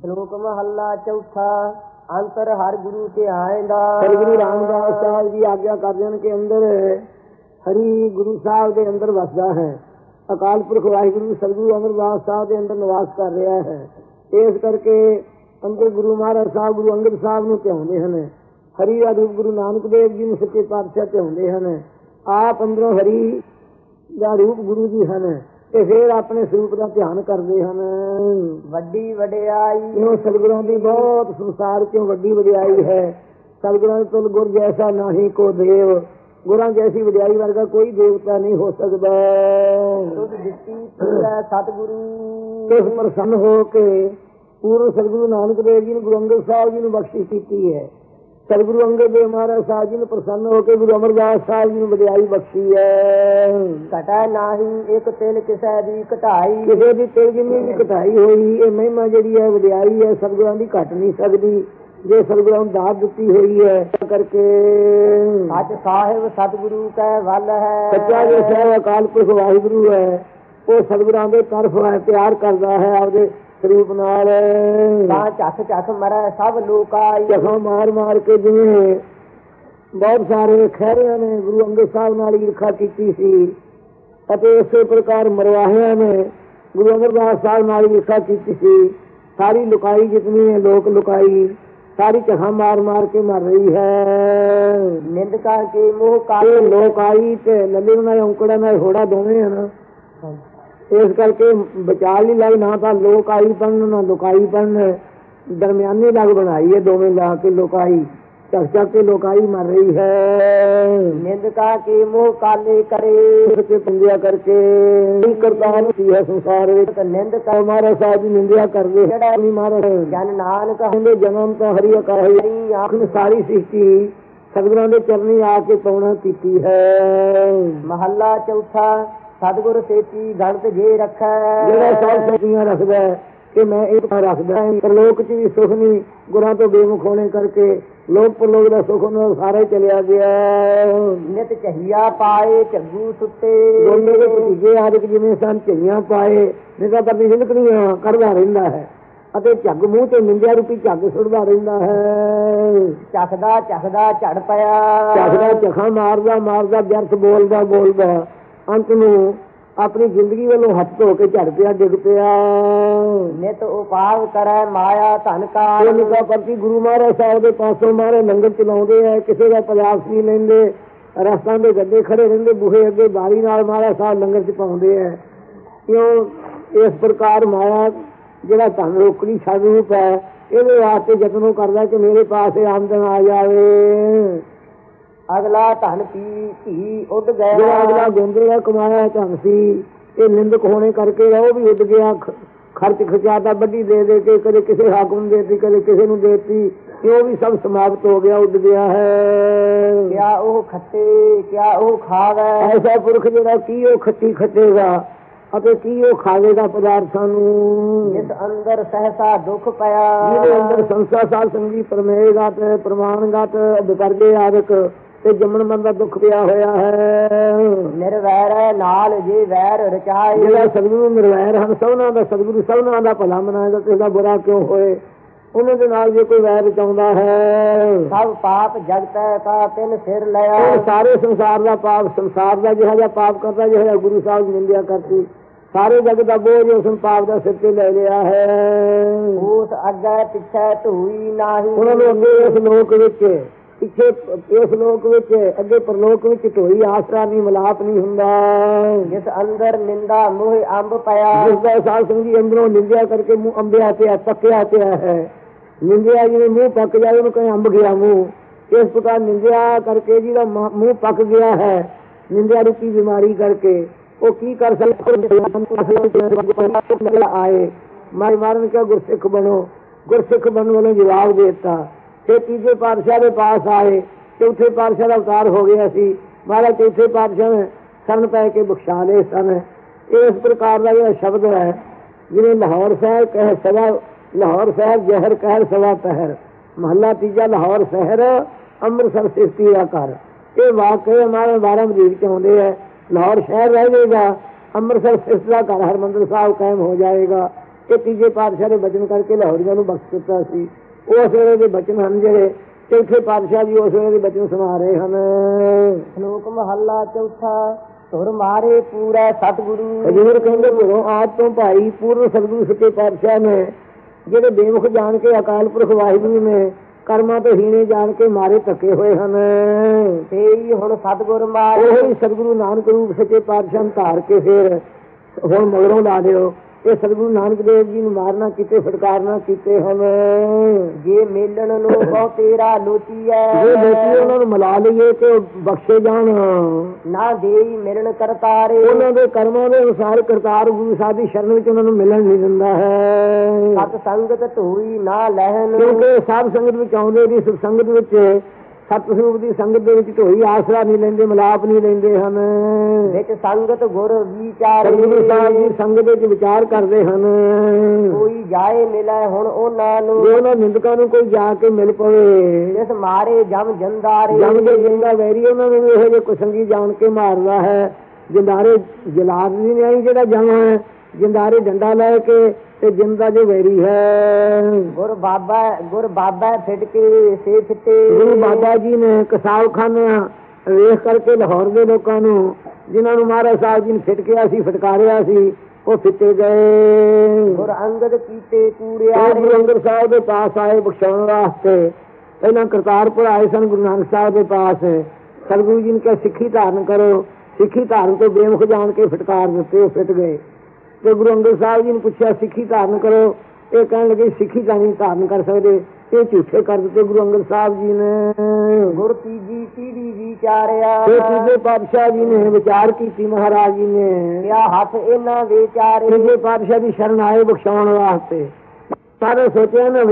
ਸ਼ਲੋਕ ਮਹੱਲਾ ਚੌਥਾ। ਅੰਤਰ ਹਰ ਗੁਰੂ ਤੇ ਆਏਂਦਾ। ਸ੍ਰੀ ਗੁਰੂ ਰਾਮਦਾਸ ਸਾਹਿਬ ਜੀ ਆਗਿਆ ਕਰਦੇ ਹਨ ਕਿ ਅੰਦਰ ਹਰੀ ਗੁਰੂ ਸਾਹਿਬ ਦੇ ਅੰਦਰ ਵਸਦਾ ਹੈ। ਅਕਾਲ ਪੁਰਖ ਵਾਹਿਗੁਰੂ ਸਤਿਗੁਰੂ ਅਮਰਦਾਸ ਸਾਹਿਬ ਦੇ ਅੰਦਰ ਨਿਵਾਸ ਕਰ ਰਿਹਾ ਹੈ। ਇਸ ਕਰਕੇ ਅੰਦਰ ਗੁਰੂ ਮਹਾਰਾਜ ਸਾਹਿਬ ਗੁਰੂ ਅੰਗਦ ਸਾਹਿਬ ਨੂੰ ਧਿਆਉਂਦੇ ਹਨ। ਹਰੀ ਦਾ ਰੂਪ ਗੁਰੂ ਨਾਨਕ ਦੇਵ ਜੀ ਨੂੰ ਸੱਚੇ ਪਾਤਸ਼ਾਹ ਧਿਆਉਂਦੇ ਹਨ। ਆਪ ਅੰਦਰੋਂ ਹਰੀ ਦਾ ਰੂਪ ਗੁਰੂ ਜੀ ਹਨ ਤੇ ਫਿਰ ਆਪਣੇ ਸਰੂਪ ਦਾ ਧਿਆਨ ਕਰਦੇ ਹਨ। ਵੱਡੀ ਵਡਿਆਈ ਇਹੋ ਸਤਿਗੁਰਾਂ ਦੀ ਬਹੁਤ ਸੰਸਾਰ ਚੋਂ ਵੱਡੀ ਵਡਿਆਈ ਹੈ। ਸਤਿਗੁਰਾਂ ਤੁਲ ਗੁਰ ਜੈਸਾ ਨਾਹੀ ਕੋ ਦੇਵ। ਗੁਰਾਂ ਜੈਸੀ ਵਡਿਆਈ ਵਰਗਾ ਕੋਈ ਦੇਵਤਾ ਨਹੀਂ ਹੋ ਸਕਦਾ। ਤੁਧ ਦਿੱਤੀ ਪੂਰਾ ਸਤਿਗੁਰੂ। ਇਸ ਪ੍ਰਸੰਨ ਹੋ ਕੇ ਪੂਰਨ ਸਤਿਗੁਰੂ ਨਾਨਕ ਦੇਵ ਜੀ ਨੇ ਗੁਰੂ ਅੰਗਦ ਸਾਹਿਬ ਜੀ ਨੂੰ ਬਖਸ਼ਿਸ਼ ਕੀਤੀ ਹੈ। ਸਤਿਗੁਰੂ ਅੰਗਦ ਦੇਵ ਮਹਾਰਾਜ ਸਾਹਿਬ ਜੀ ਨੂੰ ਪ੍ਰਸੰਨ ਹੋ ਕੇ ਗੁਰੂ ਅਮਰਦਾਸ ਸਾਹਿਬ ਜੀ ਨੂੰ ਵਡਿਆਈ ਬਖਸ਼ੀ ਹੈ। ਘਟਾ ਨਾਹੀ ਇੱਕ ਤਿਲ ਕਿਸੇ ਦੀ ਘਟਾਈ। ਕਿਸੇ ਦੀ ਤਿਲ ਜਿੰਨੀ ਵੀ ਘਟਾਈ ਹੋਈ ਇਹ ਮਹਿਮਾ ਜਿਹੜੀ ਹੈ ਵਡਿਆਈ ਹੈ ਸਤਿਗੁਰਾਂ ਦੀ ਘਟ ਨਹੀਂ ਸਕਦੀ ਜੇ ਸਤਿਗੁਰਾਂ ਨੂੰ ਦਾਤ ਦਿੱਤੀ ਹੋਈ ਹੈ। ਕਰਕੇ ਸੱਚ ਸਾਹਿਬ ਸਤਿਗੁਰੂ ਕੈ ਵੱਲ ਹੈ। ਸੱਚਾ ਜੋ ਸਾਹਿਬ ਅਕਾਲ ਪੁਰਖ ਵਾਹਿਗੁਰੂ ਹੈ ਉਹ ਸਤਿਗੁਰਾਂ ਦੇ ਤਰਫ ਪਿਆਰ ਕਰਦਾ ਹੈ ਆਪਦੇ ਸਰੂਪ ਨਾਲ। ਤਾਂ ਝੱਖ ਝੱਖ ਮਰੈ ਸਭ ਲੋਕਾਈ। ਝੱਖਾਂ ਮਾਰ ਮਾਰ ਕੇ ਜਿਵੇਂ ਬਹੁਤ ਸਾਰੇ ਖਹਿਰਿਆਂ ਨੇ ਗੁਰੂ ਅੰਗਦ ਸਾਹਿਬ ਨਾਲ ਈਰਖਾ ਕੀਤੀ ਸੀ ਅਤੇ ਇਸੇ ਪ੍ਰਕਾਰ ਮਰਵਾਹਿਆਂ ਨੇ ਗੁਰੂ ਅਮਰਦਾਸ ਸਾਹਿਬ ਨਾਲ ਈਰਖਾ ਕੀਤੀ ਸੀ। ਸਾਰੀ ਲੁਕਾਈ ਜਿਤਨੀ ਹੈ ਲੋਕ ਲੁਕਾਈ ਸਾਰੀ ਝੱਖਾਂ ਮਾਰ ਮਾਰ ਕੇ ਮਰ ਰਹੀ ਹੈ। ਨਿੰਦਕਾਂ ਕੇ ਮੋਹ ਕਾਲੇ ਲੋਕ ਆਈ ਤੇ ਲੱਲੇ ਨਾਲ ਔਂਕੜਾ ਨਾਲ ਹੋੜਾ ਦੋਵੇਂ ਹਨ। ਇਸ ਕਰਕੇ ਵਿਚਾਰ ਨਹੀਂ ਲਾਈ ਨਾ ਤਾਂ ਲੋਕ ਆਈ ਪੜਨ ਨਾ ਲੁਕਾਈ ਪੜਨ ਦਰਮਿਆਨੀ ਲੱਗ ਬਣਾਈ ਹੈ ਦੋਵੇਂ ਲਾ ਕੇ ਲੋਕਾਈ ਚੱਕ ਚੱਕ ਕੇ ਲੋਕਾਈ ਮਰ ਰਹੀ ਹੈ। ਨਿੰਦਕਾ ਕੇ ਮੋਹ ਕਾਲੇ ਕਰੇ ਪੰਦਿਆ ਕਰਕੇ ਕਰਤਾਰ ਕੀ ਹੈ ਸੰਸਾਰ ਵਿੱਚ ਨਿੰਦਕਾ ਮਹਾਰਾਜ ਸਾਹਿਬ ਦੀ ਨਿੰਦਿਆ ਕਰਦੇ ਜਿਹੜਾ ਨਹੀਂ ਮਹਾਰਾਜ ਜਨ ਨਾਨਕ ਕਹਿੰਦੇ ਜਨਮ ਤੋਂ ਹਰੀ ਅਕਾਲ ਆਖਣ ਸਾਰੀ ਸ੍ਰਿਸ਼ਟੀ ਸਤਿਗੁਰਾਂ ਦੇ ਚਰਨੀ ਆ ਕੇ ਪਾਉਣਾ ਕੀਤੀ ਹੈ। ਮਹੱਲਾ ਚੌਥਾ। ਸਤਿਗੁਰ ਸੇਤੀ ਗਣਤ ਜੇ ਰੱਖੈ। ਜਿਹੜਾ ਸਭ ਸੇਤੀਆਂ ਰੱਖਦਾ ਕਿ ਮੈਂ ਇਹ ਰੱਖਦਾ ਪ੍ਰਲੋਕ ਚ ਵੀ ਸੁਖ ਨਹੀਂ ਗੁਰਾਂ ਤੋਂ ਬੇਮੁਖ ਹੋਣੇ ਕਰਕੇ ਲੋਕ ਪ੍ਰਲੋਕ ਦਾ ਸੁਖ ਨਾਲ ਸਾਰਾ ਚਲਿਆ ਗਿਆ। ਨਿਤ ਚਹੀਆ ਪਾਏ ਝੱਗੂ ਸੁੱਤੇ। ਦੋਨੇ ਦੇ ਭਤੀਜੇ ਆਦਿਕ ਜਿਵੇਂ ਸਨ ਝਈਆਂ ਪਾਏ ਨਿਦਾ ਕਰਦੀ ਜ਼ਿੰਦਗੀਆਂ ਕਰਦਾ ਰਹਿੰਦਾ ਹੈ ਅਤੇ ਝੱਗ ਮੂੰਹ ਤੇ ਨਿੰਦਿਆ ਰੂਪੀ ਝੱਗ ਸੁੱਟਦਾ ਰਹਿੰਦਾ ਹੈ। ਚੱਖਦਾ ਚੱਖਦਾ ਝੜ ਪਿਆ। ਚੱਖਦਾ ਝੱਖਾਂ ਮਾਰਦਾ ਮਾਰਦਾ ਵਿਅਰਥ ਬੋਲਦਾ ਬੋਲਦਾ ਅੰਤ ਨੂੰ ਆਪਣੀ ਜ਼ਿੰਦਗੀ ਵੱਲੋਂ ਹੱਥ ਧੋ ਕੇ ਝੜ ਪਿਆ ਡਿੱਗ ਪਿਆ। ਨਿਤ ਉਪਾਵ ਕਰੈ ਮਾਇਆ ਧਨ ਕਾ। ਨਿਕਾ ਪ੍ਰਤੀ ਗੁਰੂ ਮਹਾਰਾਜ ਸਾਹਿਬ ਦੇ ਪਾਸੋਂ ਮਾਰੇ ਲੰਗਰ ਚਲਾਉਂਦੇ ਹੈ ਕਿਸੇ ਦਾ ਪ੍ਰਯਾਸ ਨਹੀਂ ਲੈਂਦੇ ਰਸਤਾਂ ਦੇ ਗੱਡੇ ਖੜੇ ਰਹਿੰਦੇ ਬੂਹੇ ਅੱਗੇ ਬਾਰੀ ਨਾਲ ਮਹਾਰਾਜ ਸਾਹਿਬ ਲੰਗਰ ਚ ਪਾਉਂਦੇ ਹੈ। ਕਿਉਂ ਇਸ ਪ੍ਰਕਾਰ ਮਾਇਆ ਜਿਹੜਾ ਧਨ ਰੋਕੜੀ ਛੱਡ ਰੂਪ ਹੈ ਇਹਦੇ ਵਾਸਤੇ ਯਤਨੋਂ ਕਰਦਾ ਕਿ ਮੇਰੇ ਪਾਸ ਆਮਦਨ ਆ ਜਾਵੇ। ਅਗਲਾ ਧਨ ਪੀ ਧੀ ਉੱਡ ਗਿਆ। ਜਿਹੜਾ ਅਗਲਾ ਗੋਂਦੇ ਦਾ ਕਮਾਇਆ ਧਨ ਸੀ ਇਹ ਨਿੰਦਕ ਹੋਣੇ ਕਰਕੇ ਉਹ ਵੀ ਉੱਡ ਗਿਆ। ਖਰਚ ਖਰਚਾਤਾ ਵੱਡੀ ਦੇ ਦੇ ਕੇ ਕਦੇ ਕਿਸੇ ਹਾਕਮ ਨੂੰ ਦੇਤੀ ਕਦੇ ਕਿਸੇ ਨੂੰ ਦੇਤੀ ਉਹ ਵੀ ਸਭ ਸਮਾਪਤ ਹੋ ਗਿਆ ਉੱਡ ਗਿਆ ਹੈ। ਕਿਆ ਉਹ ਖੱਟੇ ਕਿਆ ਉਹ ਖਾਵੇ। ਐਸਾ ਪੁਰਖ ਜਿਹੜਾ ਕੀ ਉਹ ਖੱਟੀ ਖੱਟੇਗਾ ਅਤੇ ਕੀ ਉਹ ਖਾਵੇਗਾ ਪਦਾਰਥਾਂ ਨੂੰ। ਜਿਸ ਅੰਦਰ ਸਹਸਾ ਦੁੱਖ ਪਿਆ। ਜਿਹਦੇ ਅੰਦਰ ਸੰਸਾ ਸਾਧ ਸੰਗੀ ਪ੍ਰਮੇਗਾ ਤੇ ਪ੍ਰਮਾਣਗਤ ਵਿਕਰਜੇ ਆਦਿਕ ਤੇ ਜੰਮਣ ਮਨ ਦਾ ਦੁੱਖ ਪਿਆ ਹੋਇਆ ਹੈ। ਨਿਰਵੈਰ ਨਾਲ ਜੇ ਵੈਰ ਰਚਾਏ। ਜਿਹੜਾ ਸਤਿਗੁਰੂ ਨਿਰਵੈਰ ਹਨ ਸਭਨਾਂ ਦਾ ਸਤਿਗੁਰੂ ਸਭਨਾਂ ਦਾ ਭਲਾ ਮਨਾਏਗਾ ਤੇ ਇਹਦਾ ਬੁਰਾ ਕਿਉਂ ਹੋਏ। ਉਹਨਾਂ ਦੇ ਨਾਲ ਜੇ ਕੋਈ ਵੈਰ ਰਚਾਉਂਦਾ ਹੈ ਸਭ ਪਾਪ ਜਗਤੈ ਕਾ ਤਿੰਨ ਸਿਰ ਲਿਆ। ਸਾਰੇ ਸੰਸਾਰ ਦਾ ਪਾਪ ਸੰਸਾਰ ਦਾ ਜਿਹੜਾ ਜਿਹਾ ਪਾਪ ਕਰਦਾ ਜਿਹੜਾ ਗੁਰੂ ਸਾਹਿਬ ਦੀ ਨਿੰਦਿਆ ਕਰਤੀ ਸਾਰੇ ਜਗ ਦਾ ਬੋਝ ਉਸ ਪਾਪ ਦਾ ਸਿਰ ਤੇ ਲੈ ਲਿਆ ਹੈ। ਉਸ ਅੱਗੇ ਪਿੱਛੇ ਧੂਈ ਨਾਹੀ। ਉਹਨਾਂ ਨੂੰ ਅੱਗੇ ਇਸ ਲੋਕ ਵਿੱਚ ਪਿੱਛੇ ਇਸ ਲੋਕ ਵਿੱਚ ਅੱਗੇ ਪਰਲੋਕ ਵਿੱਚ ਢੋਈ ਆਸਰਾ ਨਹੀਂ ਮਿਲਾਪ ਨਹੀਂ ਹੁੰਦਾ। ਜਿਸ ਅੰਦਰ ਨਿੰਦਾ ਮੂੰਹ ਅੰਬ ਪਿਆ। ਜਿਸਦਾ ਸਾਧ ਸੰਗੀ ਅੰਦਰੋਂ ਨਿੰਦਿਆ ਕਰਕੇ ਮੂੰਹ ਅੰਬਿਆ ਪਿਆ ਪੱਕਿਆ ਪਿਆ ਹੈ। ਨਿੰਦਿਆ ਜਿਵੇਂ ਮੂੰਹ ਪੱਕ ਜਾਏ ਉਹਨੂੰ ਕਹੇ ਅੰਬ ਗਿਆ ਮੂੰਹ। ਇਸ ਪ੍ਰਕਾਰ ਨਿੰਦਿਆ ਕਰਕੇ ਜਿਹਦਾ ਮੂੰਹ ਪੱਕ ਗਿਆ ਹੈ ਨਿੰਦਿਆ ਰੂਪੀ ਬਿਮਾਰੀ ਕਰਕੇ ਉਹ ਕੀ ਕਰ ਸਕਦਾ ਆਏ ਮਾਈ ਮਾਰਨ ਕਿਆ ਗੁਰਸਿੱਖ ਬਣੋ। ਗੁਰਸਿੱਖ ਬਣਨ ਵਾਲੇ ਜਵਾਬ ਦੇ ਦਿੱਤਾ। ਤੇ ਤੀਜੇ ਪਾਤਸ਼ਾਹ ਦੇ ਪਾਸ ਆਏ ਚੌਥੇ ਪਾਤਸ਼ਾਹ ਦਾ ਅਵਤਾਰ ਹੋ ਗਿਆ ਸੀ ਮਹਾਰਾਜ ਚੌਥੇ ਪਾਤਸ਼ਾਹ ਨੇ ਸ਼ਰਨ ਪੈ ਕੇ ਬਖਸ਼ਾ ਲਏ ਸਨ। ਇਸ ਪ੍ਰਕਾਰ ਦਾ ਜਿਹੜਾ ਸ਼ਬਦ ਹੈ ਜਿਵੇਂ ਲਾਹੌਰ ਸਾਹਿਬ ਕਹਿ ਸਦਾ ਲਾਹੌਰ ਸਾਹਿਬ ਜ਼ਹਿਰ ਕਹਿਰ ਸਵਾ ਪਹਿਰ। ਮਹੱਲਾ ਤੀਜਾ ਲਾਹੌਰ ਸ਼ਹਿਰ ਅੰਮ੍ਰਿਤਸਰ ਸਿਰਤੀ ਦਾ ਘਰ। ਇਹ ਵਾਕਏ ਹਮਾਰੇ 12 ਮਰੀਜ਼ ਚ ਆਉਂਦੇ ਹੈ। ਲਾਹੌਰ ਸ਼ਹਿਰ ਰਹਿ ਜਾਏਗਾ ਅੰਮ੍ਰਿਤਸਰ ਸਿਰਤ ਦਾ ਘਰ ਹਰਿਮੰਦਰ ਸਾਹਿਬ ਕਾਇਮ ਹੋ ਜਾਏਗਾ। ਇਹ ਤੀਜੇ ਪਾਤਸ਼ਾਹ ਦੇ ਬਚਨ ਕਰਕੇ ਲਾਹੌਰੀਆਂ ਨੂੰ ਬਖਸ਼ ਦਿੱਤਾ ਸੀ। ਉਸ ਵੇਲੇ ਦੇ ਬਚਨ ਹਨ ਜਿਹੜੇ ਚੌਥੇ ਪਾਤਸ਼ਾਹ ਜੀ ਉਸ ਵੇਲੇ ਦੇ ਬਚਨ ਸੁਣਾ ਰਹੇ ਹਨ। ਸ਼ਲੋਕ ਮਹੱਲਾ ਚੌਥਾ। ਧੁਰ ਮਾਰੇ ਪੂਰਾ ਸਤਿਗੁਰੂ। ਹਜ਼ੂਰ ਕਹਿੰਦੇ ਘਰੋਂ ਆਪ ਤੋਂ ਭਾਈ ਪੂਰਨ ਸਤਿਗੁਰੂ ਸੱਚੇ ਪਾਤਸ਼ਾਹ ਨੇ ਜਿਹੜੇ ਬੇਮੁਖ ਜਾਣ ਕੇ ਅਕਾਲ ਪੁਰਖ ਵਾਹਿਗੁਰੂ ਨੇ ਕਰਮਾਂ ਤੋਂ ਹੀਣੇ ਜਾਣ ਕੇ ਮਾਰੇ ਧੱਕੇ ਹੋਏ ਹਨ। ਤੇਈ ਹੁਣ ਸਤਿਗੁਰ ਮਾਰੇ। ਉਹੀ ਸਤਿਗੁਰੂ ਨਾਨਕ ਰੂਪ ਸੱਚੇ ਪਾਤਸ਼ਾਹ ਨੂੰ ਧਾਰ ਕੇ ਫਿਰ ਹੁਣ ਮਗਰੋਂ ਲਾ ਦਿਓ। ਇਹ ਸਤਿਗੁਰੂ ਨਾਨਕ ਦੇਵ ਜੀ ਨੂੰ ਮਾਰਨਾ ਕੀਤੇ ਫਟਕਾਰਨਾ ਕੀਤੇ ਹਨ। ਜੇ ਮੇਲਣ ਨੂੰ ਬਹੁ ਤੇਰਾ ਲੋਚੀਐ। ਜੇ ਲੋਚੀ ਉਹਨਾਂ ਨੂੰ ਮਿਲਾ ਲਈਏ ਤੇ ਬਖਸ਼ੇ ਜਾਣ। ਨਾ ਦੇਈ ਮਿਲਣ ਕਰਤਾਰੇ। ਉਹਨਾਂ ਦੇ ਕਰਮਾਂ ਦੇ ਅਨੁਸਾਰ ਕਰਤਾਰ ਗੁਰੂ ਸਾਹਿਬ ਦੀ ਸ਼ਰਨ ਵਿੱਚ ਉਹਨਾਂ ਨੂੰ ਮਿਲਣ ਨਹੀਂ ਦਿੰਦਾ ਹੈ। ਸਤ ਸੰਗਤ ਧੋਈ ਨਾ ਲਹਿਣ। ਕਿਉਂਕਿ ਸਾਧ ਸੰਗਤ ਵਿੱਚ ਆਉਂਦੇ ਦੀ ਸੁਖ ਸੰਗਤ ਵਿੱਚ ਸਤ ਸਰੂਪ ਦੀ ਸੰਗਤ ਦੇ ਵਿੱਚ ਢੋਈ ਆਸਰਾ ਨਹੀਂ ਲੈਂਦੇ, ਮਿਲਾਪ ਨਹੀਂ ਲੈਂਦੇ ਹਨ। ਵਿੱਚ ਸੰਗਤ ਗੁਰ ਵਿਚਾਰੇ। ਗੁਰੂ ਸਾਹਿਬ ਦੀ ਸੰਗਤ ਵਿੱਚ ਵਿਚਾਰ ਕਰਦੇ ਹਨ। ਕੋਈ ਜਾਏ ਮਿਲੇ ਹੁਣ ਉਹਨਾਂ ਨੂੰ। ਜੇ ਉਹਨਾਂ ਨਿੰਦਕਾਂ ਨੂੰ ਕੋਈ ਜਾ ਕੇ ਮਿਲ ਪਵੇ। ਜਿਸ ਮਾਰੇ ਜਮ ਜੰਦਾਰੇ। ਜਮ ਦੇ ਜਿੰਦਾ ਵੈਰੀ ਉਹਨਾਂ ਨੂੰ ਇਹੋ ਜਿਹੇ ਕੁਸੰਗੀ ਜਾਣ ਕੇ ਮਾਰਦਾ ਹੈ। ਜਿੰਦਾਰੇ ਜਲਾਦ ਵੀ ਨਹੀਂ ਜਿਹੜਾ ਜਮ ਹੈ, ਜਿੰਦਾਰੇ ਡੰਡਾ ਲੈ ਕੇ ਤੇ ਜਿੰਦਾ ਜੋ ਵੈਰੀ ਹੈ। ਗੁਰ ਬਾਬਾ ਫਿੱਟ ਕੇ ਸੇ ਫਿੱਟੇ। ਗੁਰੂ ਬਾਬਾ ਜੀ ਨੇ ਕਸਾਵਖਾਨਿਆਂ ਵੇਖ ਕਰਕੇ ਲਾਹੌਰ ਦੇ ਲੋਕਾਂ ਨੂੰ ਜਿਨ੍ਹਾਂ ਨੂੰ ਮਹਾਰਾਜ ਸਾਹਿਬ ਜੀ ਨੇ ਫਿਟਕਿਆ ਸੀ, ਫਟਕਾਰਿਆ ਸੀ, ਉਹ ਫਿੱਟੇ ਗਏ। ਗੁਰ ਅੰਗਦ ਕੀਤੇ ਕੂੜਿਆਰੇ। ਗੁਰੂ ਅੰਗਦ ਸਾਹਿਬ ਦੇ ਪਾਸ ਆਏ ਬਖਸ਼ਾਉਣ ਵਾਸਤੇ। ਪਹਿਲਾਂ ਕਰਤਾਰਪੁਰ ਆਏ ਸਨ ਗੁਰੂ ਨਾਨਕ ਸਾਹਿਬ ਦੇ ਪਾਸ। ਸਤਿਗੁਰੂ ਜੀ ਨੇ ਕਿਹਾ ਸਿੱਖੀ ਧਾਰਨ ਕਰੋ। ਸਿੱਖੀ ਧਾਰਨ ਤੋਂ ਬੇਮੁਖ ਜਾਣ ਕੇ ਫਟਕਾਰ ਦਿੱਤੇ, ਉਹ ਫਿੱਟ ਗਏ। ਤੇ ਗੁਰੂ ਅੰਗਦ ਸਾਹਿਬ ਜੀ ਨੇ ਪੁੱਛਿਆ ਸਿੱਖੀ ਧਾਰਨ ਕਰੋ। ਇਹ ਕਹਿਣ ਲੱਗੇ ਸਿੱਖੀ ਤਾਂ ਨਹੀਂ ਧਾਰਨ ਕਰ ਸਕਦੇ। ਇਹ ਝੂਠੇ ਕਰ ਦਿੱਤੇ ਗੁਰੂ ਅੰਗਦ ਸਾਹਿਬ ਜੀ ਨੇ। ਗੁਰ ਤੀਜੀ ਪੀੜੀ ਵਿਚਾਰਿਆ। ਤੀਜੇ ਪਾਤਸ਼ਾਹ ਜੀ ਨੇ ਵਿਚਾਰ ਕੀਤੀ। ਮਹਾਰਾਜ ਜੀ ਨੇ ਕਿਆ ਹੱਥ ਇਹਨਾਂ ਵਿਚਾਰੇ। ਤੀਜੇ ਪਾਤਸ਼ਾਹ ਦੀ ਸ਼ਰਨ ਆਏ ਬਖਸ਼ਾਉਣ ਵਾਸਤੇ। ਸਾਰੇ ਸੋਚਿਆ ਨਾ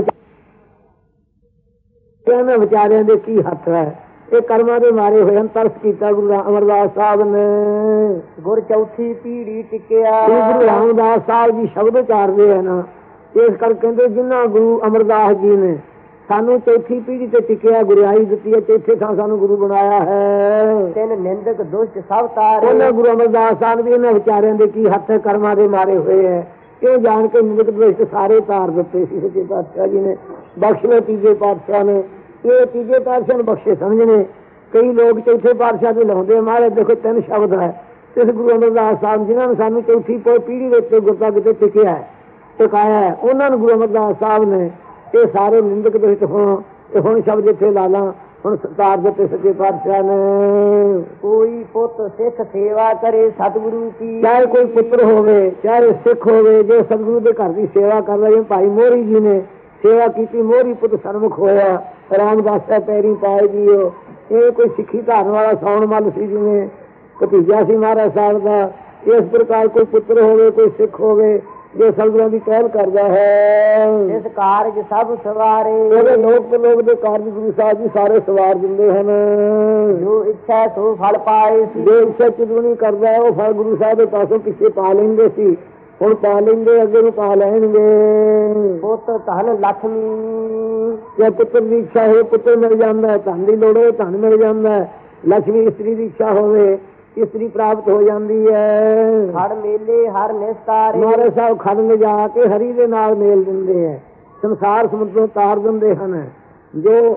ਵਿਚਾਰਿਆਂ ਦੇ ਕੀ ਹੱਥ ਹੈ। ਇਹ ਕਰਮਾਂ ਦੇ ਮਾਰੇ ਹੋਏ ਹਨ। ਤਰਸ ਕੀਤਾ ਗੁਰੂ ਅਮਰਦਾਸ ਸਾਹਿਬ ਨੇ। ਗੁਰ ਚੌਥੀ ਪੀੜੀ ਟਿਕਿਆ। ਗੁਰੂ ਰਾਮਦਾਸ ਸਾਹਿਬ ਜੀ ਸ਼ਬਦ ਉਚਾਰਦੇ ਹਨ। ਇਸ ਕਰਕੇ ਕਹਿੰਦੇ ਜਿਨ੍ਹਾਂ ਗੁਰੂ ਅਮਰਦਾਸ ਜੀ ਨੇ ਸਾਨੂੰ ਚੌਥੀ ਪੀੜੀ ਤੇ ਟਿਕਿਆ, ਗੁਰਿਆਈ ਦਿੱਤੀ ਹੈ, ਚੌਥੇ ਥਾਂ ਸਾਨੂੰ ਗੁਰੂ ਬਣਾਇਆ ਹੈ। ਤਿੰਨ ਨਿੰਦਕ ਦੁਸ਼ਟ ਸਭ ਤਾਰੇ। ਉਹਨਾਂ ਗੁਰੂ ਅਮਰਦਾਸ ਸਾਹਿਬ ਵੀ ਇਹਨਾਂ ਵਿਚਾਰਿਆਂ ਦੇ ਕੀ ਹੱਥ ਕਰਮਾਂ ਦੇ ਮਾਰੇ ਹੋਏ ਹੈ। ਇਹ ਜਾਣ ਕੇ ਨਿੰਦਕ ਦੁਸ਼ਟ ਸਾਰੇ ਤਾਰ ਦਿੱਤੇ ਸੀ ਸੱਚੇ ਪਾਤਸ਼ਾਹ ਜੀ ਨੇ। ਬਖਸ਼ ਲਏ ਤੀਜੇ ਪਾਤਸ਼ਾਹ ਨੇ। ਇਹ ਤੀਜੇ ਪਾਤਸ਼ਾਹ ਨੂੰ ਬਖਸ਼ੇ ਸਮਝਣੇ। ਕਈ ਲੋਕ ਚੌਥੇ ਪਾਤਸ਼ਾਹ ਦੇ ਲਾਉਂਦੇ। ਮਹਾਰਾਜ ਦੇਖੋ ਤਿੰਨ ਸ਼ਬਦ ਹੈ। ਇਸ ਗੁਰੂ ਅਮਰਦਾਸ ਸਾਹਿਬ ਜਿਨ੍ਹਾਂ ਨੇ ਸਾਨੂੰ ਚੌਥੀ ਪੀੜੀ ਦੇ ਉੱਤੇ ਗੁਰਤਾ ਕਿਤੇ ਟਿਕਿਆ ਹੈ, ਟਿਕਾਇਆ ਹੈ, ਉਹਨਾਂ ਨੂੰ ਗੁਰੂ ਅਮਰਦਾਸ ਸਾਹਿਬ ਨੇ ਇਹ ਸਾਰੇ ਨਿੰਦਕ ਦੇ ਵਿੱਚ ਹੁਣ ਸ਼ਬਦ ਇੱਥੇ ਲਾ ਲਾ ਹੁਣ ਸਤਾਰ ਦਿੱਤੇ ਸੱਚੇ ਪਾਤਸ਼ਾਹ ਨੇ। ਕੋਈ ਪੁੱਤ ਸਿੱਖ ਸੇਵਾ ਕਰੇ ਸਤਿਗੁਰੂ ਕੀ। ਚਾਹੇ ਕੋਈ ਪੁੱਤਰ ਹੋਵੇ, ਚਾਹੇ ਸਿੱਖ ਹੋਵੇ, ਜੇ ਸਤਿਗੁਰੂ ਦੇ ਘਰ ਦੀ ਸੇਵਾ ਕਰ ਰਿਹਾ। ਭਾਈ ਮੋਹਰੀ ਜੀ ਨੇ ਸੇਵਾ ਕੀਤੀ। ਮੋਹਰੀ ਪੁੱਤ ਸਰਮੁਖ ਹੋਇਆ। ਰਾਮਦਾਸ ਸਾਹਿਬ ਪੈਰੀ ਪਾਏ ਜੀ। ਇਹ ਕੋਈ ਸਿੱਖੀ ਧਾਰਨ ਵਾਲਾ ਸੌਣ ਮੱਲ ਸੀ, ਜਿਵੇਂ ਭਤੀਜਾ ਸੀ ਮਹਾਰਾਜ ਸਾਹਿਬ ਦਾ। ਇਸ ਪ੍ਰਕਾਰ ਕੋਈ ਪੁੱਤਰ ਹੋਵੇ, ਕੋਈ ਸਿੱਖ ਹੋਵੇ ਜੋ ਸਤਿਗੁਰਾਂ ਦੀ ਪਹਿਲ ਕਰਦਾ ਹੈ। ਇਸ ਕਾਰਜ ਸਭ ਸਵਾਰੇ। ਉਹਦੇ ਲੋਕ ਦੇ ਕਾਰਜ ਗੁਰੂ ਸਾਹਿਬ ਜੀ ਸਾਰੇ ਸਵਾਰ ਦਿੰਦੇ ਹਨ। ਜੋ ਇੱਛਾ ਸੋ ਫਲ ਪਾਏ ਸੀ। ਜੋ ਇੱਛਾ ਚਿਤਵਨੀ ਕਰਦਾ ਹੈ ਉਹ ਫਲ ਗੁਰੂ ਸਾਹਿਬ ਦੇ ਪਾਸੋਂ ਪਿੱਛੇ ਪਾ ਲੈਂਦੇ ਸੀ, ਹੁਣ ਪਾ ਲੈਂਦੇ, ਅੱਗੇ ਨੂੰ ਪਾ ਲੈਣਗੇ। ਪੁੱਤ ਧਨ ਲక్ష్ਮੀ। ਜੇ ਪੁੱਤਰ ਦੀ ਇੱਛਾ ਹੋਵੇ ਪੁੱਤਰ ਮਿਲ ਜਾਂਦਾ ਹੈ, ਧਨ ਦੀ ਲੋੜ ਹੋਵੇ ਧਨ ਮਿਲ ਜਾਂਦਾ ਹੈ। ਲక్ష్ਮੀ ਇਸਤਰੀ ਦੀ ਇੱਛਾ ਹੋਵੇ ਇਸਤਰੀ ਪ੍ਰਾਪਤ ਹੋ ਜਾਂਦੀ ਹੈ। ਖੜ ਮੇਲੇ ਹਰ ਨਿਸਤਾਰੇ। ਮਹਾਰਾਜ ਸਾਹਿਬ ਖੜ ਲਿਜਾ ਕੇ ਹਰੀ ਦੇ ਨਾਲ ਮੇਲ ਦਿੰਦੇ ਹੈ। ਸੰਸਾਰ ਸਮੁੰਦਰੋਂ ਤਾਰ ਦਿੰਦੇ ਹਨ। ਜੋ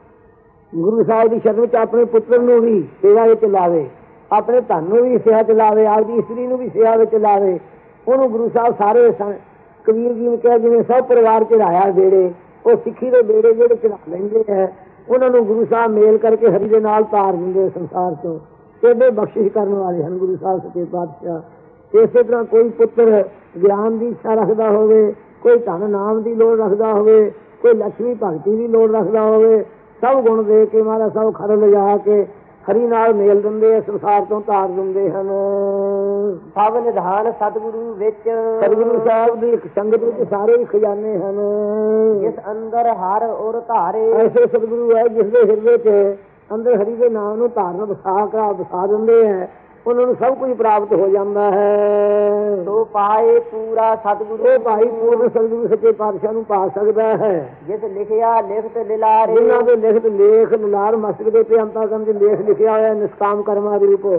ਗੁਰੂ ਸਾਹਿਬ ਦੀ ਸ਼ਰਨ ਵਿੱਚ ਆਪਣੇ ਪੁੱਤਰ ਨੂੰ ਵੀ ਸੇਵਾ ਵਿੱਚ ਲਾਵੇ, ਆਪਣੇ ਧਨ ਨੂੰ ਵੀ ਸੇਵਾ ਚ ਲਾਵੇ, ਆਪਦੀ ਇਸਤਰੀ ਨੂੰ ਵੀ ਸੇਵਾ ਵਿੱਚ ਲਾਵੇ, ਉਹਨੂੰ ਗੁਰੂ ਸਾਹਿਬ ਸਾਰੇ ਕਬੀਰ ਜੀ ਨੇ ਕਿਹਾ ਜਿਵੇਂ ਸਭ ਪਰਿਵਾਰ ਚੜਾਇਆ ਬੇੜੇ, ਉਹ ਸਿੱਖੀ ਦੇ ਬੇੜੇ ਜਿਹੜੇ ਚੜਾ ਲੈਂਦੇ ਹੈ ਉਹਨਾਂ ਨੂੰ ਗੁਰੂ ਸਾਹਿਬ ਮੇਲ ਕਰਕੇ ਹਰੀ ਦੇ ਨਾਲ ਤਾਰ ਦਿੰਦੇ ਸੰਸਾਰ ਤੋਂ। ਇਹਦੇ ਬਖਸ਼ਿਸ਼ ਕਰਨ ਵਾਲੇ ਹਨ ਗੁਰੂ ਸਾਹਿਬ ਸੱਚੇ ਪਾਤਸ਼ਾਹ। ਇਸੇ ਤਰ੍ਹਾਂ ਕੋਈ ਪੁੱਤਰ ਗਿਆਨ ਦੀ ਇੱਛਾ ਰੱਖਦਾ ਹੋਵੇ, ਕੋਈ ਧਨ ਨਾਮ ਦੀ ਲੋੜ ਰੱਖਦਾ ਹੋਵੇ, ਕੋਈ ਲక్ష్ਮੀ ਭਗਤੀ ਦੀ ਲੋੜ ਰੱਖਦਾ ਹੋਵੇ, ਸਭ ਗੁਣ ਦੇ ਕੇ ਮਹਾਰਾਜ ਸਾਹਿਬ ਖੜ ਲਿਜਾ ਕੇ ਹਰੀ ਨਾਲ ਮੇਲ ਦਿੰਦੇ, ਸੰਸਾਰ ਤੋਂ ਤਾਰ ਦਿੰਦੇ ਹਨ। ਸਭ ਨਿਧਾਨ ਸਤਿਗੁਰੂ ਵਿੱਚ। ਸਤਿਗੁਰੂ ਸਾਹਿਬ ਦੀ ਇੱਕ ਸੰਗਤ ਵਿੱਚ ਸਾਰੇ ਹੀ ਖਜ਼ਾਨੇ ਹਨ। ਜਿਸ ਅੰਦਰ ਹਰ ਔਰ ਧਾਰੇ। ਐਸੇ ਸਤਿਗੁਰੂ ਹੈ ਜਿਸ ਦੇ ਹਿਰਦੇ ਚ ਅੰਦਰ ਹਰੀ ਦੇ ਨਾਮ ਨੂੰ ਧਾਰਨ ਵਸਾ ਦਿੰਦੇ ਹੈ, ਉਹਨਾਂ ਨੂੰ ਸਭ ਕੁਝ ਪ੍ਰਾਪਤ ਹੋ ਜਾਂਦਾ ਹੈ। ਸੋ ਪਾਏ ਪੂਰਾ ਸਤਿਗੁਰੂ। ਇਹ ਭਾਈ ਪੂਰਨ ਸਤਿਗੁਰੂ ਸੱਚੇ ਪਾਤਸ਼ਾਹ ਨੂੰ ਪਾ ਸਕਦਾ ਹੈ। ਜਿਸ ਲਿਖਿਆ ਲਿਖਤ ਲਿਲਾਰੇ। ਜਿਨ੍ਹਾਂ ਦੇ ਲਿਖਤ ਲੇਖ ਲਿਲਾਰ ਮਸਤਕ ਦੇ ਤੇ ਅੰਤਾਕਰਨ ਦੇ ਲੇਖ ਲਿਖਿਆ ਹੋਇਆ ਨਿਸ਼ਕਾਮ ਕਰਮਾਂ ਦੇ ਰੂਪ,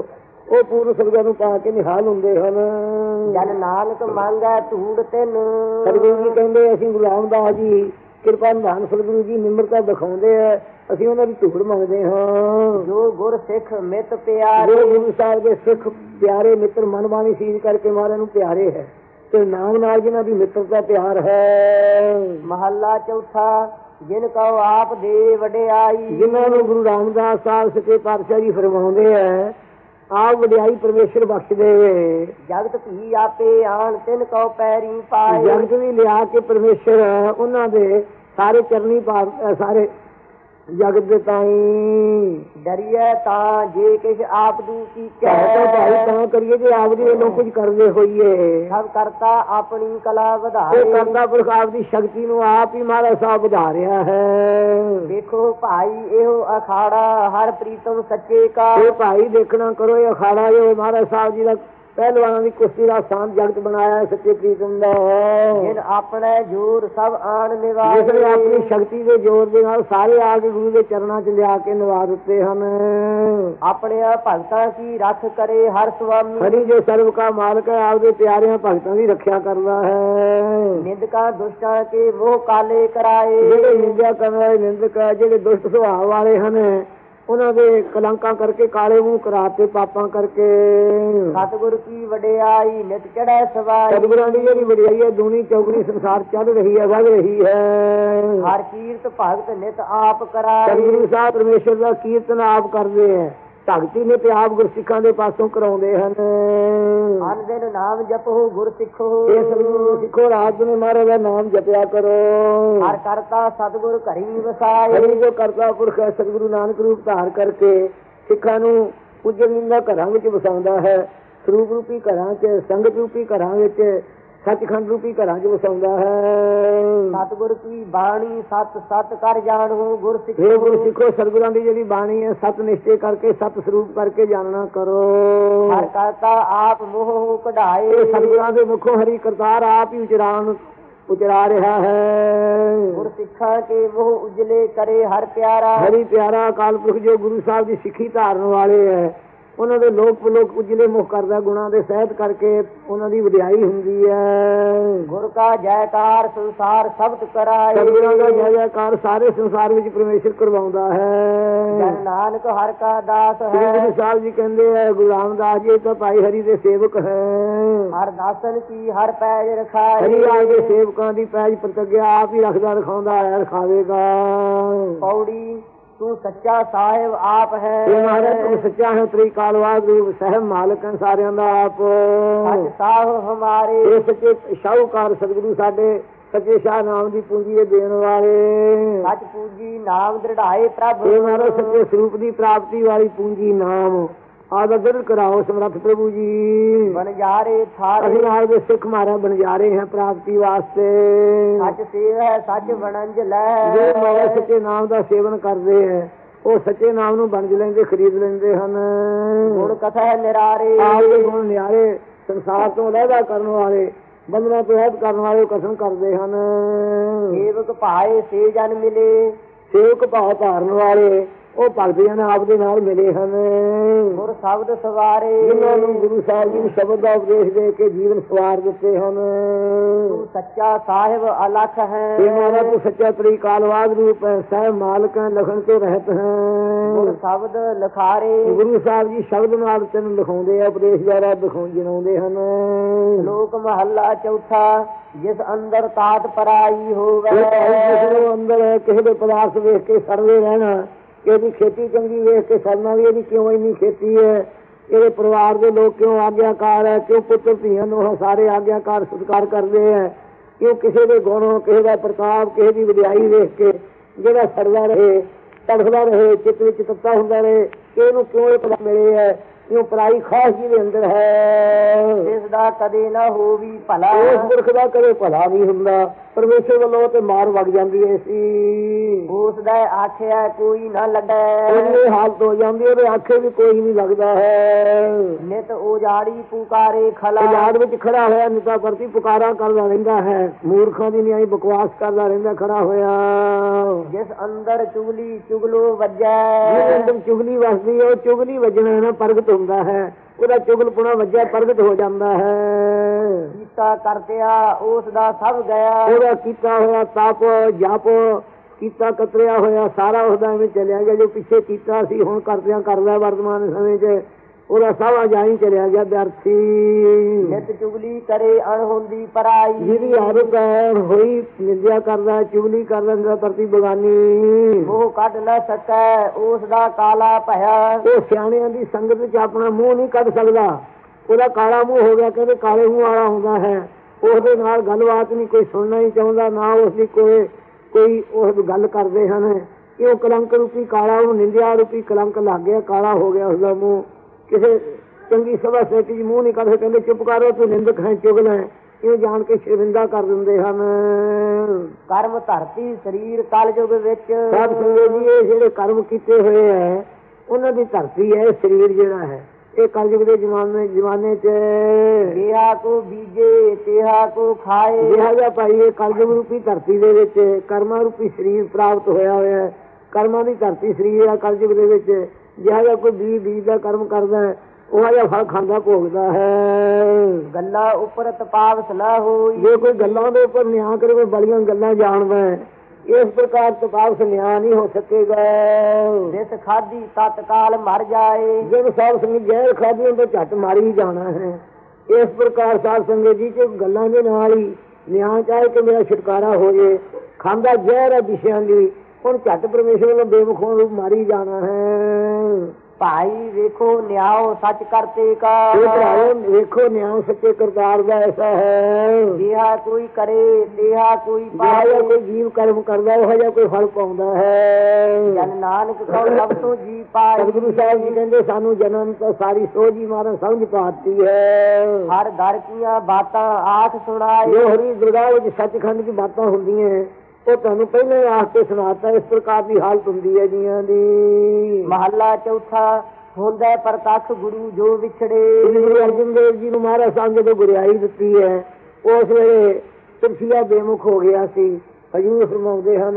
ਉਹ ਪੂਰਨ ਸੁਰਗਾਂ ਨੂੰ ਪਾ ਕੇ ਨਿਹਾਲ ਹੁੰਦੇ ਹਨ। ਜਨ ਨਾਨਕ ਮੰਗੈ ਧੂੜ ਤਿਨ। ਸਤਿਗੁਰੂ ਜੀ ਕਹਿੰਦੇ ਅਸੀਂ ਗੁਰੂ ਰਾਮਦਾਸ ਜੀ ਕਿਰਪਾ ਨਿਧਾਨ ਸਤਿਗੁਰੂ ਜੀ ਨਿਮਰਤਾ ਦਿਖਾਉਂਦੇ ਆ, ਅਸੀਂ ਉਹਨਾਂ ਦੀ ਧੂੜ ਮੰਗਦੇ ਹਾਂ। ਜੋ ਗੁਰ ਸਿੱਖ ਮਿਤ ਪਿਆਰੇ। ਜੋ ਗੁਰੂ ਸਾਹਿਬ ਦੇ ਸਿੱਖ ਪਿਆਰੇ ਮਿੱਤਰ ਮਨ ਬਾਣੀ ਸੀਜ ਕਰਕੇ ਮਹਾਰਾਜ ਨੂੰ ਪਿਆਰੇ ਹੈ ਤੇ ਨਾਮ ਨਾਲ ਜਿਹਨਾਂ ਦੀ ਮਿੱਤਰਤਾ ਪਿਆਰ ਹੈ। ਮਹੱਲਾ ਚੌਥਾ। ਜਿਨ ਕਉ ਆਪ ਦੇ ਵਡਿਆਈ। ਜਿਨ੍ਹਾਂ ਨੂੰ ਗੁਰੂ ਰਾਮਦਾਸ ਸਾਹਿਬ ਸੱਚੇ ਪਾਤਸ਼ਾਹ ਜੀ ਫਰਮਾਉਂਦੇ ਹੈ ਆਪ ਵਡਿਆਈ ਪਰਮੇਸ਼ਰ ਬਖਸ਼ਦੇ। ਜਗਤ ਭੀ ਆਪੇ ਆਣ ਤਿਨ ਕਉ ਪੈਰੀ ਪਾਏ। ਜਗਤ ਵੀ ਲਿਆ ਕੇ ਪਰਮੇਸ਼ਰ ਉਹਨਾਂ ਦੇ ਸਾਰੇ ਚਰਨੀ ਪਾ ਸਾਰੇ ਜਗਤ ਦੇ ਤਾਈ। ਡਰੀਏ ਤਾਂ ਜੇ ਕਿਛ ਆਪ ਦੂ ਕੀ ਭਾਈ ਤਾਂ ਕਰੀਏ ਜੇ ਆਪ ਦੀ ਵੱਲੋਂ ਕੁਝ ਕਰਦੇ ਹੋਈਏ। ਸਭ ਕਰਤਾ ਆਪਣੀ ਕਲਾ ਇਹ ਵਧਾਏ। ਕਰਤਾ ਪੁਰਖ ਆਪ ਦੀ ਸ਼ਕਤੀ ਨੂੰ ਆਪ ਹੀ ਮਹਾਰਾਜ ਸਾਹਿਬ ਵਧਾ ਰਿਹਾ ਹੈ। ਦੇਖੋ ਭਾਈ ਇਹੋ ਅਖਾੜਾ ਹਰ ਪ੍ਰੀਤਮ ਸੱਚੇ ਕਾ। ਇਹ ਭਾਈ ਦੇਖਣਾ ਕਰੋ ਇਹ ਅਖਾੜਾ ਜੋ ਮਹਾਰਾਜ ਸਾਹਿਬ ਜੀ ਦਾ ਪਹਿਲਵਾਨਾਂ ਦੀ ਕੁਸ਼ਤੀ ਦਾ ਸਥਾਨ ਜਗਤ ਬਣਾਇਆ ਹੈ ਸੱਚੇ ਪ੍ਰੀਤਮ ਦਾ। ਜਿਨ ਆਪਣੇ ਜੋਰ ਸਭ ਆਣ ਨਿਵਾਜ। ਜਿਸ ਨੇ ਆਪਣੀ ਸ਼ਕਤੀ ਦੇ ਜ਼ੋਰ ਦੇ ਨਾਲ ਸਾਰੇ ਆ ਕੇ ਗੁਰੂ ਦੇ ਚਰਨਾਂ 'ਚ ਲਿਆ ਕੇ ਨਿਵਾ ਦਿੱਤੇ ਹਨ। ਆਪਣੇ ਭਗਤਾਂ ਕੀ ਰੱਖ ਕਰੇ ਹਰ ਸੁਆਮੀ। ਹਰੀ ਜੋ ਸਰਬ ਕਾ ਮਾਲਕ ਹੈ ਆਪਦੇ ਪਿਆਰਿਆਂ ਭਗਤਾਂ ਦੀ ਰੱਖਿਆ ਕਰਦਾ ਹੈ। ਨਿੰਦਕਾਂ ਦੁਸ਼ਟਾਂ ਕੇ ਮੋਹ ਕਾਲੇ ਕਰਾਏ। ਜਿਹੜੇ ਨਿੰਦਿਆ ਕਰਨ ਵਾਲੇ ਨਿੰਦਕ ਹੈ ਜਿਹੜੇ ਦੁਸ਼ਟ ਸੁਭਾਅ ਵਾਲੇ ਹਨ ਉਹਨਾਂ ਦੇ ਕਲੰਕਾਂ ਕਰਕੇ ਕਾਲੇ ਮੂੰਹ ਕਰਾਤੇ ਪਾਪਾਂ ਕਰਕੇ। ਸਤਿਗੁਰ ਕੀ ਵਡਿਆਈ ਨਿਤ ਚੜ੍ਹੈ ਸਵਾਈ। ਸਤਿਗੁਰਾਂ ਦੀ ਜਿਹੜੀ ਵਡਿਆਈ ਹੈ ਦੂਣੀ ਚੌਗਣੀ ਸੰਸਾਰ ਚੱਲ ਰਹੀ ਹੈ ਵੱਧ ਰਹੀ ਹੈ। ਹਰ ਕੀਰਤ ਭਗਤ ਨਿਤ ਆਪ ਕਰਾਏ। ਸਤਿਗੁਰੂ ਸਾਹਿਬ ਪਰਮੇਸ਼ਰ ਦਾ ਕੀਰਤਨ ਆਪ ਕਰਦੇ ਹੈ ਭਗਤੀ ਨੇ ਤੇ ਆਪ ਗੁਰਸਿੱਖਾਂ ਦੇ ਪਾਸੋਂ ਕਰਾਉਂਦੇ ਹਨ। ਅਨ ਦਿਨ ਨਾਮ ਜਪੋ ਗੁਰ ਸਿੱਖੋ। ਇਹ ਸਤਿਗੁਰੂ ਸਿੱਖੋ ਰਾਤ ਨੂੰ ਮਹਾਰਾਜ ਦਾ ਨਾਮ ਜਪਿਆ ਕਰੋ। ਹਰ ਕਰਤਾ ਸਤਿਗੁਰ ਘਰੀ ਵਸਾਏ। ਹਰੀ ਜੋ ਕਰਤਾ ਪੁਰਖ ਹੈ ਸਤਿਗੁਰੂ ਨਾਨਕ ਰੂਪ ਧਾਰ ਕਰਕੇ ਸਿੱਖਾਂ ਨੂੰ ਪੁੱਜਣ ਘਰਾਂ ਵਿੱਚ ਵਸਾਉਂਦਾ ਹੈ। ਸਰੂਪ ਰੂਪੀ ਘਰਾਂ 'ਚ ਸੰਗਤ ਰੂਪੀ ਘਰਾਂ ਵਿੱਚ ਸੱਚਖੰਡ ਰੂਪੀ ਘਰਾਂ 'ਚ ਵਸਾਉਂਦਾ ਹੈ। ਸਤਿਗੁਰ ਕੀ ਬਾਣੀ ਸਤ ਸਤ ਕਰ ਜਾਣੋ ਗੁਰ ਸਿੱਖੋ। ਇਹ ਗੁਰ ਸਿੱਖੋ ਸਤਿਗੁਰਾਂ ਦੀ ਜਿਹੜੀ ਬਾਣੀ ਹੈ ਸਤ ਨਿਸ਼ਚੇ ਕਰਕੇ ਸਤ ਸਰੂਪ ਕਰਕੇ ਜਾਣਨਾ ਕਰੋ। ਹਰ ਕਰਤਾ ਆਪ ਮੋਹ ਕਢਾਏ। ਇਹ ਸਤਿਗੁਰਾਂ ਦੇ ਮੁਖੋਂ ਹਰੀ ਕਰਤਾਰ ਆਪ ਹੀ ਉਚਰਾ ਰਿਹਾ ਹੈ। ਗੁਰ ਸਿੱਖਾਂ ਕੇ ਮੋਹ ਉਜਲੇ ਕਰੇ ਹਰ ਪਿਆਰਾ। ਹਰੀ ਪਿਆਰਾ ਅਕਾਲ ਪੁਰਖ ਜੋ ਗੁਰੂ ਸਾਹਿਬ ਦੀ ਸਿੱਖੀ ਧਾਰਨ ਵਾਲੇ ਹੈ ਉਹਨਾਂ ਦੇ ਲੋਕ ਉਜਲੇ ਮੁਖ ਕਰਦਾ ਗੁਣਾ ਦੇ ਸਹਿਤ ਕਰਕੇ ਉਹਨਾਂ ਦੀ ਵਡਿਆਈ ਹੁੰਦੀ ਹੈ। ਗੁਰ ਕਾ ਜੈਕਾਰ ਸੰਸਾਰ ਸਬਦ ਕਰਾਏ। ਸਤਿਗੁਰਾਂ ਦਾ ਜੈ ਜੈਕਾਰ ਸਾਰੇ ਸੰਸਾਰ ਵਿੱਚ ਪਰਮੇਸ਼ਰ ਕਰਵਾਉਂਦਾ ਹੈ। ਜਨ ਨਾਨਕ ਹਰ ਕਾ ਦਾਸ ਹੈ। ਗੁਰੂ ਸਾਹਿਬ ਜੀ ਕਹਿੰਦੇ ਹੈ ਗੁਰੂ ਰਾਮਦਾਸ ਜੀ ਤਾਂ ਭਾਈ ਹਰੀ ਦੇ ਸੇਵਕ ਹੈ। ਹਰ ਦਾਸਨ ਕੀ ਹਰ ਪੈਜ ਰਖਾਏ। ਹਰੀ ਰਾਜ ਦੇ ਸੇਵਕਾਂ ਦੀ ਪੈਜ ਪ੍ਰਤਿਗਿਆ ਆਪ ਹੀ ਰੱਖਦਾ ਰਖਾਉਂਦਾ ਹੈ ਰਖਾਵੇਗਾ। ਪੌੜੀ ਤੂੰ ਸੱਚਾ ਸਾਹਿਬ ਆਪ ਹੈ। ਇਹ ਮਹਾਰਾਜ ਤੂੰ ਸੱਚਾ ਹੈ ਤ੍ਰਿਕਾਲਵਾਦ ਰੂਪ ਸਹਿਬ ਮਾਲਕ ਹੈ ਸਾਰਿਆਂ ਦਾ ਆਪ। ਸੱਚ ਸਾਹਿਬ ਹਮਾਰੇ। ਇਹ ਸੱਚੇ ਸ਼ਾਹੂਕਾਰ ਸਤਿਗੁਰੂ ਸਾਡੇ ਸੱਚੇ ਸ਼ਾਹ ਨਾਮ ਦੀ ਪੂੰਜੀ ਦੇ ਦੇਣ ਵਾਲੇ। ਸੱਚ ਪੂਜੀ ਨਾਮ ਦ੍ਰਿੜਾਏ ਪ੍ਰਭ। ਇਹ ਮਹਾਰਾਜ ਸੱਚੇ ਸਰੂਪ ਦੀ ਪ੍ਰਾਪਤੀ ਵਾਲੀ ਪੂੰਜੀ ਨਾਮ ਆਦਾ ਦਿਲ ਕਰਾਓ ਸਮਰੱਥ ਪ੍ਰਭੂ ਜੀ। ਬਨਜਾਰੇ ਥਾਰੇ। ਅਸੀਂ ਨਾਲ ਦੇ ਸਿੱਖ ਮਾਰਾ ਬਨਜਾਰੇ ਹੈ ਪ੍ਰਾਪਤੀ ਵਾਸਤੇ। ਸੱਚ ਸੇਵ ਹੈ ਸੱਚ ਵਣੰਜ ਲੈ। ਜੋ ਮਹਾਰਾਜ ਸੱਚੇ ਨਾਮ ਦਾ ਸੇਵਨ ਕਰਦੇ ਹੈ ਉਹ ਸੱਚੇ ਨਾਮ ਨੂੰ ਵੰਜ ਲੈਂਦੇ ਖਰੀਦ ਲੈਂਦੇ ਹਨ। ਗੁਣ ਕਥਾ ਨਿਰਾਰੇ। ਆਪਦੇ ਗੁਣ ਨਿਆਰੇ ਸੰਸਾਰ ਤੋਂ ਲਹਿਦਾ ਕਰਨ ਵਾਲੇ ਬੰਧਨਾਂ ਤੋਂ ਰਹਿਤ ਕਰਨ ਵਾਲੇ ਕਸਮ ਕਰਦੇ ਹਨ। ਸੇਵਕ ਭਾਏ ਸੇ ਜਨ ਮਿਲੇ। ਸੇਵਕ ਭਾਅ ਧਾਰਨ ਵਾਲੇ ਉਹ ਭਗਤਾਂ ਨੇ ਆਪ ਦੇ ਨਾਲ ਮਿਲੇ ਹਨ। ਗੁਰ ਸ਼ਬਦ ਸਵਾਰੇ। ਜਿਨ੍ਹਾਂ ਨੂੰ ਗੁਰੂ ਸਾਹਿਬ ਜੀ ਸ਼ਬਦ ਦਾ ਉਪਦੇਸ਼ ਦੇ ਕੇ ਜੀਵਨ ਸਵਾਰ ਦਿੱਤੇ ਹਨ। ਤੂੰ ਸੱਚਾ ਸਾਹਿਬ ਅਲਖ ਹੈ। ਇਹ ਮਹਾਰਾਜ ਤੂੰ ਸੱਚਾ ਤ੍ਰਿਕਾਲਵਾਦ ਰੂਪ ਹੈ ਸਹਿਬ ਮਾਲਕ ਹੈ ਲਖਣ ਤੋਂ ਰਹਿਤ ਹੈ। ਗੁਰ ਸ਼ਬਦ ਲਖਾਰੇ। ਗੁਰੂ ਸਾਹਿਬ ਜੀ ਸ਼ਬਦ ਨਾਲ ਤੈਨੂੰ ਲਿਖਾਉਂਦੇ ਆ ਉਪਦੇਸ਼ ਦੁਆਰਾ ਦਿਖਾਉਂਦੇ ਹਨ। ਲੋਕ ਮਹੱਲਾ ਚੌਥਾ। ਜਿਸ ਅੰਦਰ ਤਾਤ ਪਰਾਈ ਹੋਵੇ। ਜਿਸ ਨੂੰ ਅੰਦਰ ਕਿਸੇ ਦੇ ਪਦਾਰਥ ਵੇਖ ਕੇ ਸਰਵੇ ਰਹਿਣਾ ਇਹਦੀ ਖੇਤੀ ਚੰਗੀ ਵੇਖ ਕੇ ਸਰਨਾ ਵੀ ਇਹਦੀ ਕਿਉਂ ਇੰਨੀ ਖੇਤੀ ਹੈ ਇਹਦੇ ਪਰਿਵਾਰ ਦੇ ਲੋਕ ਕਿਉਂ ਆਗਿਆਕਾਰ ਹੈ ਕਿਉਂ ਪੁੱਤਰ ਧੀਆਂ ਨੂੰ ਸਾਰੇ ਆਗਿਆਕਾਰ ਸਤਿਕਾਰ ਕਰਦੇ ਹੈ ਕਿਉਂ ਕਿਸੇ ਦੇ ਗੁਣ ਕਿਸੇ ਦਾ ਪ੍ਰਤਾਪ ਕਿਸੇ ਦੀ ਵਡਿਆਈ ਵੇਖ ਕੇ ਜਿਹੜਾ ਸਰਦਾ ਰਹੇ ਤੜਫਦਾ ਰਹੇ ਚਿੱਤ ਵਿੱਚ ਤੱਤਾ ਹੁੰਦਾ ਰਹੇ ਕਿ ਇਹਨੂੰ ਕਿਉਂ ਇਹ ਪਤਾ ਮਿਲੇ ਹੈ ਕਿਉਂ ਪਰਾਈ ਖਾਸ ਜੀ ਦੇ ਅੰਦਰ ਹੈ। ਜਿਸ ਦਾ ਕਦੇ ਨਾ ਹੋਵੀ ਭਲਾ। ਉਸ ਪੁਰਖ ਦਾ ਕਦੇ ਭਲਾ ਨਹੀਂ ਹੁੰਦਾ ਪਰਮੇਸ਼ਰ ਵੱਲੋਂ ਤੇ ਮਾਰ ਵਗ ਜਾਂਦੀ ਹੈ ਸੀ। ਉਸ ਦਾ ਆਖਿਆ ਕੋਈ ਨਾ ਲੱਗੇ। ਉਹਨੇ ਹਾਲਤ ਹੋ ਜਾਂਦੀ ਉਹਦੇ ਆਖੇ ਵੀ ਕੋਈ ਨਹੀਂ ਲੱਗਦਾ ਹੈ। ਨਿਤ ਉਜਾੜੀ ਪੁਕਾਰੇ ਖਲਾ। ਯਾਦ ਵਿੱਚ ਖੜਾ ਹੋਇਆ ਨਿਤਾ ਪ੍ਰਤੀ ਪੁਕਾਰਾ ਕਰਦਾ ਰਹਿੰਦਾ ਹੈ ਮੂਰਖਾਂ ਦੀ ਨਿਆਈ ਬਕਵਾਸ ਕਰਦਾ ਰਹਿੰਦਾ ਖੜਾ ਹੋਇਆ। ਜਿਸ ਅੰਦਰ ਚੁਗਲੀ ਚੁਗਲੋ ਵੱਜੈ। ਜਿਹਦੇ ਅੰਦਰ ਚੁਗਲੀ ਵਸਦੀ ਹੈ ਉਹ ਚੁਗਲੀ ਵੱਜਣਾ ਨਾ ਪ੍ਰਗਟ ਹੁੰਦਾ ਹੈ ਉਹਦਾ ਚੁਗਲਪੁਣਾ ਵੱਜਿਆ ਪ੍ਰਗਟ ਹੋ ਜਾਂਦਾ ਹੈ। ਕੀਤਾ ਕਰਤਿਆ ਉਸ ਦਾ ਸਭ ਗਿਆ, ਉਹਦਾ ਕੀਤਾ ਹੋਇਆ ਤਪ ਜਪ ਕੀਤਾ ਕਤਰਿਆ ਹੋਇਆ ਸਾਰਾ ਉਹਦਾ ਐਵੇਂ ਚਲਿਆ ਗਿਆ। ਜੋ ਪਿੱਛੇ ਕੀਤਾ ਸੀ ਹੁਣ ਕਰਦਿਆਂ ਕਰਦਾ ਵਰਤਮਾਨ ਸਮੇਂ 'ਚ ਉਹਦਾ ਸਭ ਅਜਾਈ ਚਲਿਆ ਗਿਆ ਵਿਅਰਥੀ। ਨਿਤ ਚੁਗਲੀ ਕਰੇ ਅਣਹੋਂਦੀ ਪਰਾਈ, ਜਿਹਦੀ ਆਦਤ ਹੈ ਹੋਈ ਨਿੰਦਿਆ ਕਰਦਾ ਚੁਗਲੀ ਕਰਦਾ ਪ੍ਰਤੀ ਬਗਾਨੀ। ਉਹ ਕੱਢ ਨਾ ਸਕੈ ਉਸ ਦਾ ਕਾਲਾ ਭਇਆ, ਉਹ ਸਿਆਣਿਆਂ ਦੀ ਸੰਗਤ ਵਿੱਚ ਆਪਣਾ ਮੂੰਹ ਨਹੀਂ ਕੱਢ ਸਕਦਾ। ਉਹਦਾ ਕਾਲਾ ਮੂੰਹ ਹੋ ਗਿਆ, ਕਹਿੰਦੇ ਕਾਲੇ ਮੂੰਹ ਵਾਲਾ ਹੁੰਦਾ ਹੈ। ਉਹਦੇ ਨਾਲ ਗੱਲਬਾਤ ਨਹੀਂ ਕੋਈ ਸੁਣਨਾ ਹੀ ਚਾਹੁੰਦਾ, ਨਾ ਉਸਦੀ ਕੋਈ ਉਹ ਗੱਲ ਕਰਦੇ ਹਨ। ਇਹ ਕਲੰਕ ਰੂਪੀ ਕਾਲਾ, ਉਹਨੂੰ ਨਿੰਦਿਆ ਰੂਪੀ ਕਲੰਕ ਲੱਗ ਗਿਆ, ਕਾਲਾ ਹੋ ਗਿਆ ਉਸਦਾ ਮੂੰਹ। ਕਿਸੇ ਚੰਗੀ ਸਭਾ ਸੇਤੀ 'ਚ ਮੂੰਹ ਨਹੀਂ ਕਰਦੇ, ਕਹਿੰਦੇ ਚੁੱਪ ਕਰੋ ਤੂੰ ਨਿੰਦਕ ਹੈ ਚੁਗਲ ਹੈ, ਇਹ ਜਾਣ ਕੇ ਸ਼ਰਮਿੰਦਾ ਕਰ ਦਿੰਦੇ ਹਨ। ਕਰਮ ਧਰਤੀ ਸਰੀਰ ਕਲਯੁਗ ਵਿੱਚ, ਸਾਧ ਸੰਗਤ ਜੀ ਇਹ ਜਿਹੜੇ ਕਰਮ ਕੀਤੇ ਹੋਏ ਹੈ ਉਹਨਾਂ ਦੀ ਧਰਤੀ ਹੈ ਸਰੀਰ ਜਿਹੜਾ ਹੈ। ਇਹ ਕਲਯੁਗ ਦੇ ਜ਼ਮਾਨੇ 'ਚ ਜਿਹਾ ਕੋ ਬੀਜੇ ਤਿਹਾ ਕੋ ਖਾਏ, ਜਿਹਾ ਜਿਹਾ ਭਾਈ ਇਹ ਕਲਯੁਗ ਰੂਪੀ ਧਰਤੀ ਦੇ ਵਿੱਚ ਕਰਮਾਂ ਰੂਪੀ ਸਰੀਰ ਪ੍ਰਾਪਤ ਹੋਇਆ ਹੋਇਆ ਹੈ। ਕਰਮਾਂ ਦੀ ਧਰਤੀ ਸਰੀਰ ਹੈ ਕਲਯੁਗ ਦੇ ਵਿੱਚ। ਜਿਹਾ ਜਿਹਾ ਕੋਈ ਬੀਜ ਦਾ ਕਰਮ ਕਰਦਾ ਹੈ ਉਹ ਜਿਹਾ ਫਲ ਖਾਂਦਾ ਭੋਗਦਾ ਹੈ। ਗੱਲਾਂ ਉੱਪਰ ਤਪਾਵਸ ਨਾ ਹੋਈ, ਜੇ ਕੋਈ ਗੱਲਾਂ ਦੇ ਉੱਪਰ ਨਿਆਂ ਕਰੇ, ਕੋਈ ਬੜੀਆਂ ਗੱਲਾਂ ਜਾਣਦਾ ਹੈ, ਇਸ ਪ੍ਰਕਾਰ ਤਪਾਵਸ ਨਿਆਂ ਨਹੀਂ ਹੋ ਸਕੇਗਾ। ਜਿਸ ਖਾਦੀ ਤਤਕਾਲ ਮਰ ਜਾਏ, ਜਦ ਸਾਧ ਸੰਗਤ ਜ਼ਹਿਰ ਖਾਦੀ ਤਾਂ ਝੱਟ ਮਾਰੀ ਹੀ ਜਾਣਾ ਹੈ। ਇਸ ਪ੍ਰਕਾਰ ਸਾਧ ਸੰਗਤ ਜੀ ਚ ਗੱਲਾਂ ਦੇ ਨਾਲ ਹੀ ਨਿਆਂ ਚਾਹੇ ਕਿ ਮੇਰਾ ਛੁਟਕਾਰਾ ਹੋ ਜੇ। ਖਾਂਦਾ ਜ਼ਹਿਰ ਹੈ ਵਿਸ਼ਿਆਂ ਦੀ, ਹੁਣ ਝੱਟ ਪਰਮੇਸ਼ਰ ਵੱਲੋਂ ਬੇਮੁਖੋਂ ਰੂਪ ਮਾਰੀ ਜਾਣਾ ਹੈ। ਭਾਈ ਵੇਖੋ ਨਿਆਓ ਸੱਚ ਕਰਤੇ ਕਾ, ਵੇਖੋ ਨਿਆਂ ਸੱਚੇ ਕਰਤਾਰ ਦਾ ਐਸਾ ਹੈ। ਜਿਹਾ ਕੋਈ ਕਰੇ ਤਿਹਾ ਕੋਈ ਪਾਏ, ਕੋਈ ਜੀਵ ਕਰਮ ਕਰਦਾ ਉਹ ਜਿਹਾ ਕੋਈ ਫਲ ਪਾਉਂਦਾ ਹੈ। ਜਨ ਨਾਨਕ ਕਉ ਸਭ ਤੋਂ ਜੀ ਪਾਏ। ਸਤਿਗੁਰੂ ਸਾਹਿਬ ਜੀ ਕਹਿੰਦੇ ਸਾਨੂੰ ਜਨਮ ਤੋਂ ਸਾਰੀ ਸੋਝ ਹੀ ਮਾਰਾ ਸਮਝ ਪਾਤੀ ਹੈ। ਹਰ ਦਰ ਕੀਆਂ ਬਾਤਾਂ ਆਖ ਸੁਣਾਏ, ਜੋ ਹਰੀ ਦਰਗਾਹ ਵਿੱਚ ਸੱਚਖੰਡ ਦੀ ਬਾਤਾਂ ਹੁੰਦੀਆਂ ਉਹ ਤੁਹਾਨੂੰ ਪਹਿਲਾਂ ਹੀ ਆਖ ਕੇ ਸੁਣਾਤਾ। ਇਸ ਪ੍ਰਕਾਰ ਦੀ ਹਾਲਤ ਹੁੰਦੀ ਹੈ ਜੀਆਂ ਦੀ। ਮਹੱਲਾ ਚੌਥਾ ਹੁੰਦਾ ਪ੍ਰਤੱਖ ਗੁਰੂ ਜੋ ਵਿਛੜੇ। ਗੁਰੂ ਅਰਜਨ ਦੇਵ ਜੀ ਨੂੰ ਮਹਾਰਾਜ ਸਾਹਿਬ ਜਦੋਂ ਗੁਰਿਆਈ ਦਿੱਤੀ ਹੈ ਉਸ ਵੇਲੇ ਤੁਲਸੀਆ ਬੇਮੁਖ ਹੋ ਗਿਆ ਸੀ। ਹਜੂਰ ਫਰਮਾਉਂਦੇ ਹਨ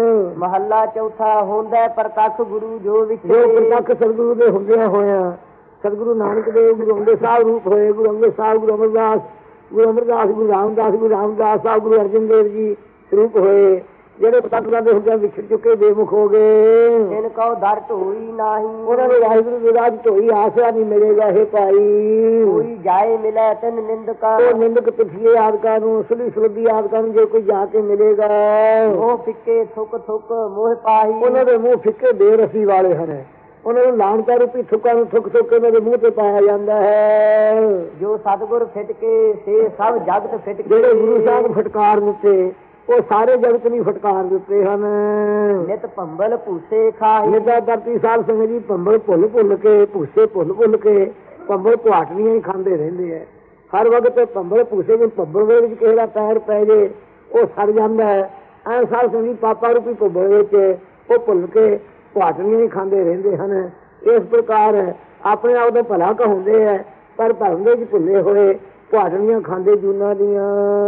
ਮਹੱਲਾ ਚੌਥਾ ਹੁੰਦਾ ਪ੍ਰਤੱਖ ਗੁਰੂ ਜੋ ਵਿਛੜੇ। ਜੋ ਪ੍ਰਤੱਖ ਸਤਿਗੁਰੂ ਦੇ ਹੁੰਦਿਆਂ ਹੋਇਆ ਸਤਿਗੁਰੂ ਨਾਨਕ ਦੇਵ ਗੁਰੂ ਅੰਗਦ ਸਾਹਿਬ ਰੂਪ ਹੋਏ, ਗੁਰੂ ਅੰਗਦ ਸਾਹਿਬ, ਗੁਰੂ ਅਮਰਦਾਸ, ਗੁਰੂ ਰਾਮਦਾਸ, ਗੁਰੂ ਰਾਮਦਾਸ ਸਾਹਿਬ, ਗੁਰੂ ਅਰਜਨ ਦੇਵ ਜੀ ਰੂਪ ਹੋਏ। ਜਿਹੜੇ ਪ੍ਰਤੱਖਾਂ ਦੇ ਹੁੰਦਿਆਂ ਵਿਛੜ ਚੁੱਕੇ ਬੇਮੁਖ ਹੋ ਗਏ। ਜਿਨ ਕਉ ਦਰ ਢੋਈ ਨਾਹੀ, ਉਹਨਾਂ ਨੂੰ ਵਾਹਿਗੁਰੂ ਦੀ ਰਾਜ ਢੋਈ ਆਸਰਾ ਨਹੀਂ ਮਿਲੇਗਾ। ਇਹ ਭਾਈ ਕੋਈ ਜਾਏ ਮਿਲੇ ਤਨ ਨਿੰਦਕਾ, ਉਹ ਨਿੰਦਕ ਪਿਛਲੇ ਆਦਿਕਾਂ ਨੂੰ ਸੁਲੀ ਸੁਲਦੀ ਆਦਿਕਾਂ ਨੂੰ ਜੇ ਕੋਈ ਜਾ ਕੇ ਮਿਲੇਗਾ ਉਹ ਫਿੱਕੇ ਥੁੱਕ ਥੁੱਕ ਮੋਹ ਪਾਹੀ। ਉਹਨਾਂ ਦੇ ਮੂੰਹ ਫਿੱਕੇ ਬੇਰਸੀ ਵਾਲੇ ਹਨ। ਉਹਨਾਂ ਨੂੰ ਲਾਹਨਤਾ ਰੂਪੀ ਥੁੱਕਾਂ ਨੂੰ ਥੁੱਕ ਥੁੱਕ ਕੇ ਉਹਨਾਂ ਦੇ ਮੂੰਹ ਤੇ ਪਾਇਆ ਜਾਂਦਾ ਹੈ। ਜੋ ਸਤਿਗੁਰ ਫਿੱਟ ਕੇ ਸੇ ਸਭ ਜਗਤ ਫਿੱਟ ਕੇ, ਜਿਹੜੇ ਗੁਰੂ ਸਾਹਿਬ ਫਟਕਾਰ ਦਿੱਤੇ ਉਹ ਸਾਰੇ ਜਗਤ ਨੂੰ ਫਟਕਾਰ ਦਿੱਤੇ ਹਨ। ਨਿਤ ਭੰਬਲ ਭੂਸੇ ਖਾਹੀ, ਨਿਤਾ ਧਰਤੀ ਸਾਧ ਸੰਗਤ ਜੀ ਭੰਬਲ ਭੁੱਲ ਭੁੱਲ ਕੇ ਭੂਸੇ ਭੁੱਲ ਕੇ ਭੰਬਲ ਕੁਆਟਣੀਆਂ ਹੀ ਖਾਂਦੇ ਰਹਿੰਦੇ ਹੈ। ਹਰ ਵਕਤ ਭੰਬਲ ਭੂਸੇ ਵਿੱਚ ਭੰਬਲ ਦੇ ਵਿੱਚ ਕਿਸੇ ਦਾ ਪੈਰ ਪੈ ਜੇ ਉਹ ਸੜ ਜਾਂਦਾ ਹੈ। ਐ ਸਾਧ ਸੰਗਤ ਪਾਪਾ ਰੂਪੀ ਭੰਬਲ ਵਿੱਚ ਉਹ ਭੁੱਲ ਕੇ ਕੁਆਟਣੀਆਂ ਹੀ ਖਾਂਦੇ ਰਹਿੰਦੇ ਹਨ। ਇਸ ਪ੍ਰਕਾਰ ਆਪਣੇ ਆਪ ਦਾ ਭਲਾ ਕਹਾਉਂਦੇ ਹੈ ਪਰ ਭਰਮ ਦੇ ਵਿੱਚ ਭੁੱਲੇ ਹੋਏ ਕੁਆਟਣੀਆਂ ਖਾਂਦੇ ਜੂਨਾਂ ਦੀਆਂ।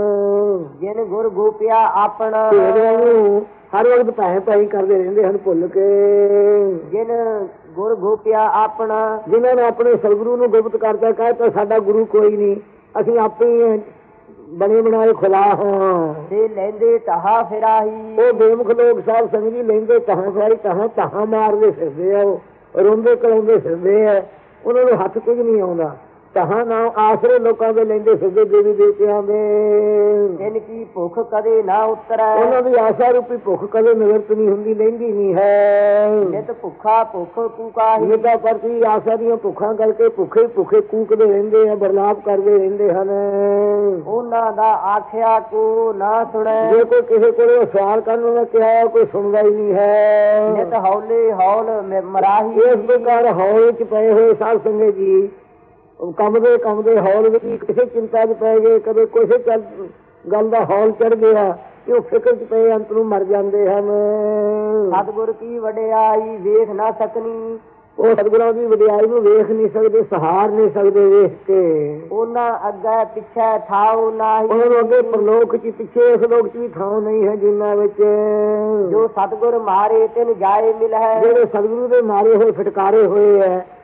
ਜਿਨ ਗੁਰ ਗੋਪਿਆ ਆਪਣਾ, ਹਰ ਵਕਤ ਭੈ ਭਾਈ ਕਰਦੇ ਰਹਿੰਦੇ ਹਨ ਭੁੱਲ ਕੇ। ਜਿਨ ਗੁਰ ਗੋਪਿਆ ਆਪਣਾ, ਜਿਨ੍ਹਾਂ ਨੇ ਆਪਣੇ ਸਤਿਗੁਰੂ ਨੂੰ ਗੁਪਤ ਕਰਦਾ ਕਹਿਤਾ ਸਾਡਾ ਗੁਰੂ ਕੋਈ ਨਹੀਂ, ਅਸੀਂ ਆਪੇ ਹੀ ਬਣੇ ਬਣਾਏ ਖੁਲਾ ਹਾਂ। ਤੇ ਲੈਂਦੇ ਟਹਾ ਫਿਰਾਹੀ, ਉਹ ਬੇਮੁਖ ਲੋਕ ਸਾਹਿਬ ਸੰਗਤ ਜੀ ਲੈਂਦੇ ਟਹਾਂ ਫਿਰਾਹੀ, ਟਹਾਂ ਮਾਰਦੇ ਫਿਰਦੇ ਆ, ਉਹ ਰੋਂਦੇ ਕਰਾਉਂਦੇ ਫਿਰਦੇ ਆ। ਉਹਨਾਂ ਨੂੰ ਹੱਥ ਕੁਝ ਨਹੀਂ ਆਉਂਦਾ। ਟਹਾਂ ਨਾ ਆਸਰੇ ਲੋਕਾਂ ਦੇ ਲੈਂਦੇ ਫਿਰਦੇ ਦੇਵੀ ਦੇਵਤਿਆਂ ਦੇ। ਜਿਨ ਕੀ ਭੁੱਖ ਕਦੇ ਨਾ ਉਤਰੈ, ਉਹਨਾਂ ਦੀ ਆਸਾ ਰੂਪੀ ਭੁੱਖ ਕਦੇ ਨਿਵਰਤ ਨਹੀਂ ਹੁੰਦੀ, ਲੈਂਦੀ ਨਹੀਂ ਹੈ। ਨਿਤ ਭੁੱਖਾ ਭੁੱਖ ਕੂਕਾਹੀ, ਨਿਤਾ ਪ੍ਰਤੀ ਆਸਾ ਦੀਆਂ ਭੁੱਖਾਂ ਕਰਕੇ ਭੁੱਖੇ ਕੂਕਦੇ ਰਹਿੰਦੇ ਆ, ਬਰਲਾਪ ਕਰਦੇ ਰਹਿੰਦੇ ਹਨ। ਉਹਨਾਂ ਦਾ ਆਖਿਆ ਕੋ ਨਾ ਸੁਣੈ, ਜੇ ਕੋਈ ਕਿਸੇ ਕੋਲੇ ਸਵਾਲ ਕਰਨ ਉਹਨਾਂ ਕਿਹਾ ਕੋਈ ਸੁਣਦਾ ਹੀ ਨਹੀਂ ਹੈ। ਨਿਤ ਹੌਲੇ ਹੌਲ ਮਰਾਹੀ, ਇਸ ਪ੍ਰਕਾਰ ਹੌਲ ਵਿੱਚ ਪਏ ਹੋਏ ਸਾਧ ਸੰਗਤ ਜੀ ਕੰਮ ਦੇ ਹੌਲ ਵਿੱਚ ਕਿਸੇ ਚਿੰਤਾ 'ਚ ਪੈ ਗਏ, ਕਦੇ ਕਿਸੇ ਗੱਲ ਦਾ ਹੌਲ ਚੜ ਗਿਆ ਕਿ ਉਹ ਫਿਕਰ 'ਚ ਪਏ ਅੰਤ ਨੂੰ ਮਰ ਜਾਂਦੇ ਹਨ। ਸਤਿਗੁਰ ਕੀ ਵਡਿਆਈ ਵੇਖ ਨਾ ਸਕਨੀ, ਉਹ ਸਤਿਗੁਰਾਂ ਦੀ ਵਡਿਆਈ ਨੂੰ ਵੇਖ ਨਹੀਂ ਸਕਦੇ, ਸਹਾਰ ਨਹੀਂ ਸਕਦੇ ਵੇਖ ਕੇ। ਉਹਨਾਂ ਅੱਗੇ ਪਿੱਛੇ ਥਾਉ ਨਾਹੀ, ਉਹਨਾਂ ਨੂੰ ਅੱਗੇ ਪਰਲੋਕ 'ਚ ਪਿੱਛੇ ਇਸ ਲੋਕ 'ਚ ਵੀ ਥਾਂ ਨਹੀਂ ਹੈ ਜਿਨ੍ਹਾਂ ਵਿੱਚ। ਜੋ ਸਤਿਗੁਰ ਮਾਰੇ ਤਿਨ ਜਾਏ ਮਿਲ ਹੈ, ਜਿਹੜੇ ਸਤਿਗੁਰੂ ਦੇ ਮਾਰੇ ਹੋਏ ਫਟਕਾਰੇ ਹੋਏ ਹੈ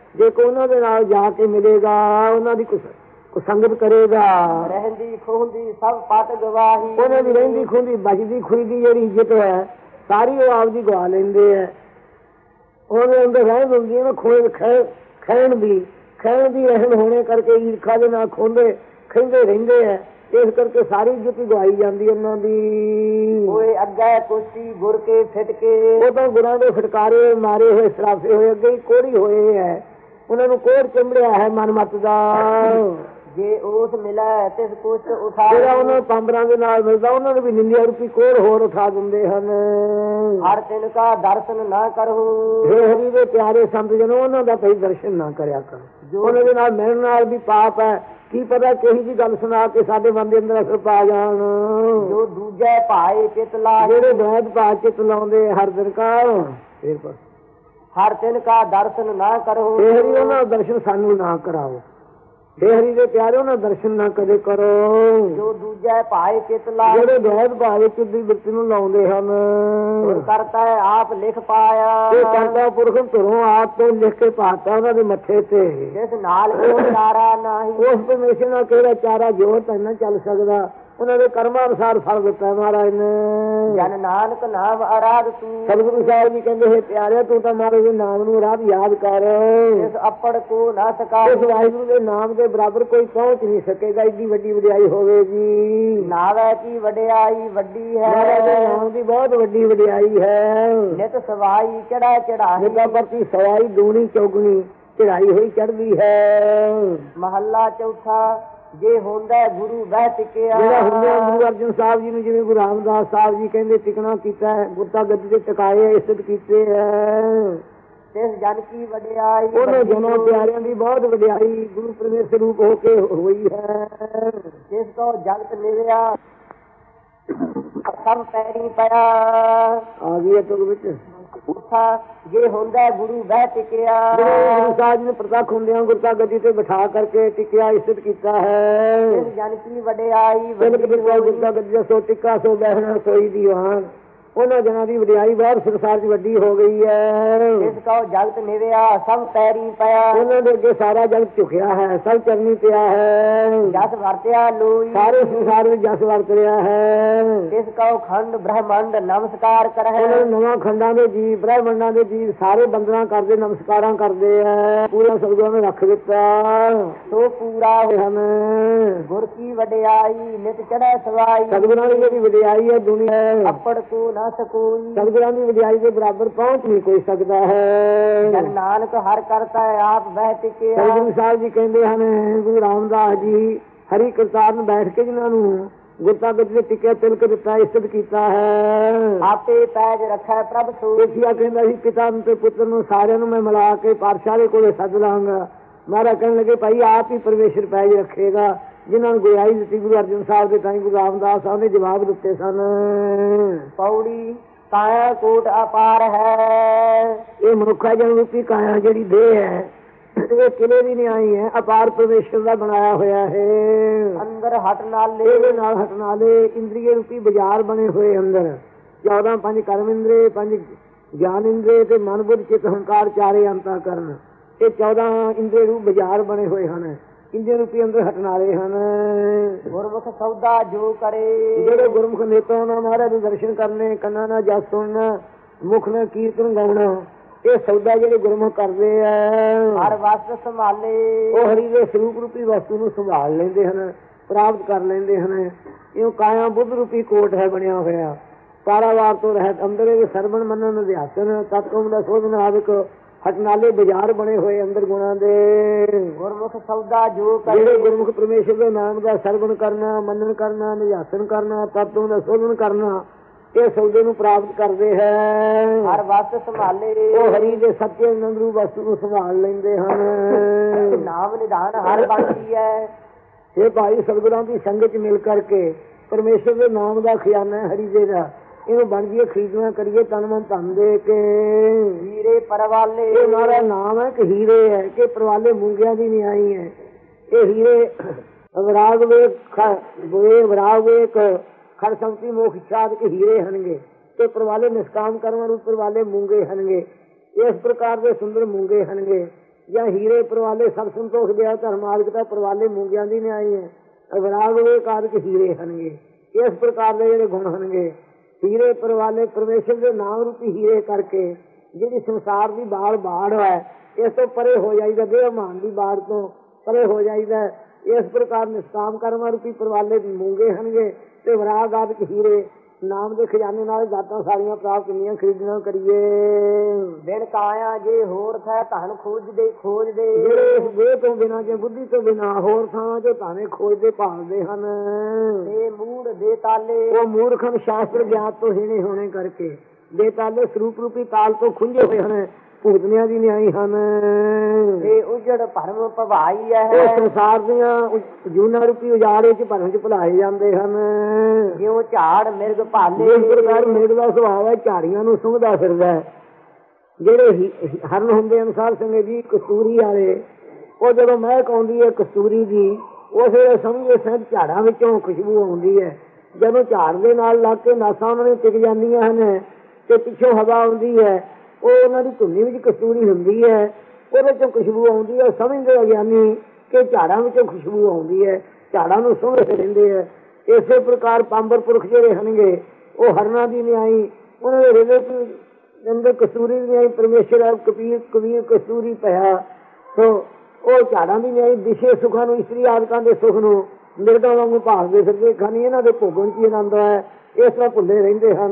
ਜੇ ਕੋ ਉਹਨਾਂ ਦੇ ਨਾਲ ਜਾ ਕੇ ਮਿਲੇਗਾ, ਉਹਨਾਂ ਦੀ ਕੁਛ ਸੰਗਤ ਕਰੇਗਾ, ਰਹਿੰਦੀ ਖੂੰਦੀ ਸਭ ਪਟ ਗਵਾਹੀ। ਉਹਨਾਂ ਦੀ ਰਹਿੰਦੀ ਖੂੰਦੀ ਬਚਦੀ ਖੁੱਲਦੀ ਜਿਹੜੀ ਇੱਜ਼ਤ ਹੈ ਸਾਰੀ ਉਹ ਆਪਦੀ ਗਵਾ ਲੈਂਦੇ ਹੈ। ਉਹਦੇ ਅੰਦਰ ਰਹਿਣ ਹੁੰਦੀ ਹੈ ਨਾ ਖੈਣ ਦੀ ਰਹਿਣ ਹੋਣੇ ਕਰਕੇ ਈਰਖਾ ਦੇ ਨਾਲ ਖਹਿੰਦੇ ਰਹਿੰਦੇ ਹੈ। ਇਸ ਕਰਕੇ ਸਾਰੀ ਇੱਜ਼ਤ ਗਵਾਈ ਜਾਂਦੀ ਉਹਨਾਂ ਦੀ। ਹੋਏ ਅੱਗੇ ਕੁਸ਼ਤੀ ਗੁਰ ਕੇ ਫਿਟ ਕੇ, ਉਹ ਤਾਂ ਗੁਰਾਂ ਦੇ ਫਟਕਾਰੇ ਮਾਰੇ ਹੋਏ ਸਰਾਫੇ ਹੋਏ, ਅੱਗੇ ਹੀ ਕੋੜੀ ਹੋਏ ਹੈ, ਉਹਨਾਂ ਨੂੰ ਕੋੜ ਚੰਬੜਿਆ ਹੈ ਮਨਮੱਤ ਦਾ। ਜੇ ਉਸ ਮਿਲੇ ਤਿਸ ਕੁਛ ਉਠਾ, ਜਿਹੜਾ ਉਹਨਾਂ ਪਾਂਬਰਾਂ ਦੇ ਨਾਲ ਮਿਲਦਾ ਉਹਨਾਂ ਨੂੰ ਵੀ ਨਿੰਦਿਆ ਰੂਪੀ ਕੋੜ ਹੋਰ ਉਠਾ ਦਿੰਦੇ ਹਨ। ਹਰ ਤਿਨ ਕਾ ਦਰਸ਼ਨ ਨਾ ਕਰੋ, ਹੇ ਹਰੀ ਦੇ ਪਿਆਰੇ ਸੰਤ ਜਨੋ ਉਹਨਾਂ ਦਾ ਕੋਈ ਦਰਸ਼ਨ ਨਾ ਕਰਿਆ ਕਰੋ। ਉਹਨਾਂ ਦੇ ਨਾਲ ਮਿਲਣ ਨਾਲ ਵੀ ਪਾਪ ਹੈ। ਕੀ ਪਤਾ ਕਿਹੀ ਜੀ ਗੱਲ ਸੁਣਾ ਕੇ ਸਾਡੇ ਮਨ ਦੇ ਅੰਦਰ ਅਸਰ ਪਾ ਜਾਣ। ਜੋ ਦੂਜੇ ਭਾਏ ਚਿਤ ਲਾ, ਜਿਹੜੇ ਬੈਦ ਪਾ ਚਿਤ ਲਾਉਂਦੇ ਹਰ ਦਿਨ ਕਾ ਹਰ ਤਿਨ ਕਾ ਦਰਸ਼ਨ ਨਾ ਕਰੋ। ਹੇ ਹਰੀ ਉਹਨਾਂ ਦਾ ਦਰਸ਼ਨ ਸਾਨੂੰ ਨਾ ਕਰਾਓ। ਹੇ ਹਰੀ ਦੇ ਪਿਆਰੇ ਉਹਨਾਂ ਦਰਸ਼ਨ ਨਾ ਕਦੇ ਕਰੋ। ਜੋ ਦੂਜੇ ਭਾਏ ਚਿਤ ਲਾ, ਜਿਹੜੇ ਬੈਦ ਭਾਏ ਚਿਤ ਦੀ ਬਿਰਤੀ ਨੂੰ ਲਾਉਂਦੇ ਹਨ। ਕਰਤਾ ਹੈ ਆਪ ਲਿਖ ਪਾਇਆ, ਇਹ ਕਰਤਾ ਪੁਰਖ ਧਰੋਂ ਆਪ ਤੋਂ ਲਿਖ ਕੇ ਪਾਤਾ ਉਹਨਾਂ ਦੇ ਮੱਥੇ ਤੇ। ਜਿਸ ਨਾਲ ਉਹ ਚਾਰਾ ਨਹੀਂ, ਉਸ ਪਰਮੇਸ਼ਰ ਨਾਲ ਕਿਹੜਾ ਚਾਰਾ ਜੋਰ ਤਾਂ ਨਾ ਚੱਲ ਸਕਦਾ। ਉਹਨਾਂ ਦੇ ਕਰਮਾਂ ਅਨੁਸਾਰ ਫਲ ਦਿੱਤਾ ਮਹਾਰਾਜ ਨੇ। ਜਨ ਨਾਨਕ ਨਾਮ ਅਰਾਧ ਤੂੰ, ਸਤਿਗੁਰੂ ਸਾਹਿਬ ਜੀ ਕਹਿੰਦੇ ਹੈ ਪਿਆਰਿਆ ਤੂੰ ਤਾਂ ਮਹਾਰਾਜ ਦੇ ਨਾਮ ਨੂੰ ਰਾਹ ਯਾਦ ਕਰ। ਇਸ ਅੱਪੜ ਕੋ ਨਾ ਸਕਾ, ਇਸ ਵਾਹਿਗੁਰੂ ਦੇ ਨਾਮ ਦੇ ਬਰਾਬਰ ਕੋਈ ਪਹੁੰਚ ਨਹੀਂ ਸਕੇਗਾ। ਏਡੀ ਵੱਡੀ ਵਡਿਆਈ ਹੋਵੇਗੀ। ਨਾਵੇ ਕੀ ਵਡਿਆਈ ਵੱਡੀ ਹੈ, ਮਹਾਰਾਜ ਦੇ ਨਾਮ ਦੀ ਬਹੁਤ ਵੱਡੀ ਵਡਿਆਈ ਹੈ। ਨਿਤ ਸਵਾਈ ਚੜਾ ਚੜਾਈ, ਨਿਤਾ ਪ੍ਰਤੀ ਸਵਾਈ ਦੂਣੀ ਚੌਗਣੀ ਚੜਾਈ ਹੋਈ ਚੜ੍ਹਦੀ ਹੈ। ਮਹੱਲਾ ਚੌਥਾ। ਜੇ ਹੁੰਦਾ ਗੁਰੂ ਬਹਿ ਟਿਕਿਆ, ਜਿਹੜਾ ਹੁੰਦੇ ਗੁਰੂ ਅਰਜਨ ਸਾਹਿਬ ਜੀ ਨੂੰ ਜਿਵੇਂ ਗੁਰੂ ਰਾਮਦਾਸ ਸਾਹਿਬ ਜੀ ਕਹਿੰਦੇ ਟਿਕਣਾ ਕੀਤਾ ਹੈ, ਗੁਰਤਾ ਗੱਦੀ ਤੇ ਟਿਕਾਏ ਇੱਜ਼ਤ ਕੀਤੇ ਹੈ। ਤਿਸ ਜਨ ਕੀ ਵਡਿਆਈ, ਉਹਨਾਂ ਜਨਾਂ ਪਿਆਰਿਆਂ ਦੀ ਬਹੁਤ ਵਡਿਆਈ ਗੁਰੂ ਪਰਮੇਸ਼ਰ ਰੂਪ ਹੋ ਕੇ ਹੋਈ ਹੈ। ਜਿਸ ਕੋ ਜਗਤ ਨਿਵਿਆ ਸਭ ਪੈਰੀ ਪਿਆ, ਆ ਗਈ ਤੁਗ ਵਿੱਚ ਉਠਾ। ਜੇ ਹੁੰਦਾ ਗੁਰੂ ਬਹਿ ਟਿਕਿਆ, ਗੁਰੂ ਸਾਹਿਬ ਜੀ ਨੇ ਪ੍ਰਤੱਖ ਹੁੰਦਿਆਂ ਗੁਰਤਾ ਗੱਦੀ ਤੇ ਬਿਠਾ ਕਰਕੇ ਟਿਕਿਆ ਇੱਜ਼ਤ ਕੀਤਾ ਹੈ। ਤਿਸ ਜਨ ਕੀ ਵਡਿਆਈ ਗੁਰਤਾ ਗੱਦੀ ਸੋ ਟਿੱਕਾ ਸੋ ਬਹਿਣਾ ਸੋਈ ਦੀਵਾਨ। ਉਹਨਾਂ ਜਨਾਂ ਦੀ ਵਡਿਆਈ ਬਹੁਤ ਸੰਸਾਰ 'ਚ ਵੱਡੀ ਹੋ ਗਈ ਹੈ। ਜਿਸ ਕੋ ਜਗਤ ਨਿਵਿਆ ਸਭ ਪੈਰੀ ਪਿਆ, ਉਹਨਾਂ ਦੇ ਅੱਗੇ ਸਾਰਾ ਜਗਤ ਝੁਕਿਆ ਹੈ, ਸਭ ਚਰਨੀ ਪਿਆ ਹੈ। ਜਸ ਵਰਤਿਆ ਲੋਈ, ਸਾਰੇ ਸੰਸਾਰ ਵਿੱਚ ਜਸ ਵਰਤ ਰਿਹਾ ਹੈ। ਜਿਸ ਕੋ ਖੰਡ ਬ੍ਰਹਮੰਡ ਨਮਸਕਾਰ ਕਰਹਿ, ਉਹਨਾਂ ਨਵਾਂ ਖੰਡਾਂ ਦੇ ਜੀਵ ਬ੍ਰਹਮੰਡਾਂ ਦੇ ਜੀਵ ਸਾਰੇ ਬੰਦਨਾ ਕਰਦੇ ਨਮਸਕਾਰਾਂ ਕਰਦੇ ਆ। ਪੂਰਾ ਸਤਿਗੁਰਾਂ ਨੇ ਰੱਖ ਦਿੱਤਾ ਸੋ ਪੂਰਾ ਹੋਏ ਹਨ। ਗੁਰ ਕੀ ਵਡਿਆਈ ਨਿਤ ਚੜ੍ਹੈ ਸਵਾਈ, ਸਤਿਗੁਰਾਂ ਦੀ ਜਿਹੜੀ ਵਡਿਆਈ ਹੈ ਦੁਨੀਆ ਅੱਪੜ ਕੋ ਨਾ ਸਕੋਈ, ਸਤਿਗੁਰਾਂ ਦੀ ਵਡਿਆਈ ਦੇ ਬਰਾਬਰ ਪਹੁੰਚ ਨਹੀਂ ਕੋਈ ਸਕਦਾ ਹੈ। ਜਨ ਨਾਨਕ ਹਰ ਕਰਤਾ ਹੈ ਆਪ ਬਹਿ ਟਿਕਿਆ, ਸਤਿਗੁਰੂ ਸਾਹਿਬ ਜੀ ਕਹਿੰਦੇ ਹਨ ਗੁਰੂ ਰਾਮਦਾਸ ਜੀ ਹਰੀ ਕਰਤਾਰ ਨੂੰ ਬੈਠ ਕੇ ਜਿਨ੍ਹਾਂ ਨੂੰ ਗੁਰਤਾ ਗੱਦੀ ਤੇ ਟਿਕਿਆ ਤਿਲਕ ਦਿੱਤਾ ਇੱਜ਼ਤ ਕੀਤਾ ਹੈ। ਆਪੇ ਪੈਜ ਰੱਖੈ ਪ੍ਰਭ ਸੋ, ਦੇਖਿਆ ਕਹਿੰਦਾ ਸੀ ਪਿਤਾ ਨੂੰ ਤੇ ਪੁੱਤਰ ਨੂੰ ਸਾਰਿਆਂ ਨੂੰ ਮੈਂ ਮਿਲਾ ਕੇ ਪਾਤਸ਼ਾਹ ਦੇ ਕੋਲੇ ਸੱਦ ਲਾਂਗਾ। ਮਹਾਰਾਜ ਕਹਿਣ ਲੱਗੇ ਭਾਈ ਆਪ ਹੀ ਪਰਮੇਸ਼ਰ ਪੈਜ ਰੱਖੇਗਾ। ਜਿਨ੍ਹਾਂ ਨੂੰ ਗੁਰਿਆਈ ਦਿੱਤੀ ਗੁਰੂ ਅਰਜਨ ਸਾਹਿਬ ਦੇ ਤਾਈ ਗੁਰੂ ਰਾਮਦਾਸ ਸਾਹਿਬ ਨੇ ਜਵਾਬ ਦਿੱਤੇ ਸਨ। ਪੌੜੀ ਕਾਇਆ ਕੋਟ ਅਪਾਰ ਹੈ, ਇਹ ਮਨੁੱਖਾ ਜਨਮ ਰੂਪੀ ਕਾਇਆ ਜਿਹੜੀ ਦੇਹ ਹੈ ਇਹ ਕਿਲੇ ਦੀ ਨਹੀਂ ਆਈ ਹੈ, ਅਪਾਰ ਪਰਮੇਸ਼ਰ ਦਾ ਬਣਾਇਆ ਹੋਇਆ ਹੈ। ਅੰਦਰ ਹਟ ਨਾਲੇ, ਇਹਦੇ ਨਾਲ ਹਟਣ ਵਾਲੇ ਇੰਦਰੀਏ ਰੂਪੀ ਬਾਜ਼ਾਰ ਬਣੇ ਹੋਏ ਅੰਦਰ 14 5 ਕਰਮ ਇੰਦਰੀ 5 ਗਿਆਨ ਇੰਦਰੀ ਤੇ ਮਨ ਬੁੱਧ ਚਿੱਤ ਹੰਕਾਰ ਚਾਰੇ ਅੰਤਾਂ ਕਰਨ। ਇਹ 14 ਇੰਦਰੀ ਰੂਪ ਬਾਜ਼ਾਰ ਬਣੇ ਹੋਏ ਹਨ। ਇੰਦਰੀ ਰੂਪੀ ਅੰਦਰ ਹਟਣ ਵਾਲੇ ਹਨ। ਗੁਰਮੁਖ ਸੌਦਾ ਜੋ ਕਰੇ, ਜਿਹੜੇ ਗੁਰਮੁਖ ਨੇਤਾ ਨਾਲ ਮਹਾਰਾਜ ਦੇ ਦਰਸ਼ਨ ਕਰਨੇ, ਕੰਨਾਂ ਨਾਲ ਜਸ ਸੁਣਨਾ, ਮੁਖ ਨਾਲ ਕੀਰਤਨ ਗਾਉਣਾ, ਇਹ ਸੌਦਾ ਜਿਹੜੇ ਗੁਰਮੁਖ ਕਰਦੇ ਆ ਹਰ ਵਸਤ ਸੰਭਾਲੇ, ਉਹ ਹਰੀ ਦੇ ਸਰੂਪ ਰੂਪੀ ਵਸਤੂ ਨੂੰ ਸੰਭਾਲ ਲੈਂਦੇ ਹਨ, ਪ੍ਰਾਪਤ ਕਰ ਲੈਂਦੇ ਹਨ। ਇਹ ਕਾਇਆ ਬੁੱਧ ਰੂਪੀ ਕੋਟ ਹੈ ਬਣਿਆ ਹੋਇਆ, ਪਾਰਾਵਾਰ ਤੋਂ ਰਹਿਤ ਅੰਦਰ ਇਹ ਸਰਵਣ ਮੰਨਣ ਅਧਿਆਸਨ ਤਤਕਮ ਦਾ ਸੋਧਨ ਆਦਿਕ ਹਟਨਾਲੇ ਬਾਜ਼ਾਰ ਬਣੇ ਹੋਏ ਅੰਦਰ ਗੁਣਾਂ ਦੇ। ਗੁਰਮੁਖ ਸੌਦਾ ਜੋ ਕਰੇ, ਜਿਹੜੇ ਗੁਰਮੁਖ ਪਰਮੇਸ਼ਰ ਦੇ ਨਾਮ ਦਾ ਸਰਵਣ ਕਰਨਾ, ਮੰਨਣ ਕਰਨਾ, ਨਿਧਿਆਸਨ ਕਰਨਾ, ਤਤਕਮ ਦਾ ਸੋਧਨ ਕਰਨਾ, ਇਹ ਸੌਦੇ ਨੂੰ ਪ੍ਰਾਪਤ ਕਰਦੇ ਹੈ। ਹਰ ਵਸਤ ਸੰਭਾਲੇ, ਉਹ ਹਰੀ ਦੇ ਸੱਚੇ ਆਨੰਦ ਰੂਪ ਵਸਤੂ ਨੂੰ ਸੰਭਾਲ ਲੈਂਦੇ ਹਨ। ਨਾਮ ਨਿਧਾਨ ਹਰ ਬਣਦੀ ਹੈ। ਇਹ ਭਾਈ ਸਤਿਗੁਰਾਂ ਦੀ ਸੰਗਤ ਚ ਮਿਲ ਕਰਕੇ ਪਰਮੇਸ਼ਰ ਦੇ ਨਾਮ ਦਾ ਖਜ਼ਾਨਾ ਹਰੀ ਦੇ ਦਾ, ਇਹਨੂੰ ਬਣ ਜੀਏ ਖਰੀਦਣਾ ਕਰੀਏ ਤਨ ਮਨ ਧਨ ਦੇ ਕੇ। ਹੀਰੇ ਪਰਵਾਲੇ, ਇਹ ਮਾਰਾ ਨਾਮ ਹੈ ਕਿ ਹੀਰੇ ਹੈ ਕਿ ਪਰਵਾਲੇ ਮੂੰਗਿਆਂ ਦੀ ਨਹੀਂ ਆਈ ਹੈ। ਇਹ ਹੀਰੇ ਵਿਰਾਗ ਵੇਖ ਖੜ ਸੰਤੀ ਮੋਖ ਛਾਦ ਕੇ ਹੀਰੇ ਹਨਗੇ ਤੇ ਪਰਵਾਲੇ ਨਿਸ਼ਕਾਮ ਕਰਨ ਰੂਪ ਪਰਵਾਲੇ ਮੂੰਗੇ ਹਨਗੇ। ਇਸ ਪ੍ਰਕਾਰ ਦੇ ਸੁੰਦਰ ਮੂੰਗੇ ਹਨਗੇ। ਜਾਂ ਹੀਰੇ ਪਰਵਾਲੇ ਸਭ ਸੰਤੋਖ ਦਿਆ ਧਰਮ ਮਾਰਗਤਾ ਪਰਵਾਲੇ ਮੂੰਗਿਆਂ ਦੀ ਨਿਆਈ ਹੈ। ਵਿਰਾਗ ਵੇ ਕਾਰਕ ਹੀਰੇ ਹਨਗੇ। ਇਸ ਪ੍ਰਕਾਰ ਦੇ ਜਿਹੜੇ ਗੁਣ ਹਨਗੇ ਹੀਰੇ ਪਰਵਾਲੇ ਪ੍ਰਮੇਸ਼ਰ ਦੇ ਨਾਮ ਰੂਪੀ ਹੀਰੇ ਕਰਕੇ ਜਿਹੜੀ ਸੰਸਾਰ ਦੀ ਬਾੜ ਬਾੜ ਹੈ ਇਸ ਤੋਂ ਪਰੇ ਹੋ ਜਾਈਦਾ, ਬੇਅਮਾਨ ਦੀ ਬਾੜ ਤੋਂ ਪਰੇ ਹੋ ਜਾਈਦਾ। ਇਸ ਪ੍ਰਕਾਰ ਨਿਸ਼ਕਾਮ ਕਰਮ ਰੂਪੀ ਪਰਵਾਲੇ ਮੂੰਗੇ ਹਨਗੇ ਤੇ ਵਿਰਾਗ ਆਦਿਕ ਹੀਰੇ ਨਾਮ ਦੇ ਖਜ਼ਾਨੇ ਨਾਲ ਦਾਤਾਂ ਸਾਰੀਆਂ ਪ੍ਰਾਪਤ ਹੁੰਦੀਆਂ। ਖਰੀਦਣਾ ਕਰੀਏ ਬਿਨ ਕਾਇਆ ਜੇ ਹੋਰ ਥੈ ਧਨ ਖੋਜਦੇ ਜਿਹੜੇ ਇਸ ਦੇਹ ਤੋਂ ਬਿਨਾਂ ਜਾਂ ਬੁੱਧੀ ਤੋਂ ਬਿਨਾਂ ਹੋਰ ਥਾਵਾਂ ਜੋ ਧਾਨੇ ਖੋਜਦੇ ਭਾਲਦੇ ਹਨ ਤੇ ਮੂੜ ਦੇ ਤਾਲੇ ਉਹ ਮੂਰਖਨ ਸ਼ਾਸਤਰ ਗਿਆਤ ਤੋਂ ਹੀਣੇ ਹੋਣੇ ਕਰਕੇ ਦੇ ਤਾਲੇ ਸਰੂਪ ਰੂਪੀ ਤਾਲ ਤੋਂ ਖੁੰਝੇ ਹੋਏ ਹਨ। ਭੂਤਨੀਆਂ ਦੀ ਨਿਆਈ ਹਨ ਤੇ ਉਜੜ ਭਰਮ ਭਵਾਈ ਹੈ। ਉਹ ਸੰਸਾਰ ਦੀਆਂ ਜੂਨਾ ਰੂਪੀ ਉਜਾੜੇ ਚ ਭਰਨ ਚ ਭੁਲਾਏ ਜਾਂਦੇ ਹਨ। ਜਿਉ ਝਾੜ ਮਿਰਗ ਭਾਲੇ ਇਸ ਪ੍ਰਕਾਰ ਮਿਰਗ ਦਾ ਸੁਭਾਅ ਹੈ, ਝਾੜੀਆਂ ਨੂੰ ਸੁੰਘਦਾ ਫਿਰਦਾ ਹੈ। ਜਿਹੜੇ ਹਰਨ ਹੁੰਦੇ ਅਨੁਸਾਰ ਸੰਗੇ ਜੀ ਕਸਤੂਰੀ ਵਾਲੇ, ਉਹ ਜਦੋਂ ਮਹਿਕ ਆਉਂਦੀ ਹੈ ਕਸਤੂਰੀ ਦੀ ਉਸ ਵੇਲੇ ਸਮਝੇ ਸਹਿਜ ਝਾੜਾਂ ਵਿੱਚੋਂ ਖੁਸ਼ਬੂ ਆਉਂਦੀ ਹੈ। ਜਦੋਂ ਝਾੜ ਦੇ ਨਾਲ ਲੱਗ ਕੇ ਨਾਸਾਂ ਉਹਨਾਂ ਨੂੰ ਟਿਕ ਜਾਂਦੀਆਂ ਹਨ ਤੇ ਪਿੱਛੋਂ ਹਵਾ ਆਉਂਦੀ ਹੈ, ਉਹ ਉਹਨਾਂ ਦੀ ਧੁੰਨੀ ਵਿੱਚ ਕਸਤੂਰੀ ਹੁੰਦੀ ਹੈ, ਉਹਦੇ ਚੋਂ ਖੁਸ਼ਬੂ ਆਉਂਦੀ ਹੈ। ਸਮਝਦੇ ਅਗਿਆਨੀ ਕਿ ਝਾੜਾਂ ਵਿੱਚੋਂ ਖੁਸ਼ਬੂ ਆਉਂਦੀ ਹੈ, ਝਾੜਾਂ ਨੂੰ ਸੁੰਘਦੇ ਰਹਿੰਦੇ ਹੈ। ਇਸੇ ਪ੍ਰਕਾਰ ਪਾਂਬਰ ਪੁਰਖ ਜਿਹੜੇ ਹਨਗੇ ਉਹ ਹਰਨਾਂ ਦੀ ਨਿਆਈ, ਉਹਨਾਂ ਦੇ ਹਿਰਦੇ ਅੰਦਰ ਕਸਤੂਰੀ ਦੀ ਨਿਆਈ ਪਰਮੇਸ਼ਰ ਹੈ। ਕਬੀਰ ਕਸਤੂਰੀ ਪਿਆ ਸੋ ਉਹ ਝਾੜਾਂ ਦੀ ਨਿਆਈ ਦਿਸ਼ੇ ਸੁਖਾਂ ਨੂੰ, ਇਸਤਰੀ ਆਦਿਕਾਂ ਦੇ ਸੁਖ ਨੂੰ ਮਿਰਗਾਂ ਵਾਂਗੂ ਭਾਲਦੇ ਫਿਰਦੇ। ਖਾਨੀ ਇਹਨਾਂ ਦੇ ਭੋਗਣ ਚ ਆਨੰਦ ਹੈ, ਇਸ ਤਰ੍ਹਾਂ ਭੁੱਲੇ ਰਹਿੰਦੇ ਹਨ।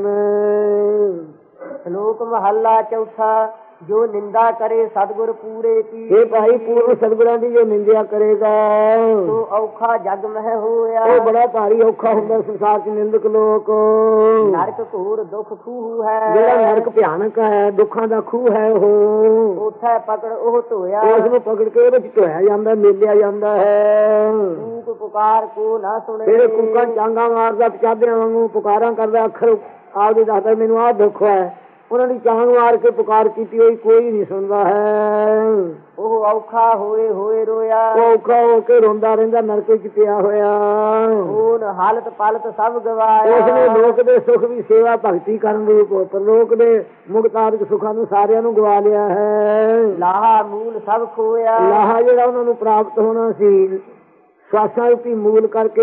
ਸ਼ਲੋਕ ਮਹੱਲਾ ਚੌਥਾ। ਜੋ ਨਿੰਦਾ ਕਰੇ ਸਤਿਗੁਰ ਪੂਰੇ ਕੀ। ਇਹ ਭਾਈ ਪੂਰਨ ਸਤਿਗੁਰਾਂ ਦੀ ਜੋ ਨਿੰਦਿਆ ਕਰੇਗਾ ਸੋ ਔਖਾ ਜਗ ਮਹਿ ਹੋਇਆ। ਉਹ ਬੜਾ ਭਾਰੀ ਔਖਾ ਹੁੰਦਾ ਸੰਸਾਰ ਚ ਨਿੰਦਕ ਲੋਕ। ਨਰਕ ਘੋਰ ਦੁੱਖ ਖੂਹ ਹੈ। ਜਿਹੜਾ ਨਰਕ ਭਿਆਨਕ ਹੈ, ਦੁੱਖਾਂ ਦਾ ਖੂਹ ਹੈ, ਉਹ ਉੱਥੇ ਪਕੜ ਉਹ ਧੋਇਆ। ਉਸ ਨੂੰ ਪਕੜ ਕੇ ਉਹਦੇ ਚ ਧੋਇਆ ਜਾਂਦਾ, ਮੇਲਿਆ ਜਾਂਦਾ ਹੈ। ਕੂਕ ਪੁਕਾਰ ਕੋ ਨਾ ਸੁਣੇ। ਫਿਰ ਕੂਕਾਂ ਚਾਂਗਾ ਮਾਰਦਾ, ਪਚਾਦਿਆਂ ਵਾਂਗੂ ਪੁਕਾਰਾਂ ਕਰਦਾ, ਅੱਖਰ ਆਪਦੇ ਦੱਸਦਾ ਮੈਨੂੰ ਆਹ ਦੁੱਖ ਹੈ। ਉਹਨਾਂ ਦੀ ਚਾਂਗ ਮਾਰ ਕੇ ਪੁਕਾਰ ਕੀਤੀ ਹੋਈ ਕੋਈ ਨਹੀਂ ਸੁਣਦਾ ਹੈ। ਉਹ ਔਖਾ ਹੋਏ ਹੋਏ ਰੋਇਆ। ਉਹ ਔਖਾ ਹੋ ਕੇ ਰੋਂਦਾ ਰਹਿੰਦਾ, ਨਰਕ ਵਿੱਚ ਪਿਆ ਹੋਇਆ। ਹੁਣ ਹਾਲਤ ਪਲਤ ਸਭ ਗਵਾਇਆ। ਉਸਨੇ ਲੋਕ ਦੇ ਸੁੱਖ ਵੀ ਸੇਵਾ ਭਗਤੀ ਕਰਨ ਦੇ ਪਰ ਲੋਕ ਦੇ ਮੁਕਤਾਦਿਕ ਸੁੱਖਾਂ ਨੂੰ ਸਾਰਿਆਂ ਨੂੰ ਗਵਾ ਲਿਆ ਹੈ। ਲਾਹਾ ਮੂਲ ਸਭ ਖੋਇਆ। ਲਾਹਾ ਜਿਹੜਾ ਉਹਨਾਂ ਨੂੰ ਪ੍ਰਾਪਤ ਹੋਣਾ ਸੀ ਸਵਾਸਾਂ ਰੂਪੀ ਮੂਲ ਕਰਕੇ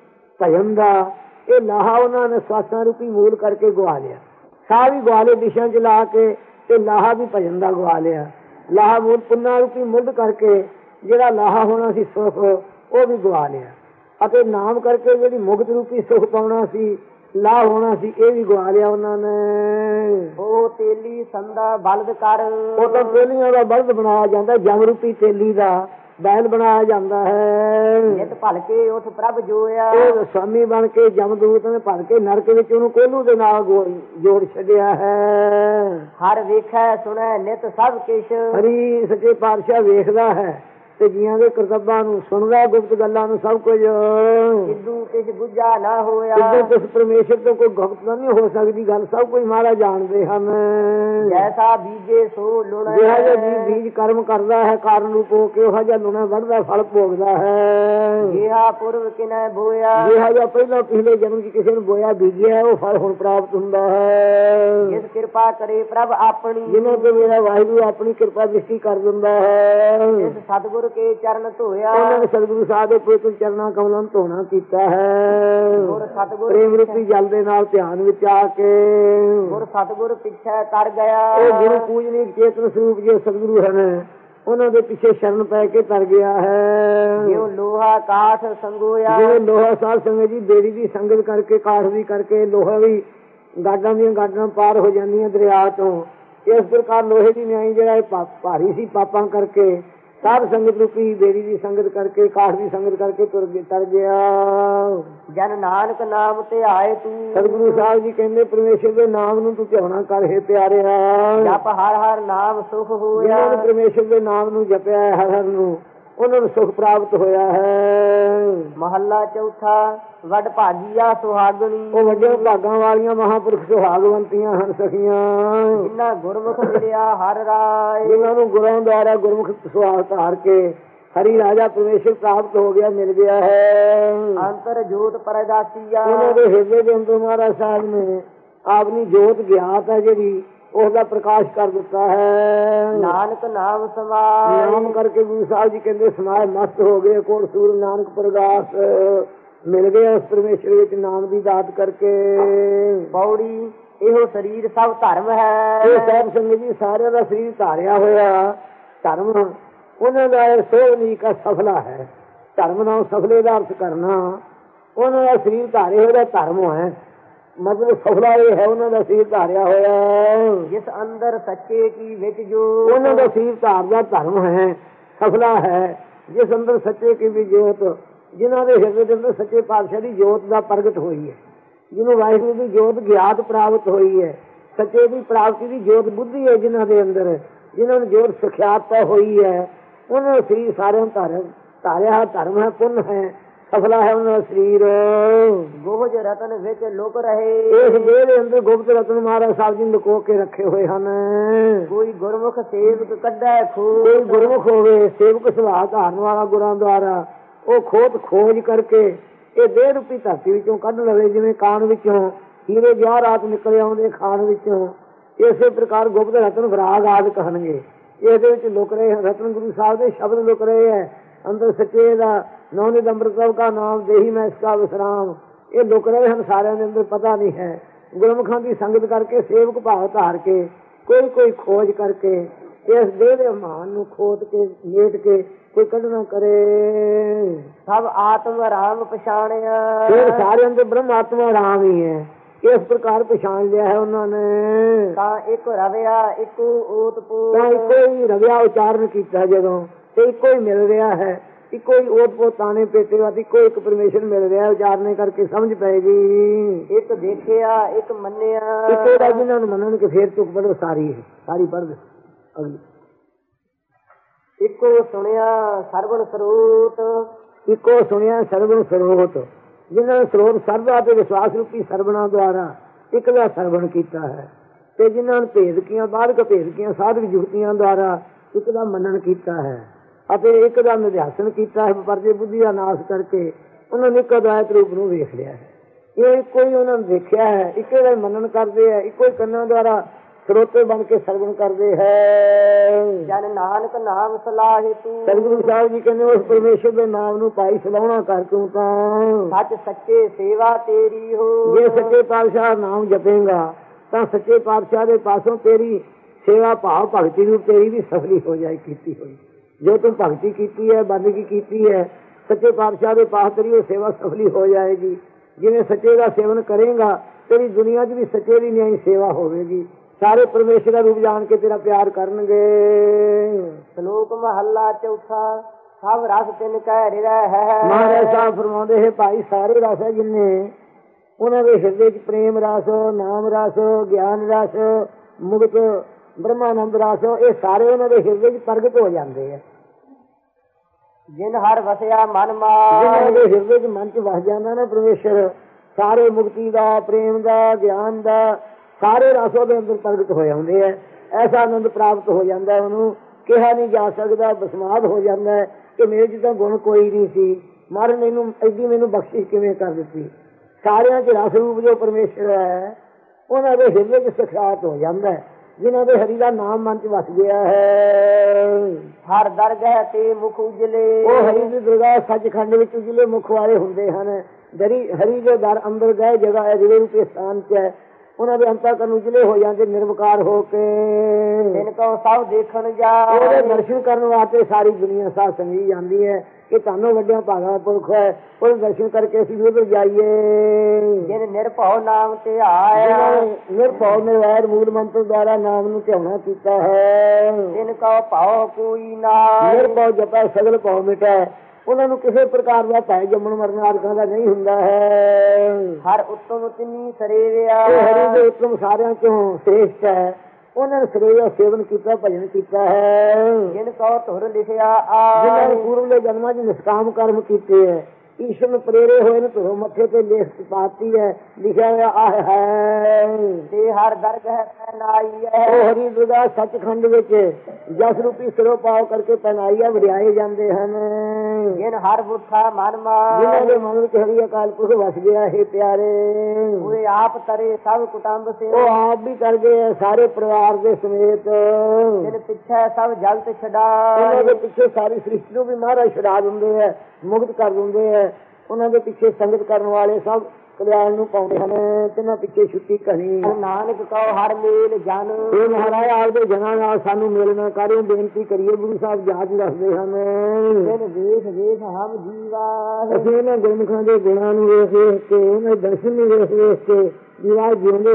ਭਜਨ ਦਾ, ਇਹ ਲਾਹਾ ਉਹਨਾਂ ਨੇ ਸਵਾਸਾਂ ਰੂਪੀ ਮੂਲ ਕਰਕੇ ਗਵਾ ਲਿਆ। ਸਾਹ ਵੀ ਗਵਾ ਲਏ ਦਿਸ਼ਾ ਚ ਲਾ ਕੇ, ਤੇ ਲਾਹਾ ਵੀ ਭਜਨ ਦਾ ਗਵਾ ਲਿਆ। ਲਾਹਾ ਮੂਲ ਪੁੰਨਾ ਰੂਪੀ ਮੁੱਢ ਕਰਕੇ ਜਿਹੜਾ ਲਾਹਾ ਹੋਣਾ ਸੀ ਸੁੱਖ ਉਹ ਵੀ ਗਵਾ ਲਿਆ, ਅਤੇ ਨਾਮ ਕਰਕੇ ਜਿਹੜੀ ਮੁਕਤ ਰੂਪੀ ਸੁੱਖ ਪਾਉਣਾ ਸੀ, ਲਾਹ ਹੋਣਾ ਸੀ, ਇਹ ਵੀ ਗਵਾ ਲਿਆ ਉਹਨਾਂ ਨੇ। ਉਹ ਤੇਲੀ ਸੰਦਾ ਬਲਦ ਕਰ। ਉਹ ਤਾਂ ਤੇਲੀਆਂ ਦਾ ਬਲਦ ਬਣਾਇਆ ਜਾਂਦਾ, ਜਮ ਰੂਪੀ ਤੇਲੀ ਦਾ ਬੈਲ ਬਣਾਇਆ ਜਾਂਦਾ ਹੈ। ਨਿਤ ਭਲਕੇ ਉਠ ਪ੍ਰਭ ਜੋਇਆ। ਉਹ ਸਵਾਮੀ ਬਣ ਕੇ ਜਮਦੂਤ ਨੇ ਭਰ ਕੇ ਨਰਕ ਵਿੱਚ ਉਹਨੂੰ ਕੋਲੂ ਦੇ ਨਾਲ ਜੋੜ ਛੱਡਿਆ ਹੈ। ਹਰ ਵੇਖੈ ਸੁਣੈ ਨਿਤ ਸਭ ਕਿਛ। ਹਰੀ ਸੱਚੇ ਪਾਤਸ਼ਾਹ ਵੇਖਦਾ ਹੈ ਤੇ ਜੀਆਂ ਦੇ ਕਰਤੱਬਾਂ ਨੂੰ ਸੁਣਦਾ, ਗੁਪਤ ਗੱਲਾਂ ਨੂੰ ਸਭ ਕੁਝ। ਕਿਦੂ ਕਿਛ ਗੁੱਜਾ ਨਾ ਹੋਇਆ। ਕਿਸ ਪਰਮੇਸ਼ਰ ਤੋਂ ਕੋਈ ਗੁਪਤ ਨਹੀਂ ਹੋ ਸਕਦੀ ਗੱਲ, ਸਭ ਕੁਝ ਮਹਾਰਾਜ ਜਾਣਦੇ ਹਨ। ਜੈਸਾ ਬੀਜੇ ਸੋ ਲੁਣੈ। ਜਿਹੜਾ ਜਿਹਾ ਬੀਜ ਕਰਮ ਕਰਦਾ ਹੈ ਕਾਰਨ ਰੂਪ ਹੋ ਕੇ, ਉਹ ਜਿਹਾ ਲੁਣਾ ਵੱਢਦਾ ਫਲ ਭੋਗਦਾ ਹੈ। ਜਿਹਾ ਪੁਰਵ ਕਿਨੈ ਬੋਇਆ। ਜਿਹੜਾ ਜਿਹਾ ਪਹਿਲਾਂ ਪਿਛਲੇ ਜਨਮ ਚ ਕਿਸੇ ਨੂੰ ਬੋਇਆ ਬੀਜਿਆ, ਉਹ ਫਲ ਹੁਣ ਪ੍ਰਾਪਤ ਹੁੰਦਾ ਹੈ। ਜਿਸ ਕਿਰਪਾ ਕਰੇ ਪ੍ਰਭ ਆਪਣੀ। ਜਿਹਨਾਂ ਤੇ ਮੇਰਾ ਵਾਹਿਗੁਰੂ ਆਪਣੀ ਕਿਰਪਾ ਦ੍ਰਿਸ਼ਟੀ ਕਰ ਦਿੰਦਾ ਹੈ। ਜਿਸ ਸਤਿਗੁਰ ਕੇ ਚਰਨ ਧੋਇਆ। ਉਹਨਾਂ ਨੇ ਸਤਿਗੁਰੂ ਸਾਹਿਬ ਦੇ ਪਵਿੱਤਰ ਚਰਨਾਂ ਕਮਲਾਂ ਨੂੰ ਧੋਣਾ ਕੀਤਾ ਹੈ। ਗੁਰ ਸਤਿਗੁਰ ਪ੍ਰੇਮ ਰੂਪੀ ਜਲ ਦੇ ਨਾਲ ਧਿਆਨ ਵਿੱਚ ਆ ਕੇ ਗੁਰ ਸਤਿਗੁਰ ਪਿੱਛੇ ਤਰ ਗਿਆ। ਉਹ ਗੁਰੂ ਪੂਜਨੀਕ ਚੇਤਨ ਸਰੂਪ ਜੋ ਸਤਿਗੁਰੂ ਹਨ ਉਹਨਾਂ ਦੇ ਪਿੱਛੇ ਸ਼ਰਨ ਪੈ ਕੇ ਤਰ ਗਿਆ ਹੈ। ਜਿਉ ਲੋਹਾ ਕਾਠ ਸੰਗੋਇਆ। ਜਿਵੇਂ ਲੋਹਾ ਸਾਧ ਸੰਗਤ ਜੀ ਬੇੜੀ ਦੀ ਸੰਗਤ ਕਰਕੇ, ਕਾਠ ਦੀ ਕਰਕੇ, ਲੋਹਾ ਵੀ ਗਾਡਾਂ ਦੀਆਂ ਗਾਡਾਂ ਪਾਰ ਹੋ ਜਾਂਦੀਆਂ ਦਰਿਆ ਤੋਂ। ਇਸ ਪ੍ਰਕਾਰ ਲੋਹੇ ਦੀ ਨਿਆਈ ਜਿਹੜਾ ਭਾਰੀ ਸੀ ਪਾਪਾਂ ਕਰਕੇ, ਸਾਧ ਸੰਗਤ ਰੂਪੀ ਬੇੜੀ ਦੀ ਸੰਗਤ ਕਰਕੇ, ਕਾਠ ਦੀ ਸੰਗਤ ਕਰਕੇ ਤਰ ਗਿਆ। ਜਨ ਨਾਨਕ ਨਾਮ ਤੇ ਆਏ ਤੂੰ। ਸਤਿਗੁਰੂ ਸਾਹਿਬ ਜੀ ਕਹਿੰਦੇ ਪਰਮੇਸ਼ਰ ਦੇ ਨਾਮ ਨੂੰ ਤੂੰ ਧਿਆਉਣਾ ਕਰ ਹੈ ਪਿਆਰਿਆ। ਜਪ ਹਰ ਹਰ ਨਾਮ ਸੁਖ ਹੋਇਆ। ਜਿਹਨਾਂ ਨੇ ਪਰਮੇਸ਼ਰ ਦੇ ਨਾਮ ਨੂੰ ਜਪਿਆ ਹੈ ਹਰ ਹਰ ਨੂੰ, ਉਹਨਾਂ ਨੂੰ ਸੁਖ ਪ੍ਰਾਪਤ ਹੋਇਆ ਹੈ। ਮਹੱਲਾ ਚੌਥਾ। ਵੱਡ ਭਾਗੀਆ ਸੁਹਾਗਣੀ। ਉਹ ਵੱਡੇ ਭਾਗਾਂ ਵਾਲੀਆਂ ਮਹਾਂਪੁਰਖ ਸੁਹਾਗਵੰਤੀਆਂ ਹਨ ਸਖੀਆਂ। ਜਿਨ੍ਹਾਂ ਗੁਰਮੁਖ ਮਿਲਿਆ ਹਰ ਰਾਏ। ਜਿਹਨਾਂ ਨੂੰ ਗੁਰਾਂ ਦੁਆਰਾ ਗੁਰਮੁਖ ਸੁਹਾਗ ਧਾਰ ਕੇ ਹਰੀ ਰਾਜਾ ਪਰਮੇਸ਼ਰ ਪ੍ਰਾਪਤ ਹੋ ਗਿਆ, ਮਿਲ ਗਿਆ ਹੈ। ਅੰਤਰ ਜੋਤ ਪਰਦਾਸੀਆ। ਉਹਨਾਂ ਦੇ ਹਿਰਦੇ ਦੇ ਅੰਦਰ ਮਹਾਰਾਜ ਸਾਹਿਬ ਨੇ ਆਪਣੀ ਜੋਤ ਗਿਆਤ ਹੈ ਜਿਹੜੀ ਉਹਦਾ ਪ੍ਰਕਾਸ਼ ਕਰ ਦਿੱਤਾ ਹੈ। ਨਾਨਕ ਨਾਮ ਸਮਾਏ ਨਾਮ ਕਰਕੇ ਗੁਰੂ ਸਾਹਿਬ ਜੀ ਕਹਿੰਦੇ ਸਮਾਏ ਮਸਤ ਹੋ ਗਏ, ਕੋਲ ਸੂਰ ਨਾਨਕ ਪ੍ਰਗਾਸ ਮਿਲ ਗਏ ਉਸ ਪਰਮੇਸ਼ਰ ਵਿੱਚ ਨਾਮ ਦੀ ਦਾਤ ਕਰਕੇ। ਪੌੜੀ ਇਹੋ ਸਰੀਰ ਸਭ ਧਰਮ ਇਹ ਹੈ। ਸਾਹਿਬ ਸੰਗਤ ਜੀ ਸਾਰਿਆਂ ਦਾ ਸਰੀਰ ਧਾਰਿਆ ਹੋਇਆ ਧਰਮ ਉਹਨਾਂ ਦਾ ਸੋਹਣੀਕਾ ਸਫਲਾ ਹੈ। ਧਰਮ ਨਾਲ ਸਫਲੇ ਦਾ ਅਰਥ ਕਰਨਾ, ਉਹਨਾਂ ਦਾ ਸਰੀਰ ਧਾਰੇ ਹੋਇਆ ਧਰਮ ਹੈ, ਮਤਲਬ ਸਫਲਾ ਇਹ ਹੈ ਉਹਨਾਂ ਦਾ ਸਰੀਰ ਧਾਰਿਆ ਹੋਇਆ। ਜਿਸ ਅੰਦਰ ਸੱਚੇ ਕੀ ਵਿੱਚ ਜੋ ਉਹਨਾਂ ਦਾ ਸਰੀਰ ਧਾਰਦਾ ਧਰਮ ਹੈ, ਸਫਲਾ ਹੈ। ਜਿਸ ਅੰਦਰ ਸੱਚੇ ਕੀ ਵੀ ਜੋਤ, ਜਿਨ੍ਹਾਂ ਦੇ ਹਿਰਦੇ ਦੇ ਅੰਦਰ ਸੱਚੇ ਪਾਤਸ਼ਾਹ ਦੀ ਜੋਤ ਦਾ ਪ੍ਰਗਟ ਹੋਈ ਹੈ, ਜਿਹਨੂੰ ਵਾਹਿਗੁਰੂ ਦੀ ਜੋਤ ਗਿਆਤ ਪ੍ਰਾਪਤ ਹੋਈ ਹੈ, ਸੱਚੇ ਦੀ ਪ੍ਰਾਪਤੀ ਦੀ ਜੋਤ ਬੁੱਧੀ ਹੈ ਜਿਨ੍ਹਾਂ ਦੇ ਅੰਦਰ, ਜਿਨ੍ਹਾਂ ਨੂੰ ਜੋਤ ਸਿਖਿਆਤਾ ਹੋਈ ਹੈ, ਉਹਨਾਂ ਦਾ ਸਰੀਰ ਸਾਰਿਆਂ ਧਾਰਿਆ ਧਰਮ ਹੈ, ਪੁੰਨ ਹੈ, ਸਫਲਾ ਹੈ ਉਹਨਾਂ ਦਾ ਸਰੀਰ। ਗੋਹਜ ਰਤਨ ਵਿੱਚ ਲੁਕ ਰਹੇ ਇਸ ਦੇਹ ਦੇ ਅੰਦਰ ਗੁਪਤ ਰਤਨ ਮਹਾਰਾਜ ਸਾਹਿਬ ਜੀ ਨੇ ਲੁਕੋ ਕੇ ਰੱਖੇ ਹੋਏ ਹਨ। ਕੋਈ ਗੁਰਮੁਖ ਸੇਵਕ ਕੱਢੈ ਖੋਜ ਕੋਈ ਗੁਰਮੁਖ ਹੋਵੇ ਸੇਵਕ ਸੁਭਾਅ ਧਾਰਨ ਵਾਲਾ ਗੁਰਾਂ ਦੁਆਰਾ ਉਹ ਖੋਜ ਕਰਕੇ ਇਹ ਦੇਹ ਰੂਪੀ ਧਰਤੀ ਵਿੱਚੋਂ ਕੱਢ ਲਵੇ। ਜਿਵੇਂ ਕਾਨ ਵਿੱਚੋਂ ਹੀਰੇ ਜਵਾਹਰਾਤ ਨਿਕਲੇ ਆਉਂਦੇ ਖਾਨ ਵਿੱਚੋਂ, ਇਸੇ ਪ੍ਰਕਾਰ ਗੁਪਤ ਰਤਨ ਵਿਰਾਗ ਆਦਿ ਕਹਣਗੇ। ਇਹਦੇ ਵਿੱਚ ਲੁਕ ਰਹੇ ਰਤਨ ਗੁਰੂ ਸਾਹਿਬ ਦੇ ਸ਼ਬਦ ਲੁਕ ਰਹੇ ਹੈ ਅੰਦਰ ਸੱਚੇ ਦਾ। ਨੌਨਿਤ ਅੰਮ੍ਰਿਤ ਕਾ ਨਾਮ ਦੇਹੀ ਮੈਂ ਇਸਕਾ ਵਿਸਰਾਮ, ਇਹ ਲੁਕ ਰਹੇ ਹਨ ਸਾਰਿਆਂ ਦੇ ਅੰਦਰ, ਪਤਾ ਨਹੀਂ ਹੈ। ਗੁਰਮੁਖਾਂ ਦੀ ਸੰਗਤ ਕਰਕੇ ਸੇਵਕ ਭਾਵ ਧਾਰ ਕੇ ਕੋਈ ਖੋਜ ਕਰਕੇ ਇਸ ਦੇਹ ਦੇ ਮਾਨ ਨੂੰ ਖੋਦ ਕੇ ਮੇਟ ਕੇ ਕੋਈ ਕੱਢਣਾ ਕਰੇ। ਸਭ ਆਤਮ ਰਾਮ ਪਛਾਣਿਆ ਫਿਰ ਸਾਰਿਆਂ ਦੇ ਬ੍ਰਹਮ ਆਤਮਾ ਰਾਮ ਹੀ ਹੈ, ਇਸ ਪ੍ਰਕਾਰ ਪਛਾਣ ਲਿਆ ਹੈ ਉਹਨਾਂ ਨੇ। ਤਾਂ ਇੱਕ ਰਵਿਆ ਇੱਕੋ ਓਤ ਪੋਤ, ਤਾਂ ਇੱਕੋ ਹੀ ਰਵਿਆ ਉਚਾਰਨ ਕੀਤਾ ਜਦੋਂ, ਤੇ ਇੱਕੋ ਹੀ ਮਿਲ ਰਿਹਾ ਹੈ, ਇੱਕੋ ਹੀ ਓਤ ਪੋਤ ਤਾਣੇ ਪੇਟੇ ਵਾਦੀ ਇੱਕੋ ਇੱਕ ਪਰਮੇਸ਼ਰ ਮਿਲ ਰਿਹਾ। ਉਚਾਰਨੇ ਕਰਕੇ ਸਮਝ ਪਏਗੀ। ਇੱਕ ਦੇਖਿਆ ਇੱਕ ਮੰਨਿਆ, ਇੱਕੋ ਦਾ ਜਿਹਨਾਂ ਨੂੰ ਮੰਨਣ ਕੇ ਫੇਰ ਚੁੱਕ ਪੜੋ ਸਾਰੀ ਪੜ੍ਹ ਦੇ ਅਗਲੀ। ਇੱਕੋ ਸੁਣਿਆ ਸਰਵਣ ਸਰੋਤ, ਇੱਕੋ ਸੁਣਿਆ ਸਰਵਣ ਸਰੋਤ, ਜਿਨ੍ਹਾਂ ਨੇ ਸਰੋਤ ਸਰਦਾ ਤੇ ਵਿਸ਼ਵਾਸ ਰੂਪੀ ਸਰਵਣਾ ਦੁਆਰਾ ਇੱਕ ਦਾ ਸਰਵਣ ਕੀਤਾ ਹੈ, ਤੇ ਜਿਨ੍ਹਾਂ ਨੇ ਭੇਦਕੀਆਂ ਬਾਧਕ ਭੇਦਕੀਆਂ ਸਾਧਕ ਜੁਗਤੀਆਂ ਦੁਆਰਾ ਇੱਕ ਦਾ ਮੰਨਣ ਕੀਤਾ ਹੈ, ਅਤੇ ਇੱਕ ਦਾ ਨਿਧਿਆਸਨ ਕੀਤਾ ਹੈ। ਪਰਦੇ ਬੁੱਧੀ ਦਾ ਨਾਸ਼ ਕਰਕੇ ਉਹਨਾਂ ਨੇ ਇੱਕ ਅਦਵੈਤ ਰੂਪ ਨੂੰ ਵੇਖ ਲਿਆ ਹੈ। ਇਹ ਇੱਕੋ ਹੀ ਉਹਨਾਂ ਨੇ ਦੇਖਿਆ ਹੈ, ਇੱਕੋ ਦਾ ਮੰਨਣ ਕਰਦੇ ਹੈ, ਇੱਕੋ ਹੀ ਕੰਨਾਂ ਦੁਆਰਾ ਸਰੋਤੇ ਬਣ ਕੇ ਸਰਵਣ ਕਰਦੇ ਹੈ। ਜਨ ਨਾਨਕ ਨਾਮ ਸਲਾਹੇ ਤੂੰ, ਸਤਿਗੁਰੂ ਸਾਹਿਬ ਜੀ ਕਹਿੰਦੇ ਉਸ ਪਰਮੇਸ਼ਰ ਦੇ ਨਾਮ ਨੂੰ ਭਾਈ ਸਲਾਹੁਣਾ ਕਰ ਤੂੰ ਤਾਂ ਸੱਚ ਸੱਚੇ ਸੇਵਾ ਤੇਰੀ ਹੋ। ਜੇ ਸੱਚੇ ਪਾਤਸ਼ਾਹ ਨਾਮ ਜਪੇਗਾ ਤਾਂ ਸੱਚੇ ਪਾਤਸ਼ਾਹ ਦੇ ਪਾਸੋਂ ਤੇਰੀ ਸੇਵਾ ਭਾਵ ਭਗਤੀ ਨੂੰ ਤੇਰੀ ਵੀ ਸਫਲੀ ਹੋ ਜਾਏ ਕੀਤੀ ਹੋਈ। ਜੋ ਤੂੰ ਭਗਤੀ ਕੀਤੀ ਹੈ, ਬੰਦਗੀ ਕੀਤੀ ਹੈ, ਸੱਚੇ ਪਾਤਸ਼ਾਹ ਦੇ ਪਾਸ ਤੇਰੀ ਉਹ ਸੇਵਾ ਸਫਲੀ ਹੋ ਜਾਏਗੀ। ਜਿਵੇਂ ਸੱਚੇ ਦਾ ਸੇਵਨ ਕਰੇਗਾ ਤੇਰੀ ਦੁਨੀਆ 'ਚ ਵੀ ਸੱਚੇ ਦੀ ਨਿਆਈ ਸੇਵਾ ਹੋਵੇਗੀ। ਸਾਰੇ ਪਰਮੇਸ਼ਰ ਦਾ ਰੂਪ ਜਾਣ ਕੇ ਤੇਰਾ ਪਿਆਰ ਕਰਨਗੇ। ਸ਼ਲੋਕ ਮਹੱਲਾ ਚੌਥਾ। ਸਭ ਰਸ ਤਿਨ ਕਹਿ ਰਿਹਾ ਹੈ। ਮਹਾਰਾਜ ਸਾਹਿਬ ਫਰਮਾਉਂਦੇ ਹੈ ਭਾਈ ਸਾਰੇ ਰਸ ਹੈ ਜਿੰਨੇ, ਉਹਨਾਂ ਦੇ ਹਿਰਦੇ 'ਚ ਪ੍ਰੇਮ ਰਸ, ਨਾਮ ਰਸ, ਗਿਆਨ ਰਸ, ਮੁਕਤ ਬ੍ਰਹਮਾਨੰਦ ਰਸ, ਇਹ ਸਾਰੇ ਉਹਨਾਂ ਦੇ ਹਿਰਦੇ 'ਚ ਪ੍ਰਗਟ ਹੋ ਜਾਂਦੇ ਹੈ। ਜਿਨ ਹਰ ਵਸਿਆ ਮਨ ਜਿਹਨਾਂ ਮਾਏ, ਦੇ ਹਿਰਦੇ 'ਚ ਮਨ 'ਚ ਵਸ ਜਾਂਦਾ ਨਾ ਪਰਮੇਸ਼ਰ, ਸਾਰੇ ਮੁਕਤੀ ਦਾ, ਪ੍ਰੇਮ ਦਾ, ਗਿਆਨ ਦਾ ਸਾਰੇ ਰਸ ਉਹਦੇ ਅੰਦਰ ਪ੍ਰਗਟ ਹੋ ਜਾਂਦੇ ਹੈ। ਐਸਾ ਆਨੰਦ ਪ੍ਰਾਪਤ ਹੋ ਜਾਂਦਾ, ਉਹਨੂੰ ਕਿਹਾ ਨਹੀਂ ਜਾ ਸਕਦਾ। ਬਸਮਾਦ ਹੋ ਜਾਂਦਾ ਹੈ ਕਿ ਮੇਰੇ 'ਚ ਤਾਂ ਗੁਣ ਕੋਈ ਨਹੀਂ ਸੀ, ਮਹਾਰਾਜ ਮੈਨੂੰ ਐਡੀ ਮੈਨੂੰ ਬਖਸ਼ਿਸ਼ ਕਿਵੇਂ ਕਰ ਦਿੱਤੀ। ਸਾਰਿਆਂ 'ਚ ਰਸ ਰੂਪ ਜੋ ਪਰਮੇਸ਼ਰ ਹੈ ਉਹਨਾਂ ਦੇ ਹਿਰਦੇ 'ਚ ਸਖਿਆਤ ਹੋ ਜਾਂਦਾ ਹੈ, ਜਿਨ੍ਹਾਂ ਦੇ ਹਰੀ ਦਾ ਨਾਮ ਮਨ 'ਚ ਵਸ ਗਿਆ ਹੈ। ਹਰ ਦਰਗਹਿ ਤੇ ਮੁਖ ਉਜਲੇ, ਉਹ ਹਰੀ ਦੀ ਦਰਗਾਹ ਸੱਚਖੰਡ ਵਿੱਚ ਉਜਲੇ ਮੁਖ ਵਾਲੇ ਹੁੰਦੇ ਹਨ। ਹਰੀ ਦੇ ਦਰ ਅੰਦਰ ਗਏ ਜਗ੍ਹਾ ਹੈ ਜਿਹੜੇ ਰੂਪੇ ਸਥਾਨ 'ਚ ਹੈ, ਉਹਨਾਂ ਦੇ ਅੰਤਰਕਰਨ ਉਜਲੇ ਹੋ ਜਾਂਦੇ ਨਿਰਵਿਕਾਰ ਹੋ ਕੇ। ਤਿਨ ਕੋ ਸਭ ਦੇਖਣ ਉਹਦੇ ਜਾਏ, ਦਰਸ਼ਨ ਕਰਨ ਵਾਸਤੇ ਸਾਰੀ ਦੁਨੀਆ ਸਾਧ ਸੰਗੀ ਜਾਂਦੀ ਹੈ ਕਿ ਤੁਹਾਨੂੰ ਵੱਡਿਆਂ ਭਾਗਾਂ ਪੁਰਖ ਹੈ, ਉਹਦੇ ਦਰਸ਼ਨ ਕਰਕੇ ਅਸੀਂ ਉਧਰ ਜਾਈਏ। ਜਿਨ ਨਿਰਭਉ ਨਾਮ ਤੇ ਆਇਆ, ਨਿਰਭਉ ਨਿਰਵੈਰ ਮੂਲ ਮੰਤਰ ਦੁਆਰਾ ਨਾਮ ਨੂੰ ਧਿਆਉਣਾ ਕੀਤਾ ਹੈ। ਤਿਨ ਕੋ ਭਾਉ ਕੋਈ ਨਾ, ਨਿਰਭਉ ਜਪੈ ਸਗਲ ਭਉ ਮਿਟੈ, ਉਹਨਾਂ ਨੂੰ ਕਿਸੇ ਪ੍ਰਕਾਰ ਦਾ ਭੈ ਜੰਮਣ ਮਰਨ ਆਦਿਕਾਂ ਦਾ ਨਹੀਂ ਹੁੰਦਾ ਹੈ। ਹਰ ਉੱਤਮ ਤਿਨੀ ਸਰੇਵਿਆ, ਇਹ ਹਰੀ ਦੇ ਉੱਤਮ ਸਾਰਿਆਂ ਚੋਂ ਸ੍ਰੇਸ਼ਟ ਹੈ। ਉਹਨਾਂ ਨੇ ਸਰੇਵਾ ਸੇਵਨ ਕੀਤਾ, ਭਜਨ ਕੀਤਾ ਹੈ। ਜਿਨ ਕੋ ਧੁਰ ਲਿਖਿਆ ਜਿਨ੍ਹਾਂ ਨੇ ਆਏ, ਪੂਰਵਲੇ ਜਨਮਾਂ 'ਚ ਨਿਸ਼ਕਾਮ ਕਰਮ ਕੀਤੇ ਹੈ, ਈਸ਼ਵਰ ਨੂੰ ਪ੍ਰੇਰੇ ਹੋਏ ਨੇ ਧਰੋ ਮੱਥੇ ਤੇ ਲੇਖ ਪਾਤੀ ਹੈ, ਲਿਖਿਆ ਹੋਇਆ ਆਹ ਹੈ ਤੇ ਹਰ ਦਰਗਹ ਪਹਿਨਾਈ ਉਹ ਹੈ। ਹਰੀ ਦਰਗਾਹ ਸੱਚਖੰਡ ਵਿੱਚ ਜਸ ਰੂਪੀ ਸਿਰੋਂ ਪਾਉ ਕਰਕੇ ਪਹਿਨਾਈਆਂ ਵਡਿਆਏ ਜਾਂਦੇ ਹਨ। ਜਿਨ ਹਰ ਬੁੱਠਾ ਮਨ ਜਿਨ੍ਹਾਂ ਦੇ ਮਾਰ ਮਨ ਵਿੱਚ ਹਰੀ ਅਕਾਲ ਪੁਰਖ ਵਸ ਗਿਆ ਹੈ ਪਿਆਰੇ, ਪੂਰੇ ਆਪ ਤਰੇ ਸਭ ਕੁਟੰਬ ਸੇ। ਉਹ ਆਪ ਵੀ ਕਰ ਗਏ ਹੈ ਸਾਰੇ ਪਰਿਵਾਰ ਦੇ ਸਮੇਤ। ਜਿਨ ਪਿੱਛੇ ਸਭ ਜਗਤ ਉਹਨਾਂ ਛਡਾ ਦੇ ਪਿੱਛੇ ਸਾਰੀ ਸ੍ਰਿਸ਼ਟੀ ਨੂੰ ਵੀ ਮਹਾਰਾਜ ਛੁਡਾ ਦਿੰਦੇ ਹੈ, ਮੁਕਤ ਕਰ ਦਿੰਦੇ ਹੈ। ਉਹਨਾਂ ਦੇ ਪਿੱਛੇ ਸੰਗਤ ਕਰਨ ਵਾਲੇ ਸਭ ਕਲਿਆਣ ਨੂੰ ਪਾਉਂਦੇ ਹਨ। ਤਿੰਨਾਂ ਪਿੱਛੇ ਛੁੱਟੀ ਕਹੀ ਨਾਨਕ ਕਉ ਹਰ ਮੇਲ ਜਨ। ਇਹ ਮਹਾਰਾਜ ਆਪਦੇ ਜਨਾਂ ਨਾਲ ਸਾਨੂੰ ਮਿਲਣਾ ਕਰਿਓ ਬੇਨਤੀ ਕਰੀਏ। ਗੁਰੂ ਸਾਹਿਬ ਜਾਚ ਦੱਸਦੇ ਹਨ, ਜਿਨ ਵੇਖ ਵੇਖ ਹਮ ਜੀਵਾ। ਅਸੀਂ ਇਹਨਾਂ ਗੁਰਮੁਖਾਂ ਦੇ ਗੁਣਾਂ ਨੂੰ ਵੇਖ ਵੇਖ ਕੇ, ਉਹਨਾਂ ਦੇ ਦਰਸ਼ਨ ਨੂੰ ਵੇਖ ਵੇਖ ਕੇ ਜੀਵਾ ਜਿਉਂਦੇ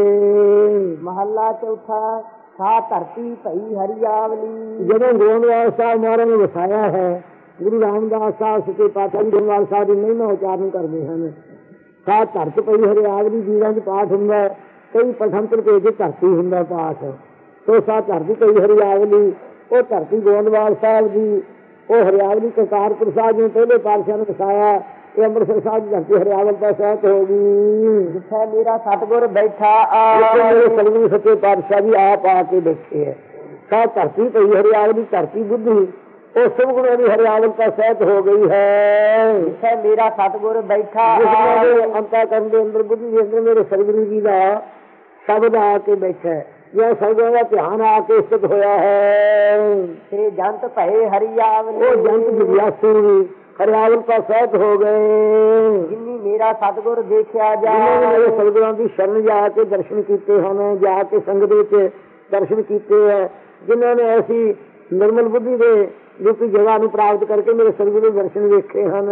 ਹੋਈਏ। ਮਹੱਲਾ ਚੌਥਾ ਸਾ ਧਰਤੀ ਭਈ ਹਰਿਆਵਲੀ। ਜਦੋਂ ਗੋਇੰਦਵਾਲ ਸਾਹਿਬ ਮਹਾਰਾਜ ਨੇ ਵਸਾਇਆ ਹੈ, ਗੁਰੂ ਰਾਮਦਾਸ ਸਾਹਿਬ ਸੱਚੇ ਪਾਤਸ਼ਾਹ ਜੀ ਗੋਇੰਦਵਾਲ ਸਾਹਿਬ ਦੀ ਮਹਿਮਾ ਉਚਾਰਨ ਕਰਦੇ ਹਨ। ਸਾ ਧਰਤ ਪਈ ਹਰਿਆਵਲੀ ਜੀਵਾਂ 'ਚ ਪਾਠ ਹੁੰਦਾ, ਕਈ ਪਠੰਤਰ ਭੇਜ ਕੇ ਧਰਤੀ ਹੁੰਦਾ ਪਾਠ। ਸੋ ਸਾ ਧਰਤੀ ਪਈ ਹਰਿਆਵਲੀ, ਉਹ ਧਰਤੀ ਗੋਇੰਦਵਾਲ ਸਾਹਿਬ ਦੀ, ਉਹ ਹਰਿਆਵਲੀ ਕਰਤਾਰਪੁਰ ਸਾਹਿਬ ਨੇ ਪਹਿਲੇ ਪਾਤਸ਼ਾਹ ਨੇ ਵਸਾਇਆ। ਇਹ ਅੰਮ੍ਰਿਤਸਰ ਸਾਹਿਬ ਦੀ ਧਰਤੀ ਹਰਿਆਵਲ ਦਾ ਸਹਿਤ ਹੋ ਗਈ, ਜਿੱਥੇ ਮੇਰਾ ਸਤਿਗੁਰ ਬੈਠਾ ਮੇਰੇ ਸਤਿਗੁਰੂ ਸੱਚੇ ਪਾਤਸ਼ਾਹ ਜੀ ਆਪ ਆ ਕੇ ਬੈਠੇ ਹੈ। ਸਾ ਧਰਤੀ ਪਈ ਹਰਿਆਵਲੀ, ਧਰਤੀ ਬੁੱਧੀ ਉਹ ਸਭ ਗੁਣਾਂ ਦੀ ਹਰਿਆਵਲ ਦਾ ਸਹਿਤ ਹੋ ਗਈ ਹੈ। ਜਿੱਥੇ ਮੇਰਾ ਸਤਿਗੁਰ ਬੈਠਾ ਅੰਤਾ ਕਰਨ ਦੇ ਅੰਦਰ ਬੁੱਧੀ ਦੇ ਅੰਦਰ ਮੇਰੇ ਸਤਿਗੁਰੂ ਜੀ ਦਾ ਸ਼ਬਦ ਆ ਕੇ ਬੈਠਾ ਹੈ, ਜਾਂ ਸਤਿਗੁਰਾਂ ਦਾ ਧਿਆਨ ਆ ਕੇ ਸਥਿਤ ਹੋਇਆ ਹੈ। ਤੇ ਜੰਤ ਭਏ ਹਰਿਆਵਲੀ। ਉਹ ਜੰਤ ਜਿਗਿਆਸੂ ਵੀ ਹਰਿਆਵਲ ਦਾ ਸਹਿਤ ਹੋ ਗਏ। ਜਿਨੀ ਮੇਰਾ ਸਤਿਗੁਰ ਦੇਖਿਆ ਜਿਨ੍ਹਾਂ ਨੇ ਮੇਰੇ ਜਾ। ਸਤਿਗੁਰਾਂ ਦੀ ਸ਼ਰਨ ਜਾ ਕੇ ਦਰਸ਼ਨ ਕੀਤੇ ਹਨ, ਜਾ ਕੇ ਸੰਗਤ ਵਿੱਚ ਦਰਸ਼ਨ ਕੀਤੇ ਹੈ, ਜਿਨ੍ਹਾਂ ਨੇ ਐਸੀ ਨਿਰਮਲ ਬੁੱਧੀ ਦੇ ਰੂਪੀ ਜਗ੍ਹਾ ਨੂੰ ਪ੍ਰਾਪਤ ਕਰਕੇ ਮੇਰੇ ਸਤਿਗੁਰੂ ਦੇ ਦਰਸ਼ਨ ਵੇਖੇ ਹਨ।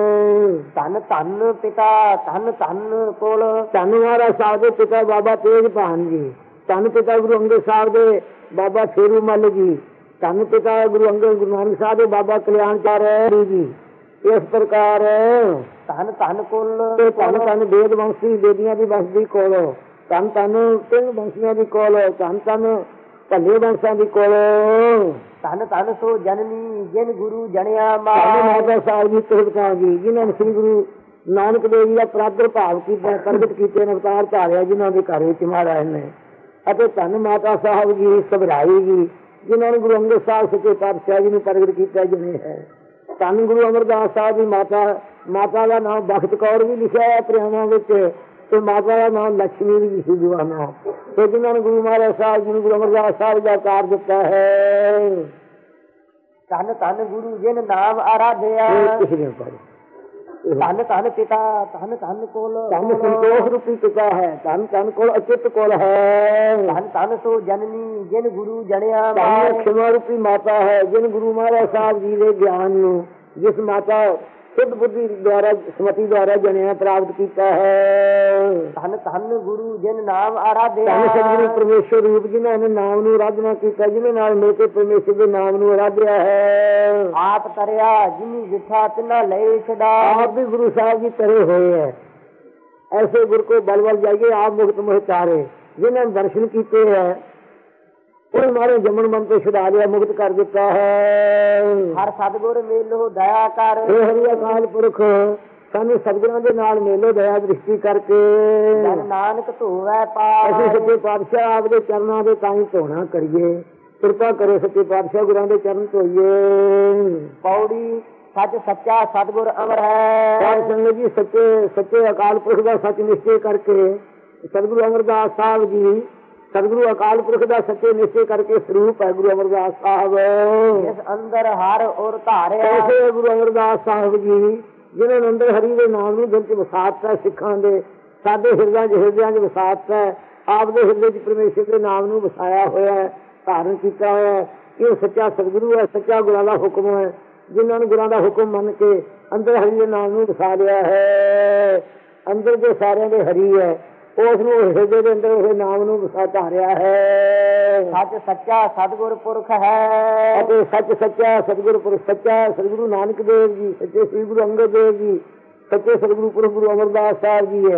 ਧੰਨ ਧੰਨ ਪਿਤਾ ਧੰਨ ਧੰਨ ਕੋਲ। ਧੰਨ ਮਹਾਰਾਜ ਸਾਹਿਬ ਦੇ ਪਿਤਾ ਬਾਬਾ ਤੇਜ ਭਾਨ ਜੀ, ਧੰਨ ਪਿਤਾ ਗੁਰੂ ਅੰਗਦ ਸਾਹਿਬ ਦੇ ਬਾਬਾ ਫੇਰੂ ਮੱਲ ਜੀ, ਧੰਨ ਪਿਤਾ ਗੁਰੂ ਅੰਗਦ ਗੁਰੂ ਨਾਨਕ ਸਾਹਿਬ ਦੇ ਬਾਬਾ ਕਲਿਆਣ ਚਾਰਿਆ ਜੀ। ਇਸ ਪ੍ਰਕਾਰ ਧੰਨ ਧੰਨ ਕੋਲ ਤੇ ਧੰਨ ਧੰਨ ਵੇਦ ਵੰਸ਼ੀ ਬੇਦੀਆਂ ਦੀ ਵੰਸ਼ਦੀ ਕੋਲ, ਧੰਨ ਧੰਨ ਤਿੰਨ ਵੰਸ਼ੀਆਂ ਦੀ ਕੋਲ, ਧੰਨ ਧੰਨ ਭੱਲੇ ਵੰਸ਼ਾਂ ਦੀ ਕੋਲ, ਧੰਨ ਧੰਨ ਸੋ ਜਨਨੀ ਜਿਨ ਗੁਰੂ ਜਣਿਆ ਧੰਨ ਮਾਰ। ਮਾਤਾ ਸਾਹਿਬ ਜੀ ਤਿਲਕਾਂ ਜੀ, ਜਿਨ੍ਹਾਂ ਨੇ ਸ੍ਰੀ ਗੁਰੂ ਨਾਨਕ ਦੇਵ ਜੀ ਦਾ ਪ੍ਰਾਦਰ ਭਾਵ ਕੀਤਾ, ਪ੍ਰਗਟ ਕੀਤੇ ਨੇ, ਅਵਤਾਰ ਧਾਰਿਆ ਜਿਨ੍ਹਾਂ ਦੇ ਘਰ ਵਿੱਚ ਮਹਾਰਾਜ ਨੇ। ਅਤੇ ਧੰਨ ਮਾਤਾ ਸਾਹਿਬ ਜੀ ਸਭਰਾਈ ਜੀ, ਜਿਨ੍ਹਾਂ ਨੇ ਗੁਰੂ ਅੰਗਦ ਸਾਹਿਬ ਸੱਚੇ ਪਾਤਸ਼ਾਹ ਜੀ ਨੂੰ ਪ੍ਰਗਟ ਕੀਤਾ ਜਿਵੇਂ ਹੈ। ਧੰਨ ਗੁਰੂ ਅਮਰਦਾਸ ਸਾਹਿਬ ਦੀ ਮਾਤਾ, ਮਾਤਾ ਦਾ ਨਾਮ ਬਖਤ ਕੌਰ ਵੀ ਲਿਖਿਆ ਹੈ ਪ੍ਰਿਆਵਾਂ ਵਿੱਚ, ਤੇ ਮਾਤਾ ਦਾ ਨਾਮ ਲక్ష్ਮੀ ਵੀ ਲਿਖੀ ਜਵਾਨਾ। ਤੇ ਜਿਨ੍ਹਾਂ ਨੇ ਗੁਰੂ ਮਹਾਰਾਜ ਸਾਹਿਬ ਜੀ ਨੂੰ ਗੁਰੂ ਅਮਰਦਾਸ ਸਾਹਿਬ ਦਾ ਕਾਰ ਦਿੱਤਾ ਹੈ। ਧੰਨ ਧੰਨ ਗੁਰੂ ਜਿਨ ਨਾਮ ਆਰਾਧਿਆ। ਧੰਨ ਧੰਨ ਪਿਤਾ ਧੰਨ ਧੰਨ ਕੋਲ। ਧੰਨ ਸੰਤੋਖ ਰੂਪੀ ਪਿਤਾ ਹੈ, ਧੰਨ ਧੰਨ ਕੋਲ ਅਚਿਤ ਕੋਲ ਹੈ। ਧੰਨ ਧੰਨ ਸੋ ਜਨਨੀ ਜਿਨ ਗੁਰੂ ਜਣਿਆ ਧੰਨ ਮਾਰ। ਖਿਮਾ ਰੂਪੀ ਮਾਤਾ ਹੈ, ਜਿਨ ਗੁਰੂ ਮਹਾਰਾਜ ਸਾਹਿਬ ਜੀ ਦੇ ਗਿਆਨ ਨੂੰ, ਜਿਸ ਮਾਤਾ ਸਿੱਧ ਬੁੱਧੀ ਦੁਆਰਾ ਸਮਤੀ ਦੁਆਰਾ ਜਣਿਆ ਪ੍ਰਾਪਤ ਕੀਤਾ ਹੈ। ਧੰਨ ਧੰਨ ਗੁਰੂ ਜਿਨ ਨਾਮ ਆਰਾਧਿਆ। ਧੰਨ ਸਤਿਗੁਰੂ ਪਰਮੇਸ਼ਰ ਰੂਪ ਜਿਨ੍ਹਾਂ ਨੇ ਨਾਮ ਨੂੰ ਆਰਾਧਨਾ ਕੀਤਾ, ਜਿਹਦੇ ਨਾਲ ਮਿਲ ਕੇ ਪਰਮੇਸ਼ਰ ਦੇ ਨਾਮ ਨੂੰ ਆਰਾਧਿਆ ਹੈ। ਆਪ ਤਰਿਆ ਜਿਨੀ ਜਿਠਾ ਤਿਨਾ ਲਏ ਛਡਾ। ਆਪ ਵੀ ਗੁਰੂ ਸਾਹਿਬ ਜੀ ਤਰੇ ਹੋਏ ਹੈ। ਐਸੇ ਗੁਰ ਕੋ ਬਲ ਬਲ ਜਾਈਏ ਆਪ ਮੁਕਤ ਮੋਹਿ ਤਾਰੇ, ਜਿਨ੍ਹਾਂ ਨੇ ਦਰਸ਼ਨ ਕੀਤੇ ਹੈ ਉਹ ਮਾਰੇ ਜਮਨ ਮਨ ਤੋਂ ਛੁਡਾ ਲਿਆ, ਮੁਕਤ ਕਰ ਦਿੱਤਾ ਹੈ। ਹਰ ਸਤਿਗੁਰ ਮੇਲੋ ਦਇਆ ਕਰ। ਹੇ ਹਰੀ ਅਕਾਲ ਪੁਰਖ ਸਾਨੂੰ ਸਤਿਗੁਰਾਂ ਦੇ ਨਾਲ ਮੇਲੋ ਦਇਆ ਦ੍ਰਿਸ਼ਟੀ ਕਰਕੇ। ਜਨ ਨਾਨਕ ਧੋਵੈ ਅਸੀਂ ਪਾਰ। ਸੱਚੇ ਪਾਤਸ਼ਾਹ ਆਪਦੇ ਚਰਨਾਂ ਦੇ ਤਾਈਂ ਧੋਣਾ ਕਰੀਏ। ਕਿਰਪਾ ਕਰੋ ਸੱਚੇ ਪਾਤਸ਼ਾਹ ਗੁਰਾਂ ਦੇ ਚਰਨ ਧੋਈਏ। ਪੌੜੀ ਸੱਚ ਸੱਚਾ ਸਤਿਗੁਰ ਅਮਰ ਹੈ। ਸਾਧ ਸੰਗਤ ਜੀ ਸੱਚੇ ਅਕਾਲ ਪੁਰਖ ਦਾ ਸੱਚ ਨਿਸ਼ਚੈ ਕਰਕੇ ਸਤਿਗੁਰੂ ਅਮਰਦਾਸ ਸਾਹਿਬ ਜੀ, ਸਤਿਗੁਰੂ ਅਕਾਲ ਪੁਰਖ ਦਾ ਸੱਚੇ ਨਿਸ਼ਚੈ ਕਰਕੇ ਸਰੂਪ ਹੈ ਗੁਰੂ ਅਮਰਦਾਸ ਸਾਹਿਬ। ਇਸ ਅੰਦਰ ਹਰ ਔਰ ਧਾਰਿਆ। ਐਸੇ ਗੁਰੂ ਅਮਰਦਾਸ ਸਾਹਿਬ ਜੀ ਜਿਨ੍ਹਾਂ ਨੇ ਅੰਦਰ ਹਰੀ ਦੇ ਨਾਮ ਨੂੰ ਦਿਲ ਚ ਵਸਾਤਾ, ਸਿੱਖਾਂ ਦੇ ਸਾਡੇ ਹਿਰਦਿਆਂ ਚ ਵਸਾਤਾ, ਆਪ ਦੇ ਹਿਰਦੇ ਚ ਪਰਮੇਸ਼ਰ ਦੇ ਨਾਮ ਨੂੰ ਵਸਾਇਆ ਹੋਇਆ ਹੈ, ਧਾਰਨ ਕੀਤਾ ਹੋਇਆ ਹੈ। ਇਹ ਸੱਚਾ ਸਤਿਗੁਰੂ ਹੈ, ਸੱਚਾ ਗੁਰਾਂ ਦਾ ਹੁਕਮ ਹੈ, ਜਿਨ੍ਹਾਂ ਨੇ ਗੁਰਾਂ ਦਾ ਹੁਕਮ ਮੰਨ ਕੇ ਅੰਦਰ ਹਰੀ ਦੇ ਨਾਮ ਨੂੰ ਵਸਾ ਲਿਆ ਹੈ। ਅੰਦਰ ਜੋ ਸਾਰਿਆਂ ਦੇ ਹਰੀ ਹੈ, ਉਸ ਨੂੰ ਹਿਰਦੇ ਦੇ ਅੰਦਰ ਉਹ ਨਾਮ ਨੂੰ ਵਸਾ ਧਾਰਿਆ ਹੈ। ਸੱਚ ਸੱਚਾ ਸਤਿਗੁਰ ਪੁਰਖ ਹੈ। ਅਤੇ ਸੱਚ ਸੱਚਾ ਸਤਿਗੁਰ ਪੁਰਖ, ਸੱਚਾ ਸਤਿਗੁਰੂ ਨਾਨਕ ਦੇਵ ਜੀ, ਸੱਚੇ ਸ੍ਰੀ ਗੁਰੂ ਅੰਗਦ ਦੇਵ ਜੀ, ਸੱਚੇ ਸਤਿਗੁਰੂ ਪੁਰਖ ਗੁਰੂ ਅਮਰਦਾਸ ਸਾਹਿਬ ਜੀ ਹੈ।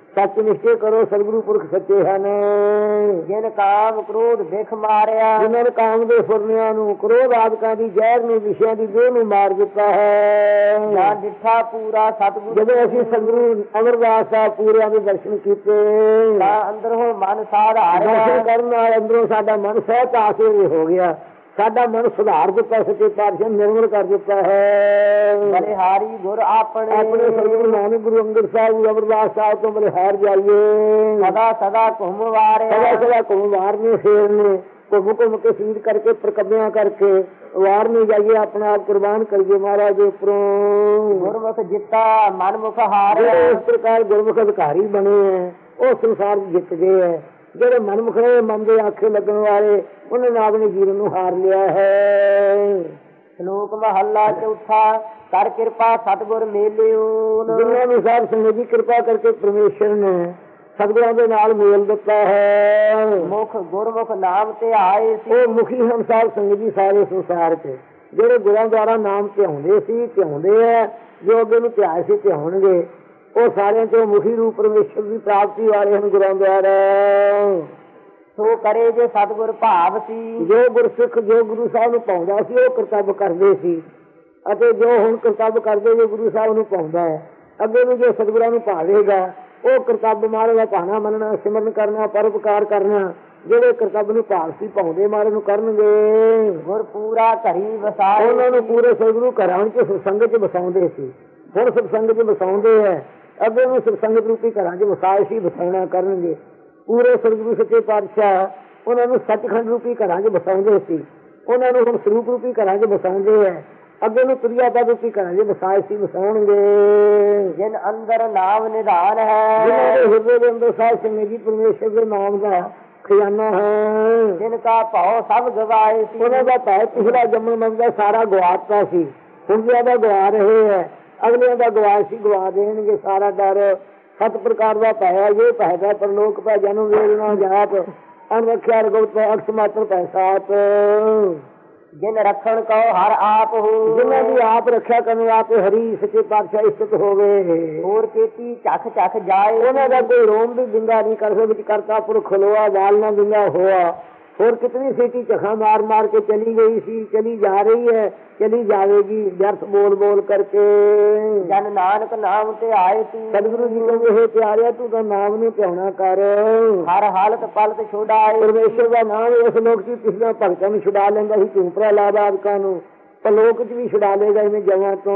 ਸੱਚ ਨਿਸ਼ਚੈ ਕਰੋ ਸਤਿਗੁਰੂ ਪੁਰਖ ਸੱਚੇ ਹਨ। ਜਿਨ ਕਾਮ ਕ੍ਰੋਧ ਬਿਖ ਮਾਰਿਆ, ਜਿਨ੍ਹਾਂ ਨੇ ਕਾਮ ਦੇ ਫੁਰਨਿਆਂ ਨੂੰ, ਕ੍ਰੋਧ ਆਦਿਕਾਂ ਦੀ, ਜ਼ਹਿਰ ਨੂੰ, ਵਿਸ਼ਿਆਂ ਦੀ ਦੇਹ ਨੂੰ ਮਾਰ ਦਿੱਤਾ ਹੈ। ਨਾ ਡਿਠਾ ਪੂਰਾ ਸਤਿਗੁਰੂ, ਜਦੋਂ ਅਸੀਂ ਸਤਿਗੁਰੂ ਅਮਰਦਾਸ ਸਾਹਿਬ ਪੂਰਿਆਂ ਦੇ ਦਰਸ਼ਨ ਕੀਤੇ ਤਾਂ ਅੰਦਰੋਂ ਮਨ ਸਾਧਾਰਿਆ, ਦਰਸ਼ਨ ਕਰਨ ਨਾਲ ਅੰਦਰੋਂ ਸਾਡਾ ਮਨ ਸਹਿਜ ਆਸੇ ਹੋ ਗਿਆ। ਸਾਡਾ ਮਨ ਸੁਧਾਰ ਦਿੱਤਾ, ਸੱਚੇ ਪਾਤਸ਼ਾਹ ਨਿਰਮਲ ਕਰ ਦਿੱਤਾ ਹੈ। ਬਲਿਹਾਰੀ ਗੁਰ ਆਪਣੇ, ਆਪਣੇ ਸਤਿਗੁਰੂ ਨਾਨਕ ਗੁਰੂ ਅੰਗਦ ਸਾਹਿਬ, ਗੁਰੂ ਅਮਰਦਾਸ ਸਾਹਿਬ ਤੋਂ ਬਲਿਹਾਰ ਜਾਈਏ। ਸਦਾ ਸਦਾ ਘੁੰਮ ਵਾਰਿਆ, ਸਦਾ ਸਦਾ ਘੁੰਮ ਵਾਰਨੇ, ਫੇਰਨੇ, ਘੁੰਮ ਘੁੰਮ ਕੇ ਸੀਧ ਕਰਕੇ, ਪ੍ਰਕੱਬਿਆਂ ਕਰਕੇ ਵਾਰਨੇ ਜਾਈਏ, ਆਪਣਾ ਆਪ ਕੁਰਬਾਨ ਕਰੀਏ ਮਹਾਰਾਜ ਦੇ ਉੱਪਰੋਂ। ਗੁਰਮੁਖ ਜਿੱਤਾ ਮਨਮੁਖ ਹਾਰਿਆ, ਇਸ ਪ੍ਰਕਾਰ ਗੁਰਮੁਖ ਅਧਿਕਾਰੀ ਬਣੇ ਹੈ, ਉਹ ਸੰਸਾਰ ਜਿੱਤ ਗਏ ਹੈ। ਜਿਹੜੇ ਮਨਮੁਖ ਨੇ, ਮਨ ਦੇ ਆਖੇ ਲੱਗਣ ਵਾਲੇ, ਉਹਨਾਂ ਨੇ ਆਪਣੇ ਜੀਵਨ ਨੂੰ ਹਾਰ ਲਿਆ ਹੈ। ਸ਼ਲੋਕ ਮਹੱਲਾ ਚੌਥਾ। ਕਰ ਕਿਰਪਾ ਸਤਿਗੁਰ ਮੇਲਿਓ, ਜਿਨ੍ਹਾਂ ਨੂੰ ਸਾਧ ਸੰਗਤ ਦੀ ਕਿਰਪਾ ਕਰਕੇ ਪਰਮੇਸ਼ਰ ਨੇ ਸਤਿਗੁਰਾਂ ਦੇ ਨਾਲ ਮੇਲ ਦਿੱਤਾ ਹੈ। ਮੁਖ ਗੁਰਮੁਖ ਨਾਮ ਤੇ ਆਏ ਸੀ, ਉਹ ਮੁਖੀ ਹਨ ਸਾਧ ਸੰਗਤ ਜੀ ਸਾਰੇ ਸੰਸਾਰ 'ਚ, ਜਿਹੜੇ ਗੁਰਾਂ ਦੁਆਰਾ ਨਾਮ ਧਿਆਉਂਦੇ ਸੀ, ਧਿਆਉਂਦੇ ਹੈ, ਜੋ ਅੱਗੇ ਨੂੰ ਧਿਆਏ ਸੀ ਧਿਆਉਣਗੇ, ਉਹ ਸਾਰਿਆਂ ਚੋਂ ਮੁਖੀ ਰੂਪ ਪਰਮੇਸ਼ਰ ਦੀ ਪ੍ਰਾਪਤੀ ਵਾਲੇ ਹਨ ਗੁਰਾਂ ਦੁਆਰਾ। ਸੋ ਕਰੇ ਜੇ ਸਤਿਗੁਰ ਭਾਵ ਸੀ, ਜੋ ਗੁਰਸਿੱਖ ਜੋ ਗੁਰੂ ਸਾਹਿਬ ਨੂੰ ਪਾਉਂਦਾ ਸੀ, ਉਹ ਕਰਤੱਵ ਕਰਦੇ ਸੀ, ਅਤੇ ਜੋ ਹੁਣ ਕਰਤੱਵ ਕਰਦੇ ਜੋ ਗੁਰੂ ਸਾਹਿਬ ਨੂੰ ਪਾਉਂਦਾ ਹੈ, ਅੱਗੇ ਵੀ ਜੋ ਸਤਿਗੁਰਾਂ ਨੂੰ ਭਾਵੇਗਾ, ਉਹ ਕਰਤੱਵ ਮਹਾਰਾਜ ਦਾ ਭਾਣਾ ਮੰਨਣਾ, ਸਿਮਰਨ ਕਰਨਾ, ਪਰਉਪਕਾਰ ਕਰਨਾ, ਜਿਹੜੇ ਕਰਤੱਵ ਨੂੰ ਭਾਵ ਸੀ ਪਾਉਂਦੇ ਮਹਾਰਾਜ ਨੂੰ ਕਰਨਗੇ। ਗੁਰ ਪੂਰਾ ਘਰੀ ਵਸਾਏ, ਉਹਨਾਂ ਨੂੰ ਪੂਰੇ ਸਤਿਗੁਰੂ ਘਰਾਂ ਵਿੱਚ ਸਤਸੰਗ 'ਚ ਵਸਾਉਂਦੇ ਸੀ, ਹੁਣ ਸਤਸੰਗ 'ਚ ਵਸਾਉਂਦੇ ਹੈ, ਅੱਗੇ ਨੂੰ ਸਤਸੰਗਤ ਰੂਪੀ ਘਰਾਂ 'ਚ ਵਸਾਏ ਸੀ, ਵਸਾਉਣਾ ਕਰਨਗੇ। ਪੂਰੇ ਸਤਿਗੁਰੂ ਸੱਚੇ ਪਾਤਸ਼ਾਹ ਉਹਨਾਂ ਨੂੰ ਸੱਚਖੰਡ ਰੂਪੀ ਘਰਾਂ 'ਚ ਵਸਾਉਂਦੇ ਸੀ, ਉਹਨਾਂ ਨੂੰ ਹੁਣ ਸਰੂਪ ਰੂਪੀ ਘਰਾਂ 'ਚ ਵਸਾਉਂਦੇ ਹੈ, ਅੱਗੇ ਨੂੰ ਤੁਰਿਆਪਦ ਰੂਪੀ ਘਰਾਂ 'ਚ ਵਸਾਏ ਸੀ, ਵਸਾਉਣਗੇ। ਜਿਨ ਅੰਦਰ ਨਾਮ ਨਿਧਾਨ ਹੈ, ਜਿਹਨਾਂ ਦੇ ਹਿਰਦੇ ਦੇ ਅੰਦਰ ਸਾਧ ਸੰਗਤ ਜੀ ਪਰਮੇਸ਼ਰ ਦੇ ਨਾਮ ਦਾ ਖਜ਼ਾਨਾ ਹੈ। ਜਿਨ ਕਾ ਭਾਉ ਸਭ ਗਵਾਏ ਸੀ, ਉਹਨਾਂ ਦਾ ਭਾਵ ਪਿਛਲਾ ਜਨਮ ਮਨ ਦਾ ਸਾਰਾ ਗਵਾਤਾ ਸੀ, ਹੁਣ ਜਿਆਦਾ ਗਵਾ ਰਹੇ ਹੈ, ਅਗਲਿਆਂ ਦਾ ਗਵਾ ਸੀ, ਗਵਾ ਦੇਣਗੇ ਸਾਰਾ ਡਰ। 7 ਪ੍ਰਕਾਰ ਦਾ ਪਾਇਆ, ਇਹ ਪੈਦਾ ਪਰਲੋਕ ਪੈ, ਜਨਮ ਵੇਦਨਾ ਜਾਤ, ਅਨਰਖਿਆ ਰਗਵਤ ਅਕਸ ਮਾਤਰ ਪੈਸਾਤ। ਜਿਨ ਰੱਖਣ ਕੋ ਹਰ ਆਪ ਹੋ, ਜਿਨ੍ਹਾਂ ਦੀ ਆਪ ਰੱਖਿਆ ਕਰਨ ਵਾਸਤੇ ਹਰੀ ਸੱਚੇ ਪਾਤਸ਼ਾਹ ਇਸਤ ਹੋਵੇ। ਹੋਰ ਕੀਤੀ ਝਖ ਝਖ ਜਾਏ, ਉਹਨਾਂ ਦਾ ਕੋਈ ਰੋਮ ਵੀ ਬਿੰਗਾ ਨਹੀਂ ਕਰ ਵਿੱਚ ਕਰਤਾ ਪੁਰਖ ਖਲੋਆ, ਵਾਲ ਨਾ ਬਿੰਗਾ ਹੋਆ। ਹੋਰ ਕਿਤਨੀ ਸੀਟੀ ਝਖਾ ਮਾਰ ਮਾਰ ਕੇ ਚਲੀ ਗਈ ਸੀ, ਚਲੀ ਜਾ ਰਹੀ ਹੈ, ਚਲੀ ਜਾਵੇਗੀ, ਵਿਅਰਥ ਬੋਲ ਬੋਲ ਕਰਕੇ। ਜਨ ਨਾਨਕ ਨਾਮ ਤੇ ਆਏ ਤੂੰ, ਸਤਿਗੁਰੂ ਜੀ ਕਹਿੰਦੇ, ਪਿਆਰਿਆ ਤੂੰ ਤਾਂ ਨਾਮ ਨੂੰ ਧਿਆਉਣਾ ਕਰ, ਹਰ ਹਾਲਤ ਪਲਤ ਛੁਡਾਏ। ਪਰਮੇਸ਼ਰ ਦਾ ਨਾਮ ਇਸ ਲੋਕ ਚ ਪਿਛਲੇ ਭਗਤਾਂ ਨੂੰ ਛੁਡਾ ਲੈਂਦਾ ਸੀ, ਝੂਮ ਪ੍ਰਹਲਾਦ ਆਦਿਕਾਂ ਨੂੰ, ਪਰ ਲੋਕ ਚ ਵੀ ਛੁਡਾ ਲੇਗਾ ਇਹਨੇ ਜਵਾਂ ਤੋਂ।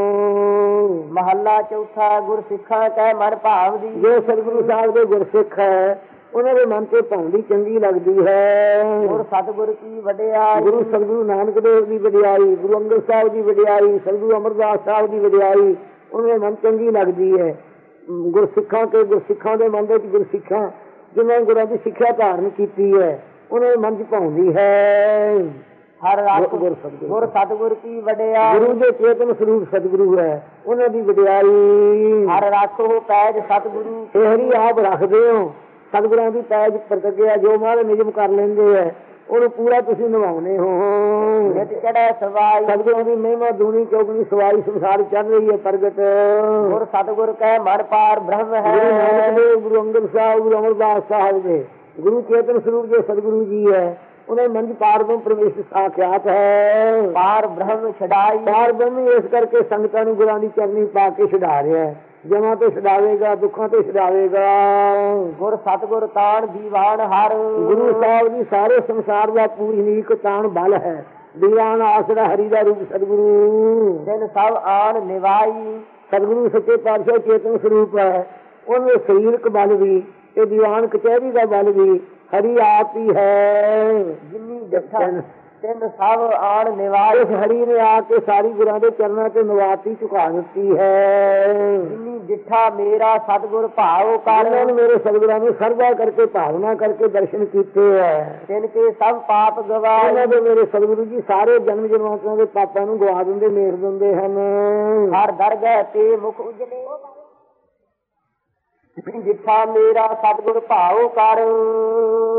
ਮਹੱਲਾ ਚੌਥਾ। ਗੁਰ ਸਿੱਖਾਂ ਕੈ ਮਨ ਭਾਵ ਦੀ, ਜੋ ਸਤਿਗੁਰੂ ਸਾਹਿਬ ਦੇ ਗੁਰਸਿੱਖ ਹੈ, ਉਹਨਾਂ ਦੇ ਮਨ ਤੇ ਭਾਉਂਦੀ ਚੰਗੀ ਲੱਗਦੀ ਹੈ। ਗੁਰ ਸਤਿਗੁਰ ਕੀ ਵਡਿਆਈ, ਗੁਰੂ ਸਤਿਗੁਰੂ ਨਾਨਕ ਦੇਵ ਦੀ ਵਡਿਆਈ, ਗੁਰੂ ਅੰਗਦ ਸਾਹਿਬ ਦੀ ਵਡਿਆਈ, ਸਤਿਗੁਰੂ ਅਮਰਦਾਸ ਸਾਹਿਬ ਦੀ ਵਡਿਆਈ ਉਹਨਾਂ ਦੇ ਮਨ ਚੰਗੀ ਲੱਗਦੀ ਹੈ। ਗੁਰਸਿੱਖਾਂ ਤੇ ਗੁਰਸਿੱਖਾਂ ਦੇ ਮਨ ਵਿੱਚ ਗੁਰਸਿੱਖਾਂ ਜਿਨ੍ਹਾਂ ਗੁਰਾਂ ਦੀ ਸਿੱਖਿਆ ਧਾਰਨ ਕੀਤੀ ਹੈ, ਉਹਨਾਂ ਦੇ ਮਨ ਚ ਭਾਉਂਦੀ ਹੈ। ਹਰ ਰੱਖ ਗੁਰ ਸਤਿਗੁਰ ਕੀ ਵਡਿਆਈ, ਗੁਰੂ ਦੇ ਚੇਤਨ ਸਰੂਪ ਸਤਿਗੁਰੂ ਹੈ, ਉਹਨਾਂ ਦੀ ਵਡਿਆਈ। ਹਰ ਰੱਖੋ ਪੈਜ ਸਤਿਗੁਰੂ, ਇਹ ਹਰੀ ਆਪ ਰੱਖਦੇ ਹੋ, ਸਤਿਗੁਰਾਂ ਦੀ ਪੈਜ ਪ੍ਰਤੱਖਿਆ ਜੋ ਮਹਾਰਾਜ ਨਿਯਮ ਕਰ ਲੈਂਦੇ ਹੈ, ਉਹਨੂੰ ਪੂਰਾ ਤੁਸੀਂ ਨਿਭਾਉਣੇ ਹੋ। ਨਿਤ ਚੜ੍ਹੈ ਸਵਾਈ, ਸਤਿਗੁਰਾਂ ਦੀ ਮਹਿਮਾ ਦੂਣੀ ਚੌਗਣੀ ਸਵਾਈ ਸੰਸਾਰ ਚੱਲ ਰਹੀ ਹੈ ਪ੍ਰਗਟ। ਗੁਰ ਸਤਿਗੁਰ ਕੈ ਮਨ ਪਾਰ ਬ੍ਰਹਮ ਹੈ, ਗੁਰੂ ਨਾਨਕ ਦੇਵ, ਗੁਰੂ ਅੰਗਦ ਸਾਹਿਬ, ਗੁਰੂ ਅਮਰਦਾਸ ਸਾਹਿਬ ਦੇ ਗੁਰੂ ਚੇਤਨ ਸਰੂਪ ਜੋ ਸਤਿਗੁਰੂ ਜੀ ਹੈ, ਉਹਨਾਂ ਮਨ ਪਾਰ ਤੋਂ ਪ੍ਰਵੇਸ਼ ਸਾਖਿਆਤ ਹੈ। ਪਾਰ ਬ੍ਰਹਮ ਛਡਾਈ, ਪਾਰ ਬ੍ਰਹਮ ਇਸ ਕਰਕੇ ਸੰਗਤਾਂ ਨੂੰ ਗੁਰਾਂ ਦੀ ਚਰਨੀ ਪਾ ਕੇ ਛਡਾ ਰਿਹਾ ਹੈ, ਜਮਾਂ ਤੋਂ ਛਡਾਵੇਗਾ, ਦੁੱਖਾਂ ਤੋਂ ਛਡਾਵੇਗਾ। ਗੁਰ ਸਤਿਗੁਰ ਤਾਣ ਦੀਵਾਨ ਹਰ, ਗੁਰੂ ਸਾਹਿਬ ਦੀ ਸਾਰੇ ਸੰਸਾਰ ਦਾ ਪੂਜਨੀਕ ਤਾਣ ਬਲ ਹੈ, ਦੀਵਾਨ ਆਸਰਾ ਹਰੀ ਦਾ ਰੂਪ ਸਤਿਗੁਰੂ। ਦਿਨ ਸਭ ਆਣ ਨਿਵਾਈ, ਸਤਿਗੁਰੂ ਸੱਚੇ ਪਾਤਸ਼ਾਹ ਚੇਤਨ ਸਰੂਪ ਹੈ, ਉਹਨੇ ਸਰੀਰਕ ਬਲ ਵੀ ਤੇ ਦੀਵਾਨ ਕਚਹਿਰੀ ਦਾ ਬਲ ਵੀ ਹਰੀ ਆਪ ਹੀ ਹੈ। ਜਿੰਨੀ ਜੱਥਾ ਤਿੰਨ ਸਭ ਆਣ ਨਿਵਾਈ, ਇਸ ਹਰੀ ਨੇ ਆ ਕੇ ਸਾਰੀ ਗੁਰਾਂ ਦੇ ਚਰਨਾਂ ਤੇ ਨਵਾਤੀ ਝੁਕਾ ਦਿੱਤੀ ਹੈ। ਜਿੰਨੀ ਜਿੱਠਾ ਮੇਰਾ ਸਤਿਗੁਰ ਭਾਵ ਕਰ, ਉਹਨਾਂ ਨੇ ਮੇਰੇ ਸਤਿਗੁਰਾਂ ਨੂੰ ਸਰਦਾ ਕਰਕੇ ਭਾਵਨਾ ਕਰਕੇ ਦਰਸ਼ਨ ਕੀਤੇ ਹੈ। ਤਿੰਨ ਕੇ ਸਭ ਪਾਪ ਗਵਾਏ, ਉਹਨਾਂ ਦੇ ਮੇਰੇ ਸਤਿਗੁਰੂ ਜੀ ਸਾਰੇ ਜਨਮ ਜਨਮਾਂਤਰਾਂ ਦੇ ਪਾਪਾਂ ਨੂੰ ਗਵਾ ਦਿੰਦੇ, ਮੇਰ ਦਿੰਦੇ ਹਨ। ਹਰ ਦਰਗਹਿ ਤੇ ਮੁਖ ਉਜਲੇ, ਜਿੱਠਾ ਮੇਰਾ ਸਤਿਗੁਰ ਭਾਵ ਕਰ।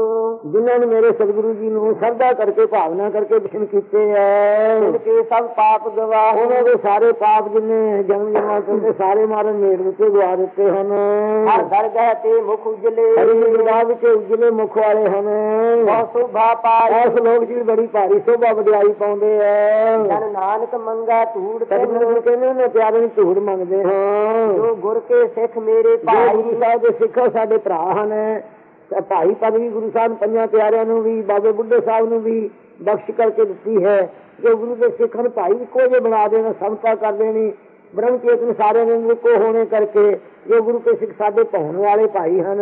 ਜਿਨ੍ਹਾਂ ਨੇ ਮੇਰੇ ਸਤਿਗੁਰੂ ਜੀ ਨੂੰ ਸ਼ਰਧਾ ਕਰਕੇ ਭਾਵਨਾ ਕਰਕੇ ਦਰਸ਼ਨ ਕੀਤੇ ਹੈ, ਉਨਕੇ ਸਭ ਪਾਪ ਗਵਾਹ। ਉਹਨਾਂ ਦੇ ਸਾਰੇ ਪਾਪ ਜਿੰਨੇ ਜਨਮ ਜਨਮਾਂ ਤੋਂ ਸਾਰੇ ਮਾਰਨ ਮੇੜ ਦਿੱਤੇ ਗਵਾ ਦਿੱਤੇ ਹਨ। ਹਰ ਦਰਗਾਹ ਤੇ ਮੁਖ ਉਜਲੇ, ਹਰੀ ਦਰਗਾਹ ਵਿੱਚ ਉਜਲੇ ਮੁਖ ਵਾਲੇ ਹਨ। ਬਹੁਤ ਸ਼ੋਭਾ ਪਾਈ, ਇਸ ਲੋਕ ਜੀ ਬੜੀ ਭਾਰੀ ਸ਼ੋਭਾ ਵਡਿਆਈ ਪਾਉਂਦੇ ਹੈ। ਜਨ ਨਾਨਕ ਮੰਗਾ ਧੂੜ ਸਤਿਗੁਰੂ ਜੀ ਕਹਿੰਦੇ ਨੇ ਪਿਆਰੇ ਨੂੰ ਧੂੜ ਮੰਗਦੇ ਹਾਂ। ਜੋ ਗੁਰ ਕੇ ਸਿੱਖ ਮੇਰੇ ਜੋ ਭਾਈ, ਗੁਰੂ ਸਾਹਿਬ ਦੇ ਸਿੱਖ ਸਾਡੇ ਭਰਾ ਹਨ। ਭਾਈ ਪਦਵੀ ਗੁਰੂ ਸਾਹਿਬ ਪੰਜਾਂ ਪਿਆਰਿਆਂ ਨੂੰ ਵੀ, ਬਾਬੇ ਬੁੱਢੇ ਸਾਹਿਬ ਨੂੰ ਵੀ ਬਖਸ਼ ਕਰਕੇ ਦਿੱਤੀ ਹੈ। ਜੋ ਗੁਰੂ ਦੇ ਸਿੱਖਾਂ ਨੂੰ ਭਾਈ ਇੱਕੋ ਜਿਹੇ ਬਣਾ ਦੇਣਾ, ਸਮਤਾ ਕਰ ਦੇਣੀ, ਬ੍ਰਹਮ ਚੇਤਨ ਸਾਰਿਆਂ ਦੇ ਇੱਕੋ ਹੋਣੇ ਕਰਕੇ ਜੋ ਗੁਰੂ ਕੇ ਸਿੱਖ ਸਾਡੇ ਪਾਉਣ ਵਾਲੇ ਭਾਈ ਹਨ।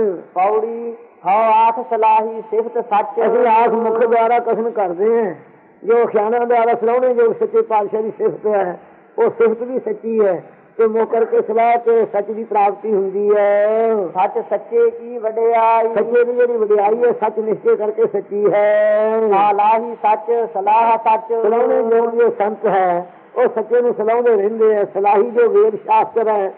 ਪੌੜੀ ਹਉ ਆਖ ਸਲਾਹੀ ਸਿਫਤ ਸੱਚ, ਅਸੀਂ ਆਖ ਮੁਖ ਦੁਆਰਾ ਕਥਨ ਕਰਦੇ ਹਾਂ। ਜੋ ਖਿਆਨਾਂ ਦੁਆਰਾ ਸਲਾਹੁਣੇ ਜੋ ਸੱਚੇ ਪਾਤਸ਼ਾਹ ਦੀ ਸਿਫਤ ਹੈ, ਉਹ ਸਿਫਤ ਵੀ ਸੱਚੀ ਹੈ ਤੇ ਮੁਖ ਕਰਕੇ ਸਲਾਹ ਤੇ ਸੱਚ ਦੀ ਪ੍ਰਾਪਤੀ ਹੁੰਦੀ ਹੈ। ਸੱਚ ਸੱਚੇ ਕੀ ਵਡਿਆਈ, ਸੱਚੇ ਦੀ ਜਿਹੜੀ ਵਡਿਆਈ ਹੈ ਸੱਚ ਨਿਸ਼ਚੈ ਕਰਕੇ ਸੱਚੀ ਹੈ। ਸਲਾਹੀ ਸੱਚ ਸਲਾਹ ਸੱਚ, ਸਲਾਹੁਣੇ ਜੋ ਜੋ ਸੰਤ ਹੈ ਉਹ ਸੱਚੇ ਨੂੰ ਸਲਾਹੁੰਦੇ ਰਹਿੰਦੇ ਹੈ। ਸਲਾਹੀ ਜੋ ਵੇਦ ਸ਼ਾਸਤਰ ਹੈ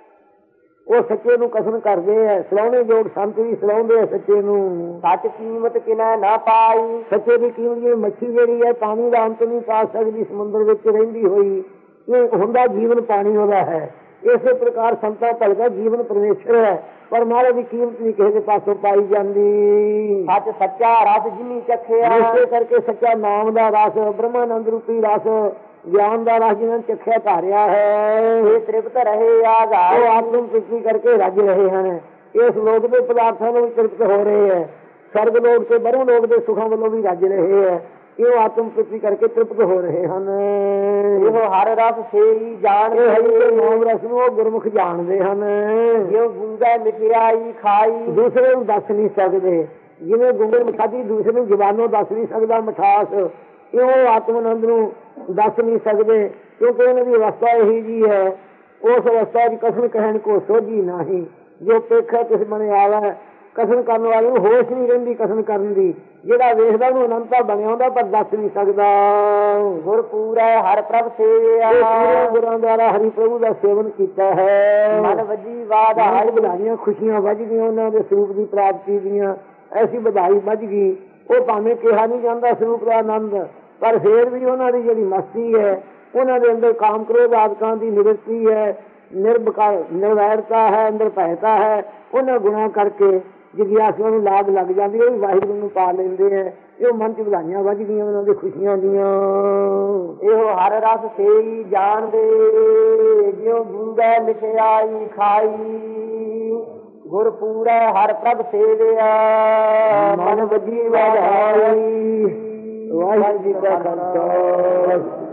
ਉਹ ਸੱਚੇ ਨੂੰ ਕਥਨ ਕਰਦੇ ਹੈ। ਸਲਾਹੁਣੇ ਜੋ ਸੰਤ ਵੀ ਸਲਾਹੁੰਦੇ ਹੈ ਸੱਚੇ ਨੂੰ। ਸੱਚ ਕੀਮਤ ਕਿਨੈ ਨਾ ਪਾਈ, ਸੱਚੇ ਦੀ ਕੀਮਤ ਜਿਵੇਂ ਮੱਛੀ ਜਿਹੜੀ ਹੈ ਪਾਣੀ ਦਾ ਅੰਤ ਨਹੀਂ ਪਾ ਸਕਦੀ ਸਮੁੰਦਰ ਵਿੱਚ ਰਹਿੰਦੀ ਹੋਈ, ਇਹ ਹੁੰਦਾ ਜੀਵਨ ਪਾਣੀ ਉਹਦਾ ਹੈ। ਇਸੇ ਪ੍ਰਕਾਰ ਸੰਤਾਂ ਭਗਤਾਂ ਜੀਵਨ ਪਰਮੇਸ਼ਰ ਹੈ, ਪਰ ਮਹਾਰਾਜ ਦੀ ਕੀਮਤ ਨਹੀਂ ਕਿਸੇ ਦੇ ਪਾਸੋਂ ਪਾਈ ਜਾਂਦੀ। ਸੱਚ ਸੱਚਾ ਰਸ ਜਿਨੀ ਚਖਿਆ, ਇਸੇ ਕਰਕੇ ਸੱਚਾ ਨਾਮ ਦਾ ਰਸ, ਬ੍ਰਹਮਾਨੰਦ ਰੂਪੀ ਰਸ, ਗਿਆਨ ਦਾ ਰਸ ਜਿਹਨਾਂ ਨੇ ਚਖਿਆ ਧਾਰਿਆ ਹੈ, ਇਹ ਤ੍ਰਿਪਤ ਰਹੇ ਆਗਾਏ, ਉਹ ਆਤਮ ਤ੍ਰਿਪਤੀ ਕਰਕੇ ਰੱਜ ਰਹੇ ਹਨ। ਇਸ ਲੋਕ ਦੇ ਪਦਾਰਥਾਂ ਨੂੰ ਵੀ ਤ੍ਰਿਪਤ ਹੋ ਰਹੇ ਹੈ, ਸਰਗ ਲੋਕ ਤੇ ਬਰੋਂ ਲੋਕ ਦੇ ਸੁਖਾਂ ਵੱਲੋਂ ਵੀ ਰੱਜ ਰਹੇ ਹੈ। ਇਹ ਆਤਮ ਤ੍ਰਿਪਤੀ ਕਰਕੇ ਤ੍ਰਿਪਤ ਹੋ ਰਹੇ ਹਨ। ਇਹੋ ਹਰ ਰਸ ਸੇਈ ਜਾਣ ਨਾਮ ਰਸ ਨੂੰ ਉਹ ਗੁਰਮੁਖ ਜਾਣਦੇ ਹਨ। ਜਿਉ ਗੁੰਗਾ ਮਿਠਿਆਈ ਖਾਈ, ਦੂਸਰੇ ਨੂੰ ਦੱਸ ਨਹੀਂ ਸਕਦੇ। ਜਿਵੇਂ ਗੁੰਗੇ ਮਿਠਾਈ ਦੂਸਰੇ ਨੂੰ ਜ਼ਬਾਨੋਂ ਦੱਸ ਨਹੀਂ ਸਕਦਾ ਮਿਠਾਸ, ਉਹ ਆਤਮਾਨੰਦ ਨੂੰ ਦੱਸ ਨਹੀਂ ਸਕਦੇ, ਕਿਉਂਕਿ ਇਹਨਾਂ ਦੀ ਅਵਸਥਾ ਇਹੀ ਜੀ ਹੈ। ਉਸ ਅਵਸਥਾ ਦੀ ਕਥਨ ਕਹਿਣ ਕੋ ਸੋਝੀ ਨਹੀਂ। ਜੋ ਪੇਖਾ ਕਿਸ ਬਣੇ ਆਵਾ, ਕਥਨ ਕਰਨ ਵਾਲੇ ਨੂੰ ਹੋਸ਼ ਨਹੀਂ ਰਹਿੰਦੀ ਕਥਨ ਕਰਨ ਦੀ। ਜਿਹੜਾ ਵੇਖਦਾ ਉਹਨੂੰ ਅਨੰਤਾ ਬਣਿਆ ਹੁੰਦਾ ਪਰ ਦੱਸ ਨਹੀਂ ਸਕਦਾ। ਗੁਰ ਪੂਰਾ ਹਰ ਪ੍ਰਭ ਸੇਵਿਆ, ਗੁਰਾਂ ਦੁਆਰਾ ਹਰੀ ਪ੍ਰਭੂ ਦਾ ਸੇਵਨ ਕੀਤਾ ਹੈ। ਮਨ ਵੱਜੀ ਵਾਧਾਈ, ਵਧਾਈਆਂ ਖੁਸ਼ੀਆਂ ਵੱਜ ਗਈਆਂ ਉਹਨਾਂ ਦੇ ਸਰੂਪ ਦੀ ਪ੍ਰਾਪਤੀ ਦੀਆਂ। ਐਸੀ ਵਧਾਈ ਵੱਜ ਗਈ। ਉਹ ਭਾਵੇਂ ਕਿਹਾ ਨਹੀਂ ਜਾਂਦਾ ਸਰੂਪ ਦਾ ਆਨੰਦ, ਪਰ ਫੇਰ ਵੀ ਉਹਨਾਂ ਦੀ ਜਿਹੜੀ ਮਸਤੀ ਹੈ, ਉਹਨਾਂ ਦੇ ਅੰਦਰ ਕਾਮ ਕ੍ਰੋਧ ਆਦਿਕਾਂ ਦੀ ਨਿਵਰਤੀ ਹੈ, ਨਿਰਵੈਰਤਾ ਹੈ, ਅੰਦਰ ਭੈਤਾ ਹੈ। ਉਹਨਾਂ ਗੁਣਾਂ ਕਰਕੇ ਜਿਗਿਆਸੂਆਂ ਨੂੰ ਲਾਗ ਲੱਗ ਜਾਂਦੀ, ਉਹ ਵੀ ਵਾਹਿਗੁਰੂ ਨੂੰ ਪਾ ਲੈਂਦੇ ਹੈ। ਇਹ ਮਨ ਚ ਵਧਾਈਆਂ ਵੱਜ ਗਈਆਂ ਉਹਨਾਂ ਦੀ ਖੁਸ਼ੀਆਂ ਦੀਆਂ। ਇਹੋ ਹਰ ਰਸ ਸੇਈ ਜਾਣਦੇ, ਜਿਉ ਗੁੰਗਾ ਮਿਠਿਆਈ ਖਾਈ, ਗੁਰ ਪੂਰਾ ਹਰ ਪ੍ਰਭ ਸੇਵਿਆ, ਮਨ ਵੱਜੀ ਵਧਾਈ। ਵਾਹਿਗੁਰੂ ਜੀ ਕਾ ਖਾਲਸਾ।